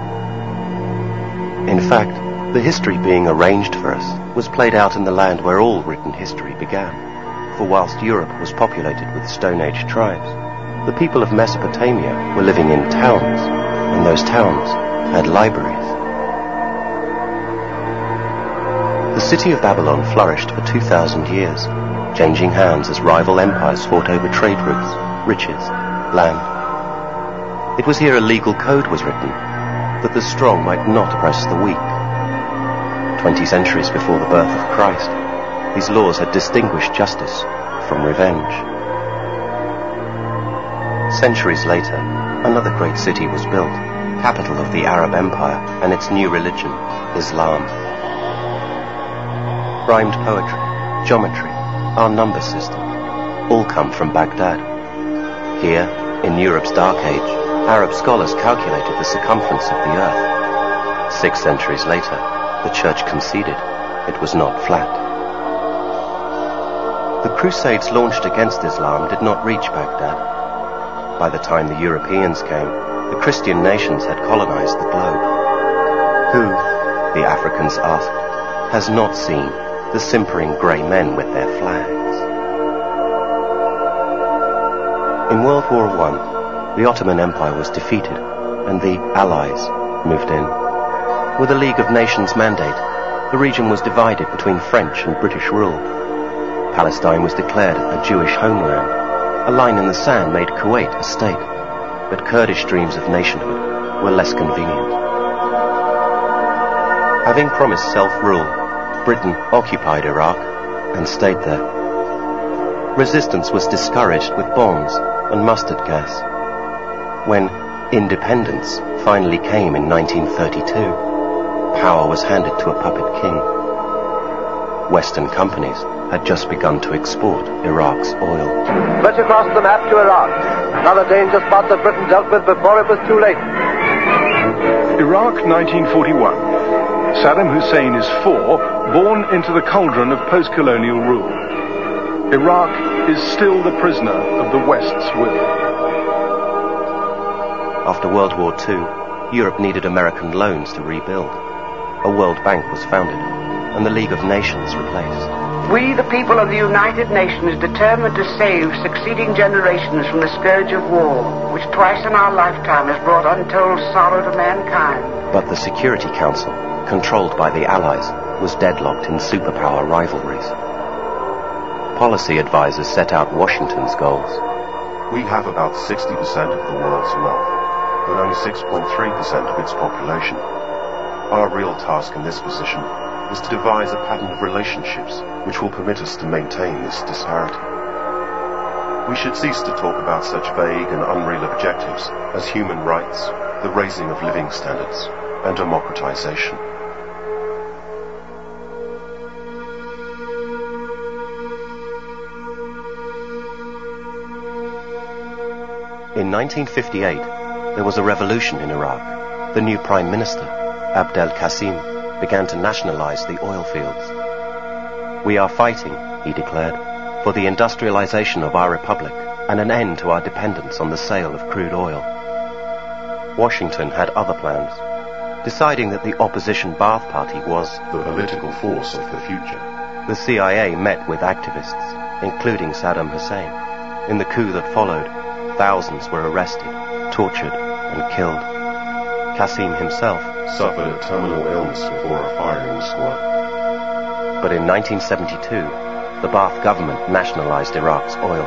In fact, the history being arranged for us was played out in the land where all written history began, for whilst Europe was populated with Stone Age tribes, the people of Mesopotamia were living in towns, and those towns had libraries. The city of Babylon flourished for two thousand years, changing hands as rival empires fought over trade routes, riches, land. It was here a legal code was written, that the strong might not oppress the weak. Twenty centuries before the birth of Christ, these laws had distinguished justice from revenge. Centuries later, another great city was built, capital of the Arab Empire and its new religion, Islam. Rhymed poetry, geometry, our number system, all come from Baghdad. Here, in Europe's Dark Age, Arab scholars calculated the circumference of the earth. Six centuries later, the church conceded it was not flat. The Crusades launched against Islam did not reach Baghdad. By the time the Europeans came, the Christian nations had colonized the globe. Who, the Africans asked, has not seen the simpering grey men with their flags? In World War One, the Ottoman Empire was defeated and the Allies moved in. With a League of Nations mandate, the region was divided between French and British rule. Palestine was declared a Jewish homeland. A line in the sand made Kuwait a state, but Kurdish dreams of nationhood were less convenient. Having promised self-rule, Britain occupied Iraq and stayed there. Resistance was discouraged with bombs and mustard gas. When independence finally came in nineteen thirty-two, power was handed to a puppet king. Western companies had just begun to export Iraq's oil. Stretch across the map to Iraq. Another danger spot that Britain dealt with before it was too late. Iraq, nineteen forty-one. Saddam Hussein is four, born into the cauldron of post-colonial rule. Iraq is still the prisoner of the West's will. After World War Two, Europe needed American loans to rebuild. A World Bank was founded, and the League of Nations replaced. We, the people of the United Nations, determined to save succeeding generations from the scourge of war, which twice in our lifetime has brought untold sorrow to mankind. But the Security Council, controlled by the Allies, was deadlocked in superpower rivalries. Policy advisors set out Washington's goals. We have about sixty percent of the world's wealth, but only six point three percent of its population. Our real task in this position is to devise a pattern of relationships which will permit us to maintain this disparity. We should cease to talk about such vague and unreal objectives as human rights, the raising of living standards, and democratization. In nineteen fifty-eight, there was a revolution in Iraq. The new Prime Minister, Abdel Qasim, began to nationalize the oil fields. We are fighting, he declared, for the industrialization of our republic and an end to our dependence on the sale of crude oil. Washington had other plans, deciding that the opposition Ba'ath Party was the political force of the future. The C I A met with activists, including Saddam Hussein. In the coup that followed, thousands were arrested, tortured, and killed. Qasim himself suffered a terminal illness before a firing squad. But in nineteen seventy-two, the Ba'ath government nationalized Iraq's oil.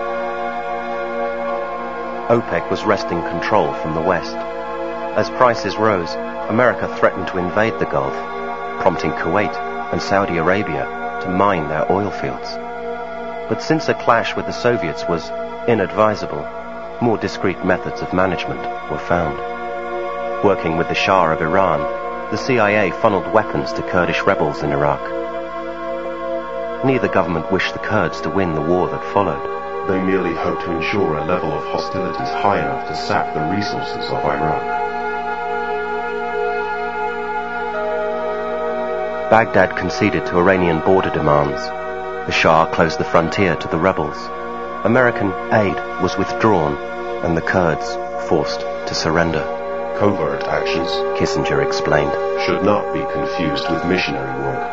OPEC was wresting control from the West. As prices rose, America threatened to invade the Gulf, prompting Kuwait and Saudi Arabia to mine their oil fields. But since a clash with the Soviets was inadvisable, more discreet methods of management were found. Working with the Shah of Iran, the C I A funneled weapons to Kurdish rebels in Iraq. Neither government wished the Kurds to win the war that followed. They merely hoped to ensure a level of hostilities high enough to sap the resources of Iraq. Baghdad conceded to Iranian border demands. The Shah closed the frontier to the rebels. American aid was withdrawn, and the Kurds forced to surrender. Covert actions, Kissinger explained, should not be confused with missionary work.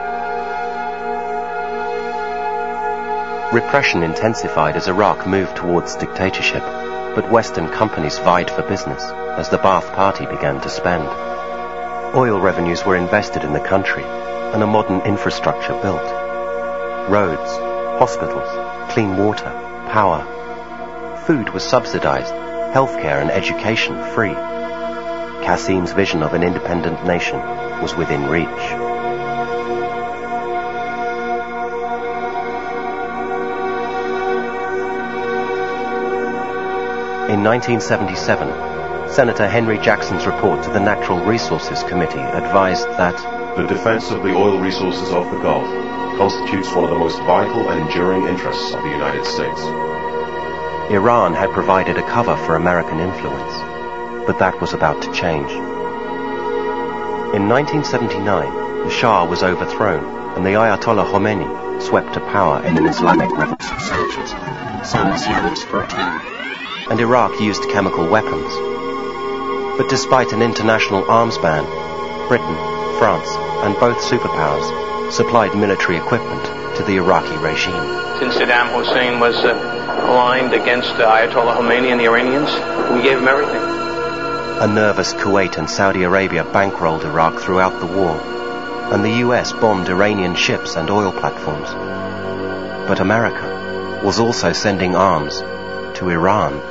Repression intensified as Iraq moved towards dictatorship, but Western companies vied for business as the Ba'ath Party began to spend. Oil revenues were invested in the country, and a modern infrastructure built. Roads, hospitals, clean water, power. Food was subsidized, healthcare and education free. Qasim's vision of an independent nation was within reach. In nineteen seventy-seven, Senator Henry Jackson's report to the Natural Resources Committee advised that the defense of the oil resources of the Gulf constitutes one of the most vital and enduring interests of the United States. Iran had provided a cover for American influence, but that was about to change. In nineteen seventy-nine, the Shah was overthrown, and the Ayatollah Khomeini swept to power in an Islamic revolution. And Iraq used chemical weapons. But despite an international arms ban, Britain, France, and both superpowers supplied military equipment to the Iraqi regime. Since Saddam Hussein was uh, aligned against uh, Ayatollah Khomeini and the Iranians, we gave him everything. A nervous Kuwait and Saudi Arabia bankrolled Iraq throughout the war, and the U S bombed Iranian ships and oil platforms. But America was also sending arms to Iran.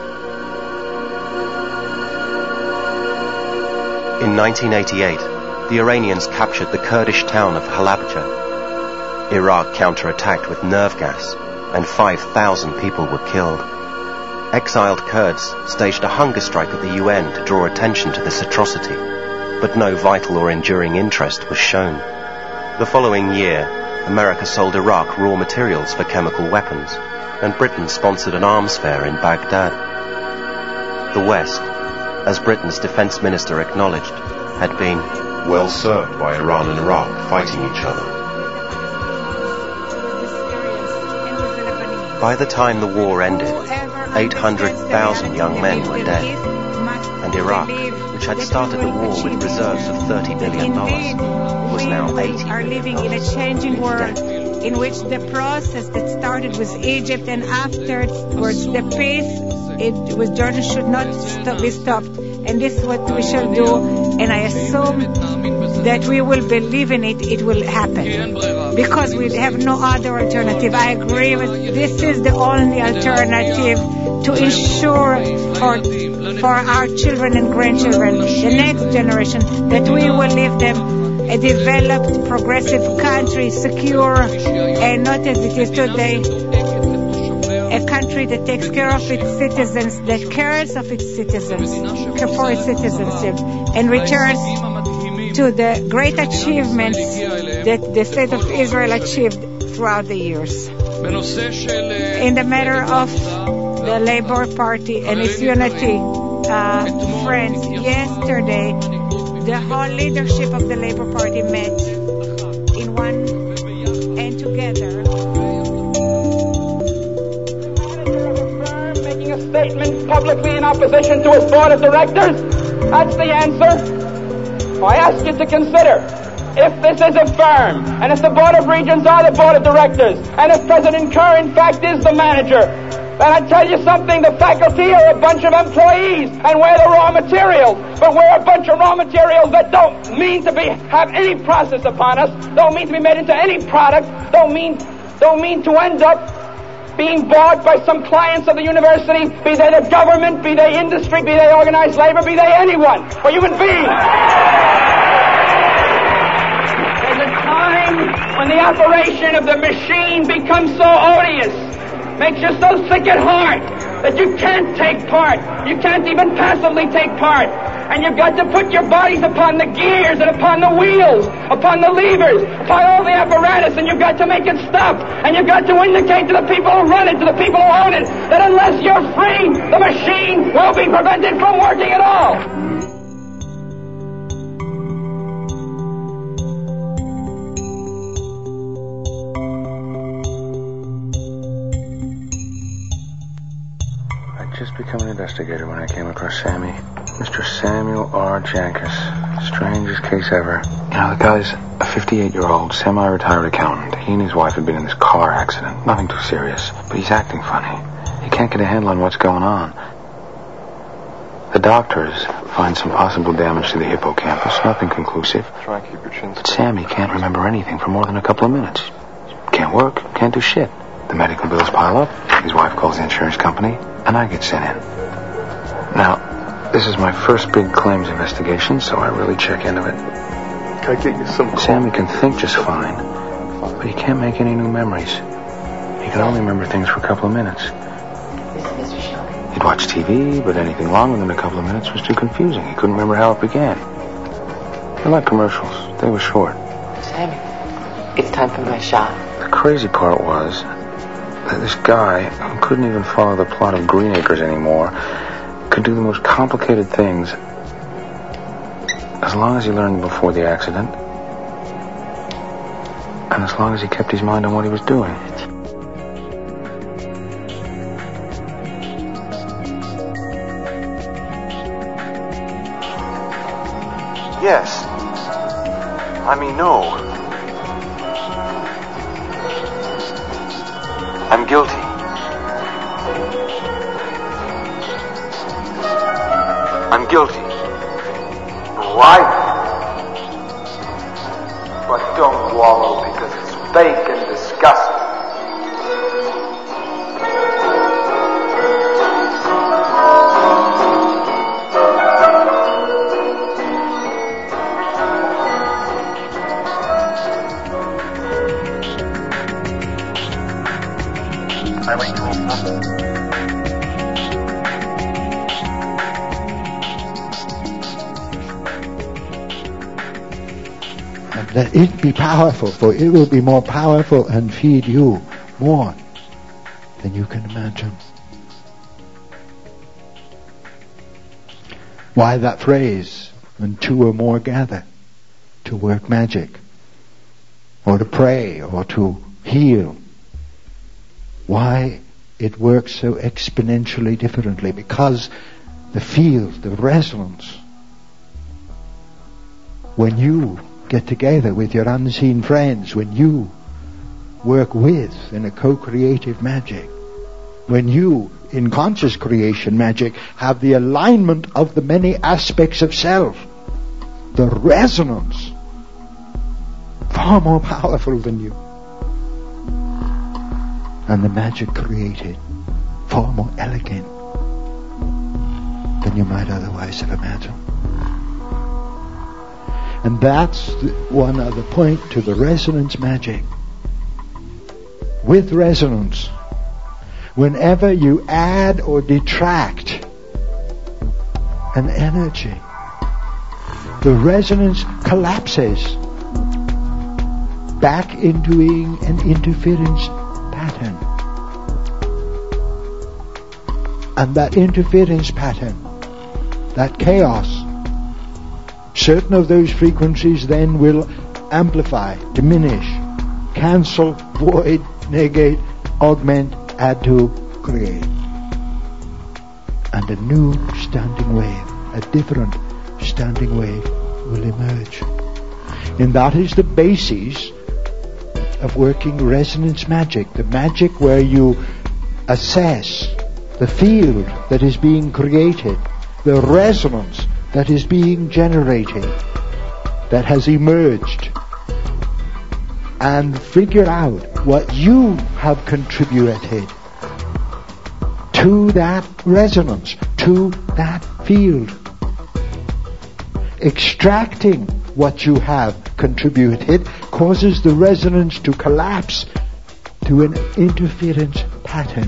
In nineteen eighty-eight, the Iranians captured the Kurdish town of Halabja. Iraq counterattacked with nerve gas, and five thousand people were killed. Exiled Kurds staged a hunger strike at the U N to draw attention to this atrocity, but no vital or enduring interest was shown. The following year, America sold Iraq raw materials for chemical weapons, and Britain sponsored an arms fair in Baghdad. The West, as Britain's defense minister acknowledged, had been well served by Iran and Iraq fighting each other. By the time the war ended, eight hundred thousand young men were dead, and Iraq, which had started the war with reserves of thirty billion dollars, was now eighty are living in a changing world in which the process that started with Egypt and afterwards the peace it, with Jordan should not stop, be stopped. And this is what we shall do. And I assume that we will believe in it, it will happen. Because we have no other alternative. I agree with this is the only alternative to ensure for, for our children and grandchildren, the next generation, that we will leave them a developed, progressive country, secure, and not as it is today. A country that takes care of its citizens, that cares of its citizens, for its citizenship, and returns to the great achievements that the state of Israel achieved throughout the years. In the matter of the Labour Party and its unity, uh, friends, yesterday the whole leadership of the Labour Party met in one and together. stand publicly in opposition to his board of directors? That's the answer. I ask you to consider, if this is a firm, and if the Board of Regents are the Board of Directors, and if President Kerr in fact is the manager, then I tell you something, the faculty are a bunch of employees, and we're the raw materials, but we're a bunch of raw materials that don't mean to be have any process upon us, don't mean to be made into any product, don't mean, don't mean to end up being bought by some clients of the university, be they the government, be they industry, be they organized labor, be they anyone, or human beings. There's a time when the operation of the machine becomes so odious, makes you so sick at heart, that you can't take part. You can't even passively take part. And you've got to put your bodies upon the gears and upon the wheels, upon the levers, upon all the apparatus, and you've got to make it stop. And you've got to indicate to the people who run it, to the people who own it, that unless you're free, the machine will be prevented from working at all. I'd just become an investigator when I came across Sammy. Mister Samuel R. Jankus. Strangest case ever. You know, the guy's a fifty-eight-year-old, semi-retired accountant. He and his wife had been in this car accident. Nothing too serious. But he's acting funny. He can't get a handle on what's going on. The doctors find some possible damage to the hippocampus. Nothing conclusive. Try and keep your chin straight. But Sammy can't remember anything for more than a couple of minutes. Can't work. Can't do shit. The medical bills pile up. His wife calls the insurance company. And I get sent in. Now, this is my first big claims investigation, so I really check into it. Can I get you some coffee? Sammy can think just fine, but he can't make any new memories. He can only remember things for a couple of minutes. He'd watch T V, but anything longer than a couple of minutes was too confusing. He couldn't remember how it began. They're like commercials. They were short. Sammy, it's time for my shot. The crazy part was that this guy, who couldn't even follow the plot of Green Acres anymore, could do the most complicated things as long as he learned them before the accident and as long as he kept his mind on what he was doing. Yes. I mean, no. I'm guilty. I'm guilty. Right. But don't wallow because it's fake and disgusting. Let it be powerful, for it will be more powerful and feed you more than you can imagine. Why that phrase, when two or more gather to work magic, or to pray, or to heal? Why it works so exponentially differently? Because the field, the resonance, when you get together with your unseen friends, when you work with in a co-creative magic, when you in conscious creation magic have the alignment of the many aspects of self, the resonance far more powerful than you, and the magic created far more elegant than you might otherwise have imagined. And that's the one other point to the resonance magic. With resonance, whenever you add or detract an energy, the resonance collapses back into being an interference pattern. And that interference pattern, that chaos, certain of those frequencies then will amplify, diminish, cancel, void, negate, augment, add to, create. and a new standing wave, a different standing wave will emerge. And that is the basis of working resonance magic, the magic where you assess the field that is being created, the resonance that is being generated, that has emerged, and figure out what you have contributed to that resonance, to that field. Extracting what you have contributed causes the resonance to collapse to an interference pattern.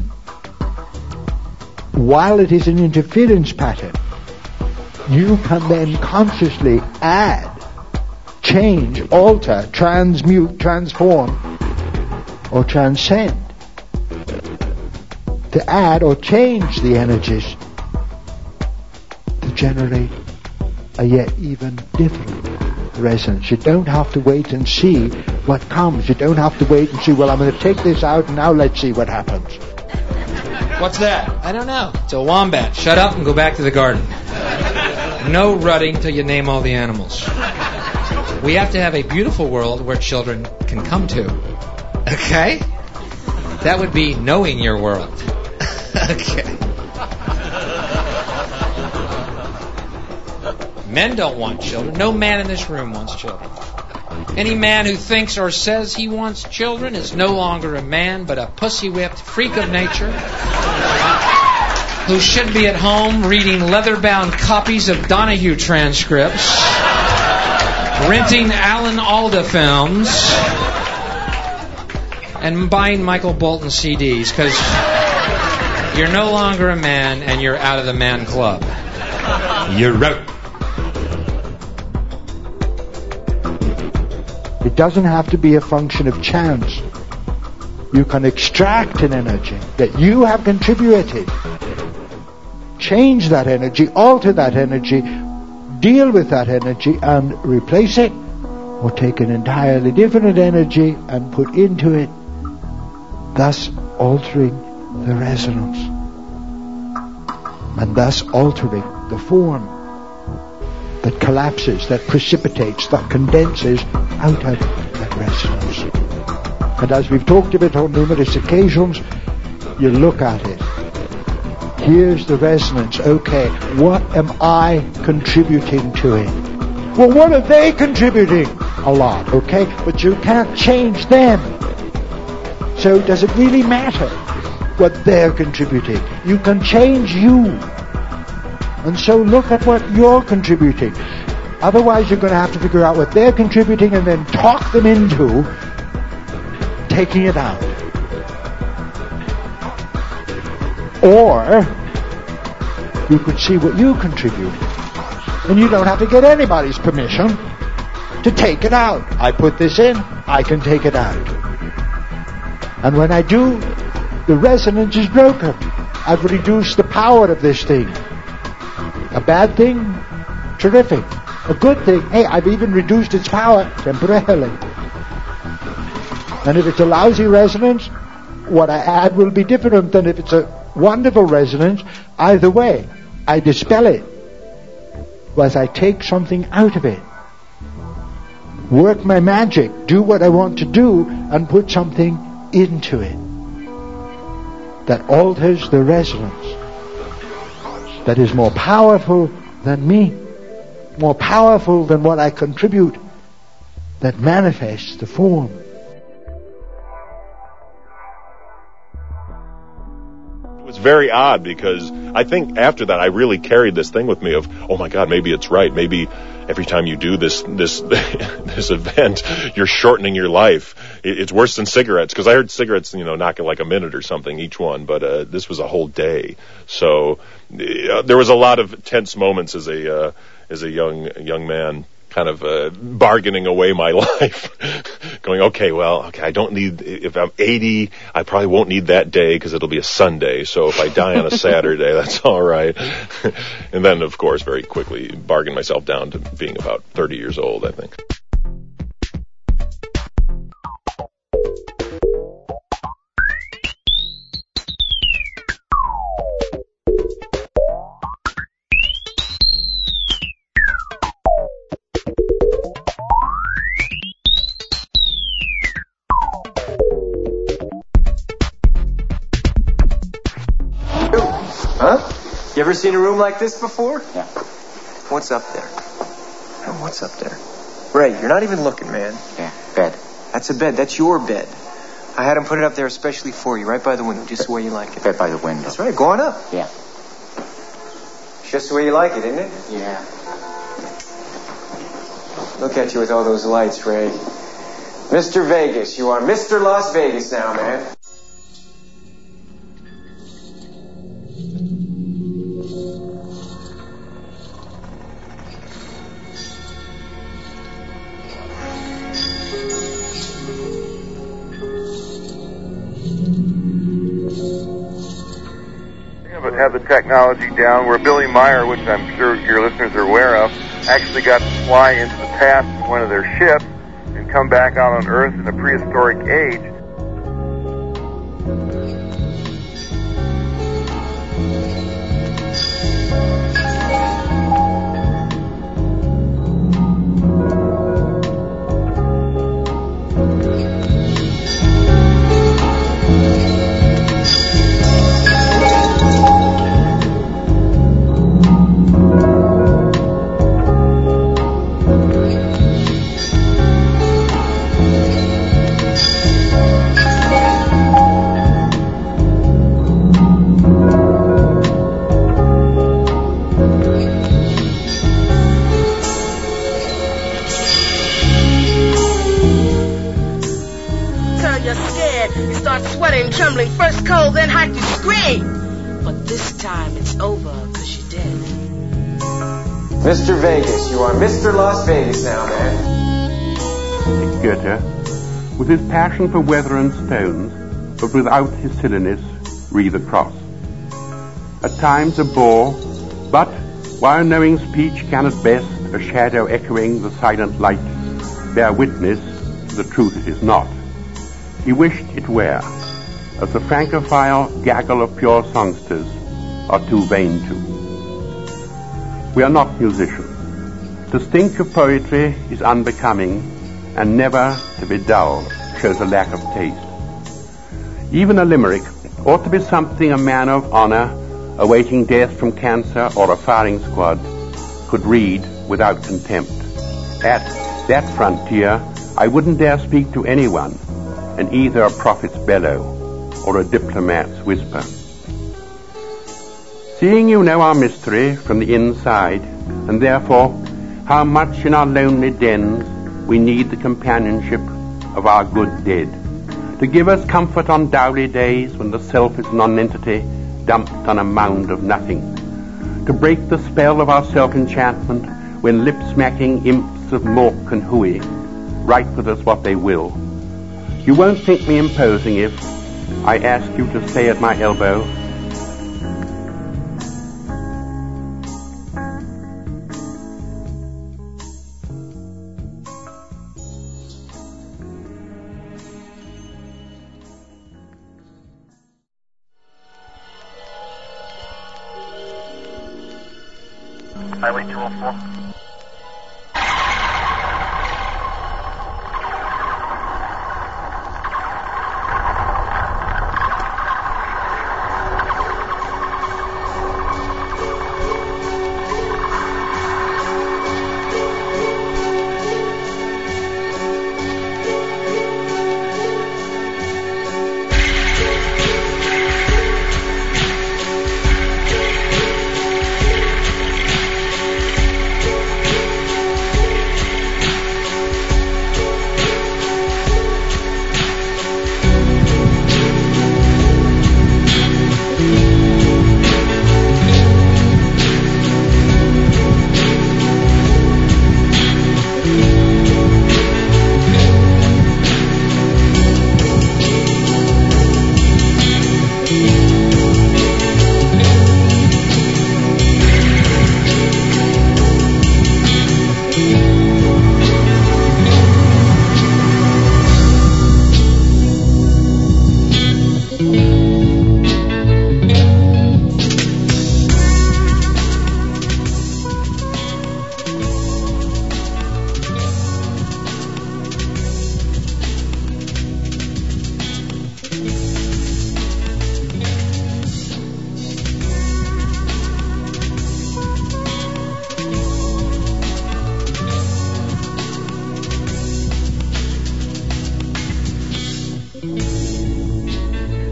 While it is an interference pattern, you can then consciously add, change, alter, transmute, transform, or transcend, to add or change the energies to generate a yet even different resonance. You don't have to wait and see what comes. You don't have to wait and see, well, I'm going to take this out and now let's see what happens. What's that? I don't know. It's a wombat. Shut up and go back to the garden. No rutting till you name all the animals. We have to have a beautiful world where children can come to. Okay? That would be knowing your world. Okay. Men don't want children. No man in this room wants children. Any man who thinks or says he wants children is no longer a man, but a pussy-whipped freak of nature who should be at home reading leather-bound copies of Donahue transcripts, renting Alan Alda films, and buying Michael Bolton C Ds, because you're no longer a man and you're out of the man club. You're out. It doesn't have to be a function of chance. You can extract an energy that you have contributed, change that energy, alter that energy, deal with that energy and replace it, or take an entirely different energy and put into it, thus altering the resonance and thus altering the form that collapses, that precipitates, that condenses out of that resonance. And as we've talked of it on numerous occasions, you look at it. Here's the resonance. Okay, what am I contributing to it? Well, what are they contributing? A lot, okay? But you can't change them. So does it really matter what they're contributing? You can change you. And so look at what you're contributing. Otherwise you're going to have to figure out what they're contributing and then talk them into taking it out. Or you could see what you contribute. And you don't have to get anybody's permission to take it out. I put this in, I can take it out. And when I do, the resonance is broken. I've reduced the power of this thing. A bad thing? Terrific. A good thing? Hey, I've even reduced its power temporarily. And if it's a lousy resonance, what I add will be different than if it's a wonderful resonance. Either way, I dispel it. Whereas I take something out of it. Work my magic, do what I want to do, and put something into it that alters the resonance, that is more powerful than me, more powerful than what I contribute, that manifests the form. It was very odd because I think after that I really carried this thing with me of, oh my God, maybe it's right. Maybe every time you do this this this event, you're shortening your life. It's worse than cigarettes, because I heard cigarettes, you know, knock it like a minute or something each one, but uh, this was a whole day. So uh, there was a lot of tense moments as a uh, as a young young man, kind of uh, bargaining away my life, going, okay, well, okay, I don't need, if I'm eighty, I probably won't need that day because it'll be a Sunday. So if I die on a Saturday, that's all right. And then, of course, very quickly bargain myself down to being about thirty years old, I think. You ever seen a room like this before? Yeah. What's up there? What's up there? Ray, you're not even looking, man. Yeah, bed. That's a bed. That's your bed. I had him put it up there especially for you, right by the window, just the way you like it. Bed by the window. That's right. Go on up. Yeah. Just the way you like it, isn't it? Yeah. Look at you with all those lights, Ray. Mister Vegas. You are Mister Las Vegas now, man. But have the technology down where Billy Meyer, which I'm sure your listeners are aware of, actually got to fly into the past in one of their ships and come back out on Earth in a prehistoric age. Trembling, first cold, then hot, you scream. But this time it's over, because you're dead. Mister Vegas, you are Mister Las Vegas now, man. Goethe, with his passion for weather and stones, but without his silliness, wreathe a cross. At times a bore, but while knowing speech can at best, a shadow echoing the silent light, bear witness to the truth it is not. He wished it were, as the francophile gaggle of pure songsters are too vain to. We are not musicians. To stink of poetry is unbecoming, and never to be dull shows a lack of taste. Even a limerick ought to be something a man of honor, awaiting death from cancer or a firing squad, could read without contempt. At that frontier, I wouldn't dare speak to anyone, and either a prophet's bellow or a diplomat's whisper. Seeing you know our mystery from the inside, and therefore how much in our lonely dens we need the companionship of our good dead, to give us comfort on dowly days when the self is non-entity dumped on a mound of nothing, to break the spell of our self-enchantment when lip-smacking imps of Mork and Hooey write with us what they will. You won't think me imposing if I ask you to stay at my elbow. Highway two oh four.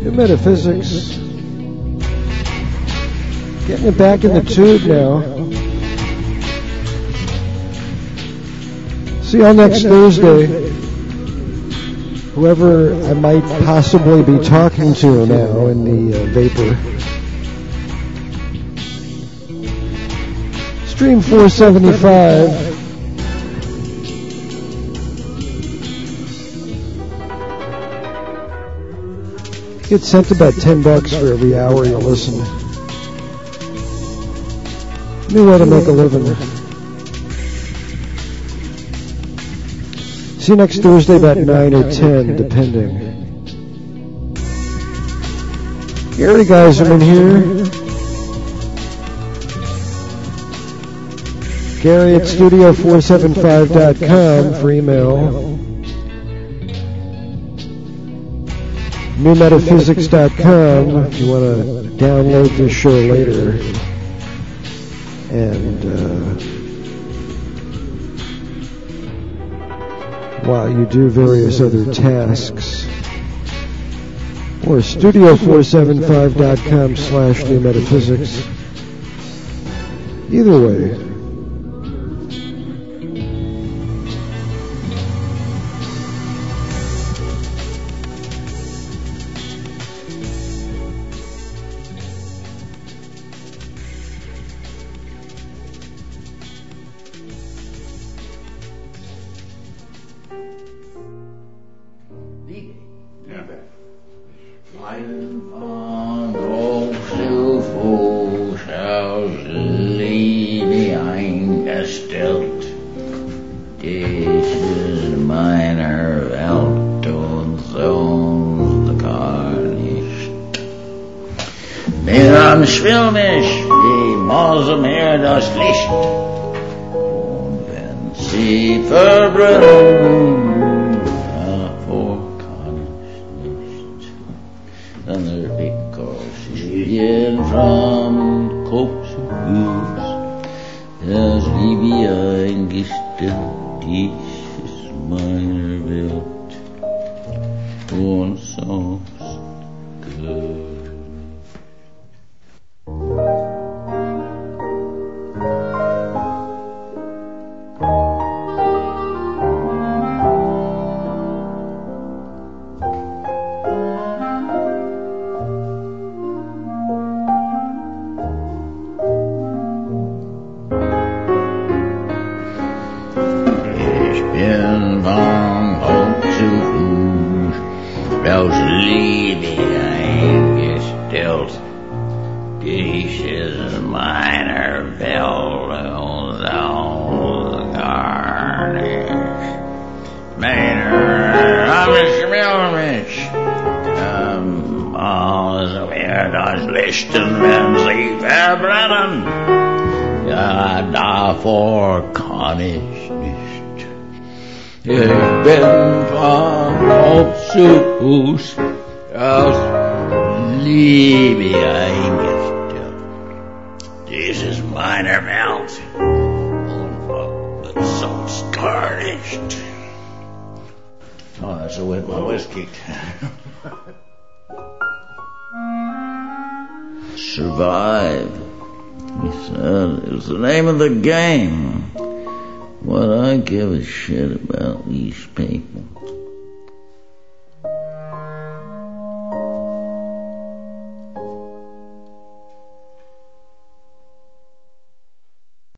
New Metaphysics. Getting it back in the tube now. See y'all next Thursday. Whoever I might possibly be talking to now in the uh, vapor. Stream four seventy-five. Get sent about ten bucks for every hour you listen. New way to make a living. See you next Thursday about nine or ten, depending. Gary Geiserman here. Gary at studio four seventy-five dot com for email. new metaphysics dot com if you want to download this show later. And uh, while you do various other tasks. Or studio four seventy-five dot com slash new metaphysics. Either way. Will mich, wie Mose mir das Licht. Und wenn sie verbrennen, davor kann ich nicht. Then there because gehen von Kopf zu Fuß, das Liebe eingestellt, dies ist meine Welt. Und sonst gut. Fuß aus Liebe eingestellt. Dies ist meine Welt und sonst gar nicht. Oh, that's a wet my whiskey. Survive, he said, is the name of the game. What I give a shit about these people.